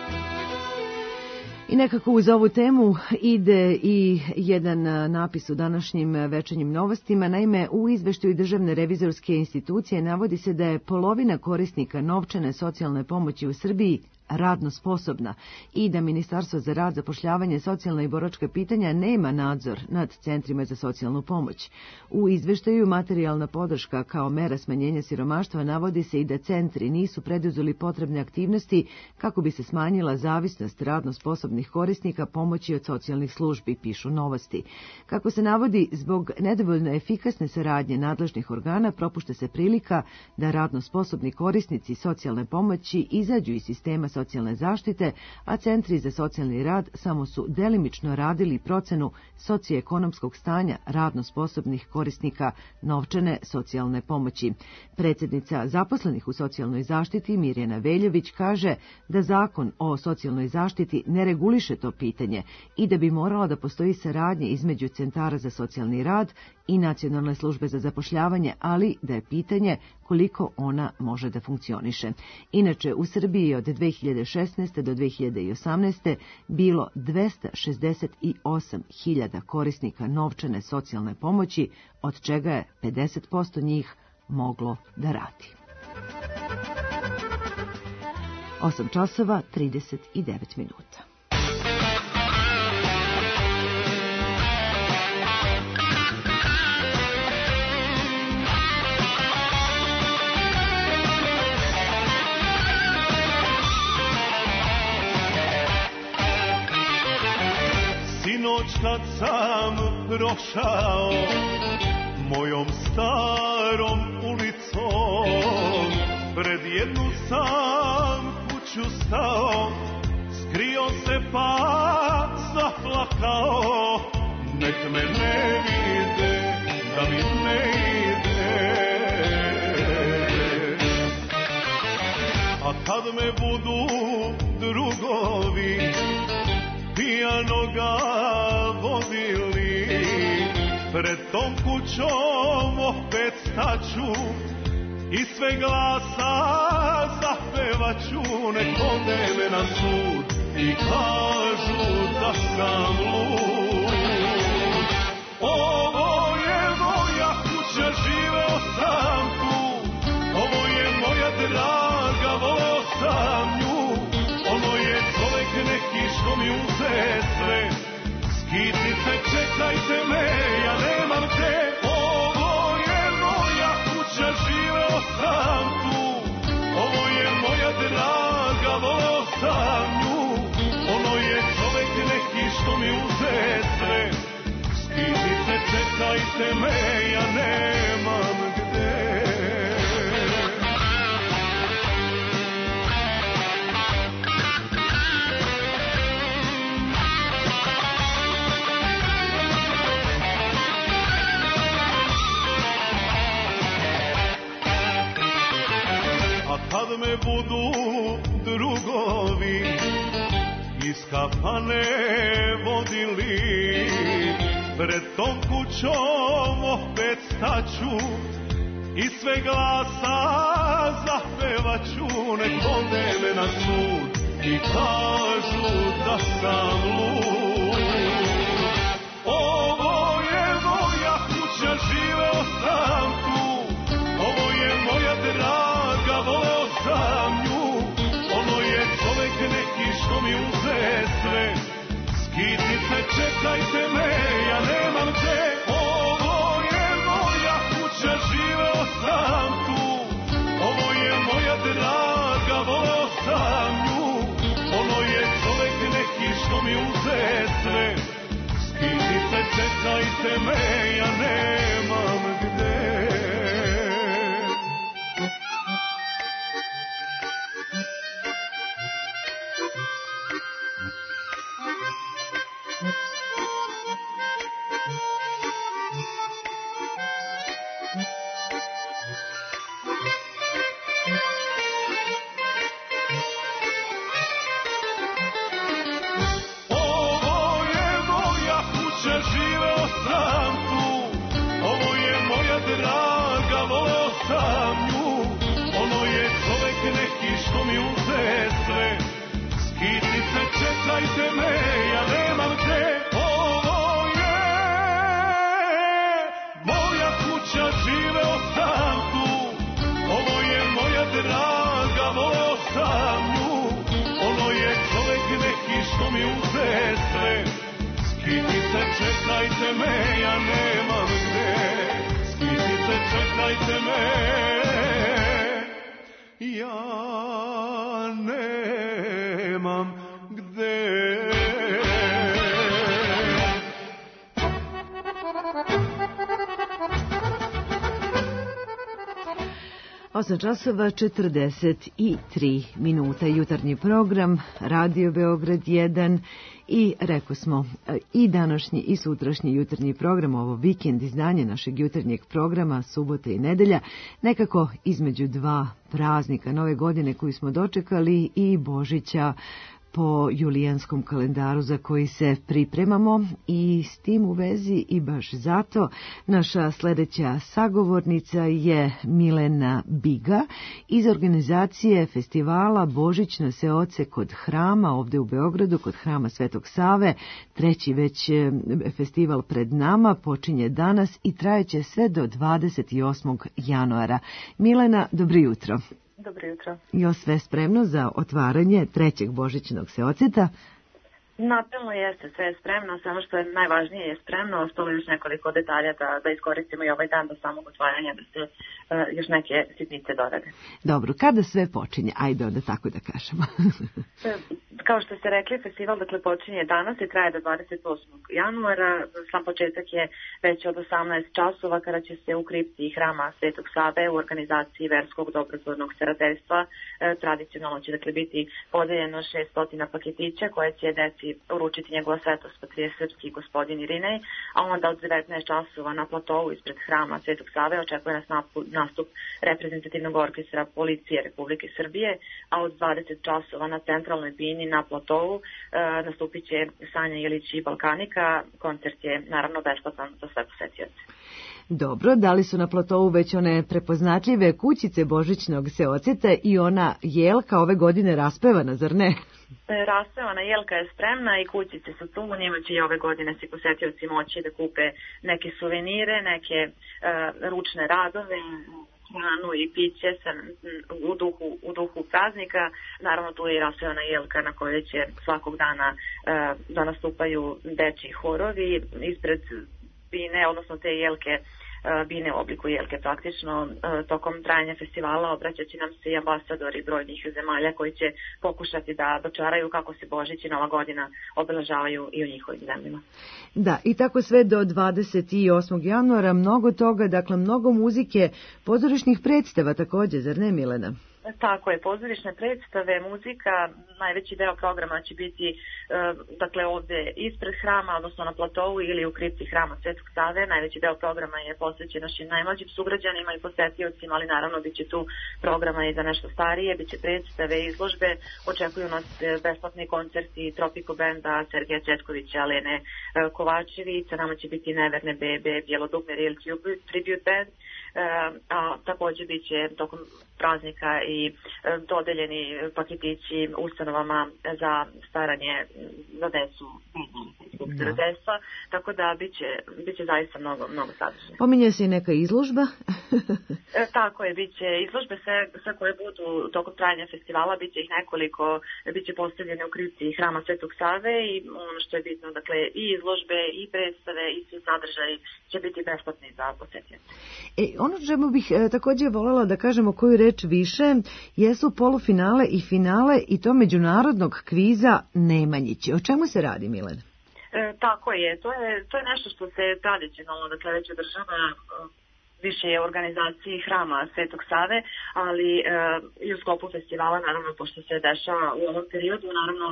I nekako uz ovu temu ide i jedan napis u današnjim večernjim novostima. Naime, u izveštaju Državne revizorske institucije navodi se da je polovina korisnika novčane socijalne pomoći u Srbiji radno sposobna i da Ministarstvo za rad, zapošljavanje, socijalna i boračka pitanja nema nadzor nad centrima za socijalnu pomoć. U izveštaju materijalna podrška kao mera smanjenja siromaštva navodi se i da centri nisu preduzeli potrebne aktivnosti kako bi se smanjila zavisnost radno sposobnih korisnika pomoći od socijalnih službi, pišu Novosti. Kako se navodi, zbog nedovoljno efikasne saradnje nadležnih organa propušta se prilika da radno sposobni korisnici socijalne pomoći izađu iz sistema socijalne zaštite, a centri za socijalni rad samo su delimično radili procenu socioekonomskog stanja radno sposobnih korisnika novčane socijalne pomoći. Predsjednica zaposlenih u socijalnoj zaštiti Mirjana Veljović kaže da zakon o socijalnoj zaštiti ne reguliše to pitanje i da bi morala da postoji saradnja između centara za socijalni rad i Nacionalne službe za zapošljavanje, ali da je pitanje koliko ona može da funkcioniše. Inače, u Srbiji od 2016. do 2018. bilo 268.000 korisnika novčane socijalne pomoći, od čega je 50% njih moglo da radi. 8 časova 39 minuta. Sinoć kad sam prošao mojom starom ulicom, pred jednu sam kuću stao, skrio se pa zaplakao, nek me ne vide, da mi ne ide. A kad me budu drugovi pijanoga vodili, pred tom kućom opet staću i sve glasa zapevaću, nek vode me na sud i kažu da sam lud. Ovo je moja kuća, živeo sam tu, ovo je moja draga, voleo sam nju. Ono je čovek neki što mi uze sve, skitnice čekajte me, ja nemam te. Ovo je moja kuća, živeo sam tu, ovo je moja draga, voleo sam nju. Ono je čovek neki što mi uze sve, skitnice čekajte me, ja nemam gde. Kad me budu drugovi iz kafane vodili, pred tom kućom opet staću i sve glasa zapevaću, nek vode me na sud i kažu da sam lud. Ovo je moja kuća, živeo sam tu, ovo je moja draga, voleo sam nju. Ono je čovek neki što mi uze sve, skitnice čekajte me, ja nemam te. Ovo je moja kuća, živeo sam tu, ovo je moja draga, voleo sam nju. Ono je čovek neki što mi uze sve, skitnice čekajte me, ja nemam gde. mi uze sve. Skitice, čekajte me, ja nemam gde. Ovo je moja kuća, živeo sam tu. Ovo je moja draga, voleo sam nju. Ono je čovek neki što mi uze sve. Skitice, čekajte me, ja nemam gde. Skitice, čekajte me, ja nemam gde. 8 časova 43 minuta, jutarnji program Radio Beograd 1 i rekao smo i današnji i sutrašnji jutarnji program, ovo vikend izdanje našeg jutarnjeg programa, subota i nedelja, nekako između dva praznika Nove godine koju smo dočekali i Božića po julijanskom kalendaru za koji se pripremamo i s tim u vezi i baš zato naša sljedeća sagovornica je Milena Biga iz organizacije festivala Božićno seoce kod hrama ovdje u Beogradu, kod hrama Svetog Save. Treći već festival pred nama počinje danas i trajeće sve do 28. januara. Milena, dobro jutro. Dobro jutro. Jo sve spremno za otvaranje trećeg božićnog seoceta? Napilno jeste, sve je spremno, samo što je najvažnije je spremno, ostalo još nekoliko detalja da iskoristimo i ovaj dan do samog otvaranja, da se još neke sitnice dorade. Dobro, kada sve počinje? Ajde onda tako da kažemo. Kao što ste rekli, festival počinje danas i traje do 28. januara. Sam početak je već od 18 časova kada će se u kripti hrama Svetog Save u organizaciji Verskog dobrotvornog starateljstva tradicionalno će biti podeljeno 600 paketića koje će deci uručiti njegova svetost Patrije Srpski gospodin Irinej, a onda od 19 časova na platovu ispred hrama Svetog Save očekuje nas nastup reprezentativnog orkestra Policije Republike Srbije, a od 20 časova na centralnoj bini na platovu nastupit će Sanja Ilić i Balkanika. Koncert je naravno besplatan za sve posetioce. Dobro, da li su na platovu već one prepoznatljive kućice božićnog seoceta i ona jelka ove godine raspevana, zar ne? Raspevana jelka je spremna i kućice su tu, njima će i ove godine svi posetioci moći da kupe neke suvenire, neke ručne radove, hranu i piće u duhu praznika. Naravno tu je i raspevana jelka na kojoj će svakog dana da nastupaju dečji horovi ispred bine, odnosno te jelke, bine u obliku jelke praktično. Tokom trajanja festivala obraćaće nam se i ambasadori brojnih zemalja koji će pokušati da dočaraju kako se Božić i Nova godina obeležavaju i u njihovim zemljama. Da, i tako sve do 28. januara, mnogo toga, dakle mnogo muzike, pozorišnih predstava također, zar ne Milena? Tako je, pozorišne predstave, muzika, najveći deo programa će biti dakle ovdje ispred hrama, odnosno na platovu ili u kripti hrama Svetog Save. Najveći deo programa je posvećen našim najmlađim sugrađanima i posetiocima, ali naravno bit će tu programa i za nešto starije, bit će predstave, izložbe, očekuju nas besplatni koncerti Tropico benda Sergeja Cetkovića, Alene Kovačević, sa nama će biti Neverne bebe, Bjelodugme Real Tribute Band, a također bit će tokom praznika i dodeljeni paketići ustanovama za staranje za decu starateljstva, tako da bit će zaista mnogo sadržaja. Pominje se i neka izložba? Tako je, bit će izložbe sve koje budu tokom trajanja festivala, bit će ih nekoliko, bit će postavljene u kripti hrama Svetog Save i ono što je bitno, dakle i izložbe i predstave i svi sadržaji će biti besplatni za posetioce. Ono čemu bih također voljela da kažemo koju reč više jesu polufinale i finale i to međunarodnog kviza Nemanjići. O čemu se radi, Milena? Tako je, to je nešto što se tradicionalno, dakle već održava više je organizaciji hrama Svetog Save, ali i u sklopu festivala, naravno, pošto se dešava u ovom periodu, naravno,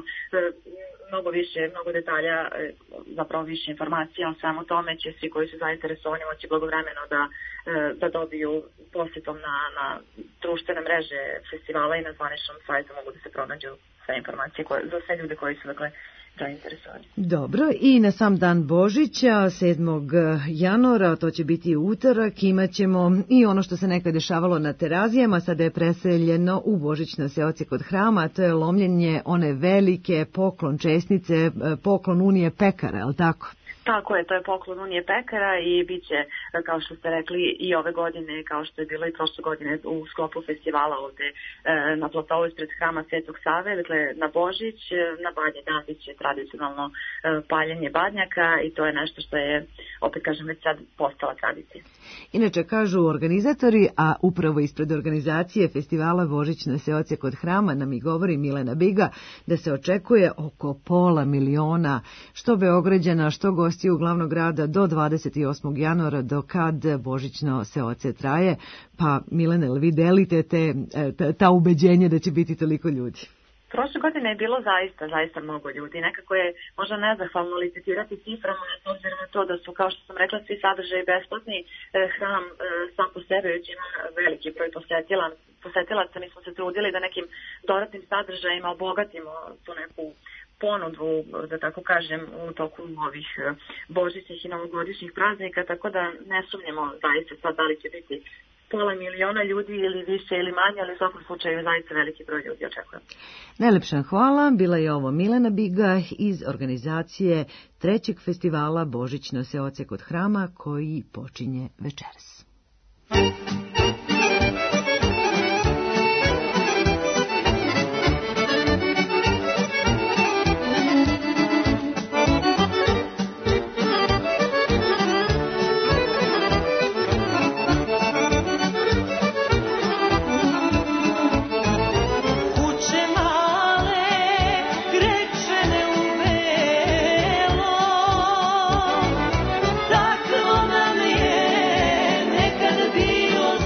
mnogo detalja, zapravo više informacija o svemu tome će svi koji su zainteresovani moći blagovremeno da dobiju posjetom na društvene mreže festivala i na zvaničnom sajtu mogu da se pronađu sve informacije za sve ljude koji su zainteresovani. Dobro, i na sam dan Božića, 7. januara, to će biti utorak, imat ćemo i ono što se nekad dešavalo na Terazijama, sada je preseljeno u božićne seoce kod hrama, a to je lomljenje one velike poklon česnice, poklon Unije pekara, je li tako? Tako je, to je poklon Unije pekara i bit će, kao što ste rekli, i ove godine, kao što je bilo i prošle godine u sklopu festivala ovde na platovu ispred hrama Svetog Save, dakle na Božić, na Badnji dan bit će tradicionalno paljenje badnjaka i to je nešto što je, opet kažem, već sad postala tradicija. Inače, kažu organizatori, a upravo ispred organizacije festivala Božićne seoce kod hrama nam i govori Milena Biga, da se očekuje oko 500.000 što Beograđana, što gostiju glavnog grada do 28. januara, do kad Božićno seoce traje. Pa, Milena, jel vi delite ta ubeđenje da će biti toliko ljudi? Prošle godine je bilo zaista mnogo ljudi. Nekako je možda nezahvalno licitirati ciframa, s obzirom na to da su, kao što sam rekla, svi sadržaji besplatni. Hram sam po sebi već ima veliki broj posetilaca. Mi smo se trudili da nekim dodatnim sadržajima obogatimo tu neku ponudu, da tako kažem, u toku ovih božićnih i novogodišnjih praznika, tako da ne sumnjamo zaista sad da li će biti 500.000 ljudi ili više ili manje, ali u svakom slučaju zaista veliki broj ljudi očekujem. Najlepša hvala, bila je ovo Milena Biga iz organizacije 3. festivala Božićno seoce kod hrama koji počinje večeras. Takvo nam je nekad bilo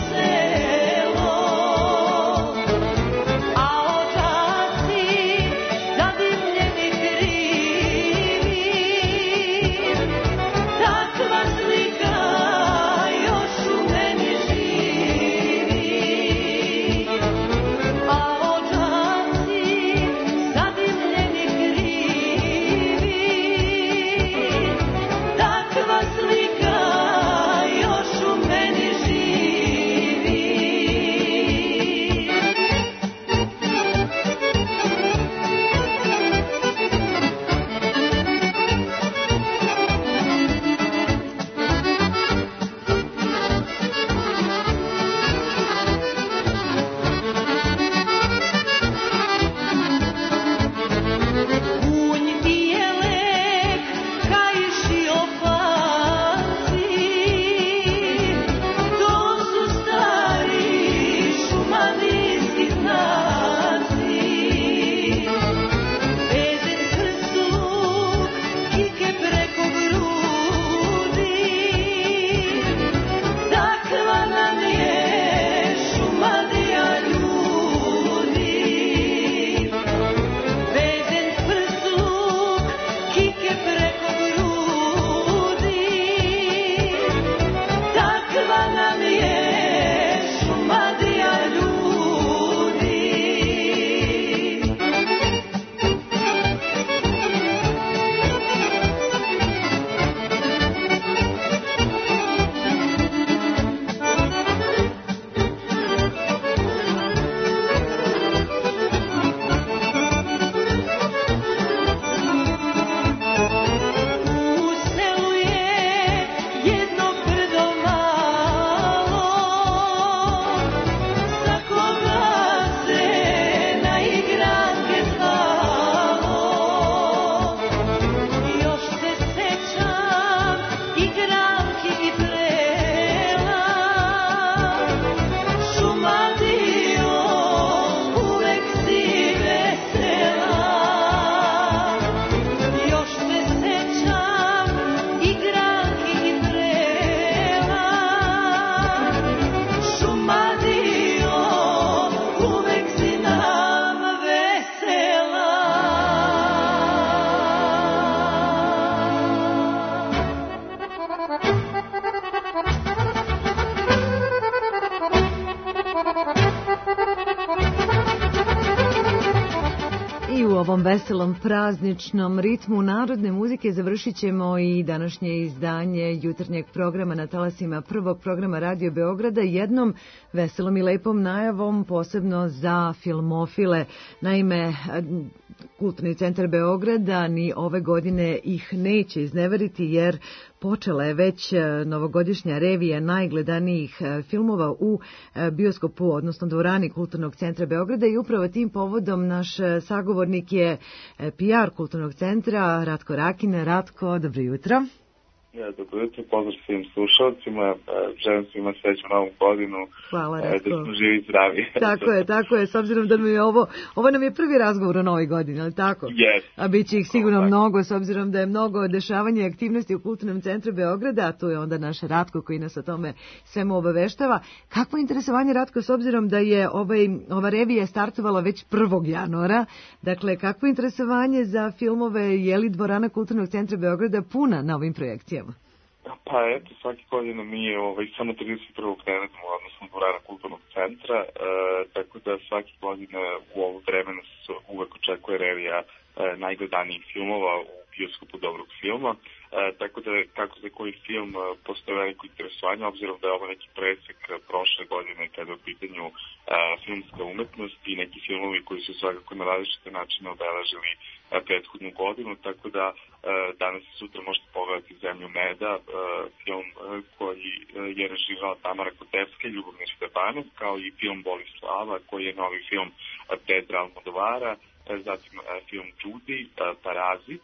ovom veselom prazničnom ritmu narodne muzike završit ćemo i današnje izdanje jutarnjeg programa na talasima prvog programa Radio Beograda jednom veselom i lepom najavom posebno za filmofile. Naime, Kulturni centar Beograda ni ove godine ih neće izneveriti jer počela je već novogodišnja revija najgledanijih filmova u bioskopu, odnosno dvorani Kulturnog centra Beograda i upravo tim povodom naš sagovornik je PR Kulturnog centra Ratko Rakin. Ratko, dobro jutro. Dobro jutro, pozdrav svim slušalcima, želim svima sreću novu godinu. Hvala, Ratko. Da smo živi i zdravi. Tako je, s obzirom da nam je ovo nam je prvi razgovor o novoj godini, ali tako? Yes. A bit će ih sigurno mnogo, s obzirom da je mnogo dešavanja i aktivnosti u Kulturnom centru Beograda, a tu je onda naš Ratko koji nas o tome svemu obaveštava. Kakvo interesovanje, Ratko, s obzirom da je ova revija startovala već 1. januara, dakle, kakvo interesovanje za filmove, je li dvorana Kulturnog centra Beograda puna na ovim projekcijama? Pa eto, svake godine mi je samo 31. krenemo, odnosno dvorana Kulturnog centra, tako da svake godine u ovo vremena se uvek očekuje revija najgledanijih filmova u bioskopu dobrog filma, tako da kako za koji film postoje veliko interesovanje, obzirom da je ovo neki presek prošle godine kada je u pitanju filmska umetnost i neki filmovi koji su svakako na različite načine obeležili prethodnu godinu, tako da danas i sutra možete pogledati Zemlju meda, film koji je režirala Tamara Kotevska i Ljubomir Stepanov, kao i film Bolislava, koji je novi film Pedra Almodovara, zatim film Judy, Parazit,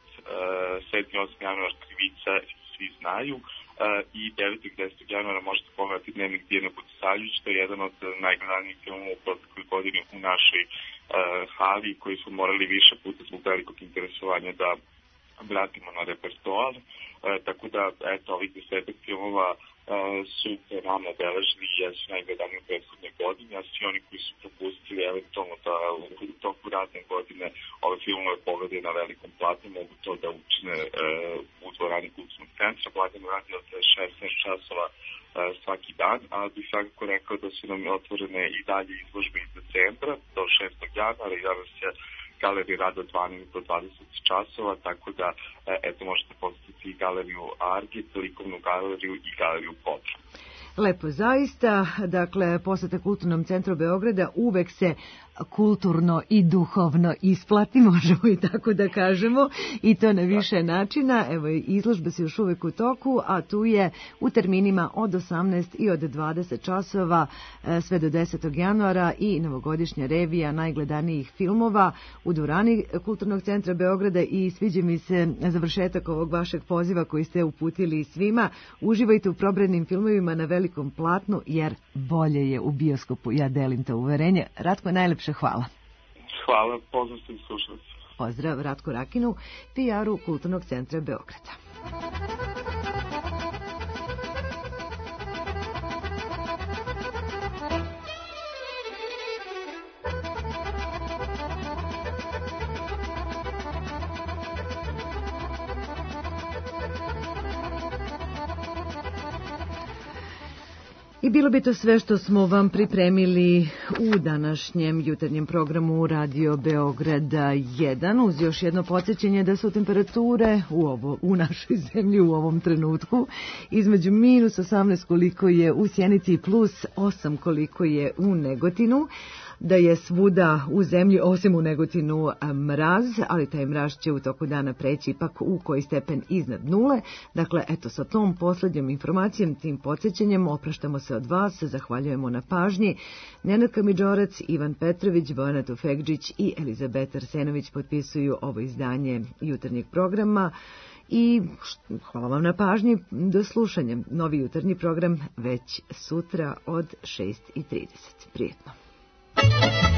7. 8. januar Krivica, svi znaju, i 9. 10. januara možete pogledati Dnevnik Dijane Budisavljević, to je jedan od najgledanijih filmova u protekloj godini u našoj hali, koji smo morali više puta zbog velikog interesovanja da vratimo na repertoar, tako da eto, ovih 10 filmova su nama obeležili i jesu najgledaniji u prethodne godine, a svi oni koji su propustili eventualno da u toku radne godine ove filmove pogledaju na velikom platnu, mogu to da učine u dvorani Kulturnog centra. Blagano radi od 16 časova svaki dan, a bih svakako rekao da su nam otvorene i dalje izložbe iz decembra do 6. januara i danas je galerija rada od 12 do 20 časova, tako da eto možete posjetiti i galeriju Argit, likovnu galeriju i galeriju Podrum. Lepo, zaista, dakle, poseta Kulturnom centru Beograda uvek se kulturno i duhovno isplati, možemo i tako da kažemo, i to na više načina. Evo, izložba se još uvek u toku, a tu je u terminima od 18 i od 20 časova sve do 10. januara i novogodišnja revija najgledanijih filmova u dvorani Kulturnog centra Beograda i sviđa mi se završetak ovog vašeg poziva koji ste uputili svima. Uživajte u probranim filmovima na velikom platnu, jer bolje je u bioskopu. Ja delim to uverenje. Ratko, najlepše hvala. Hvala, pozdrav svim slušalcima. Pozdrav Ratku Rakinu, PR-u Kulturnog centra Beograda. I bilo bi to sve što smo vam pripremili u današnjem jutarnjem programu Radio Beograda 1, uz još jedno podsjećanje da su temperature u našoj zemlji u ovom trenutku između minus 18 koliko je u Sjenici plus 8 koliko je u Negotinu, da je svuda u zemlji, osim u Negotinu, mraz, ali taj mraz će u toku dana preći ipak u koji stepen iznad nule. Dakle, eto, sa tom posljednjom informacijom, tim podsjećanjem, opraštamo se od vas, zahvaljujemo na pažnji. Nenad Kamidžorac, Ivan Petrović, Bojana Tufekđić i Elizabeta Arsenović potpisuju ovo izdanje jutarnjeg programa. I hvala vam na pažnji, do slušanja. Novi jutarnji program već sutra od 6:30. Prijetno.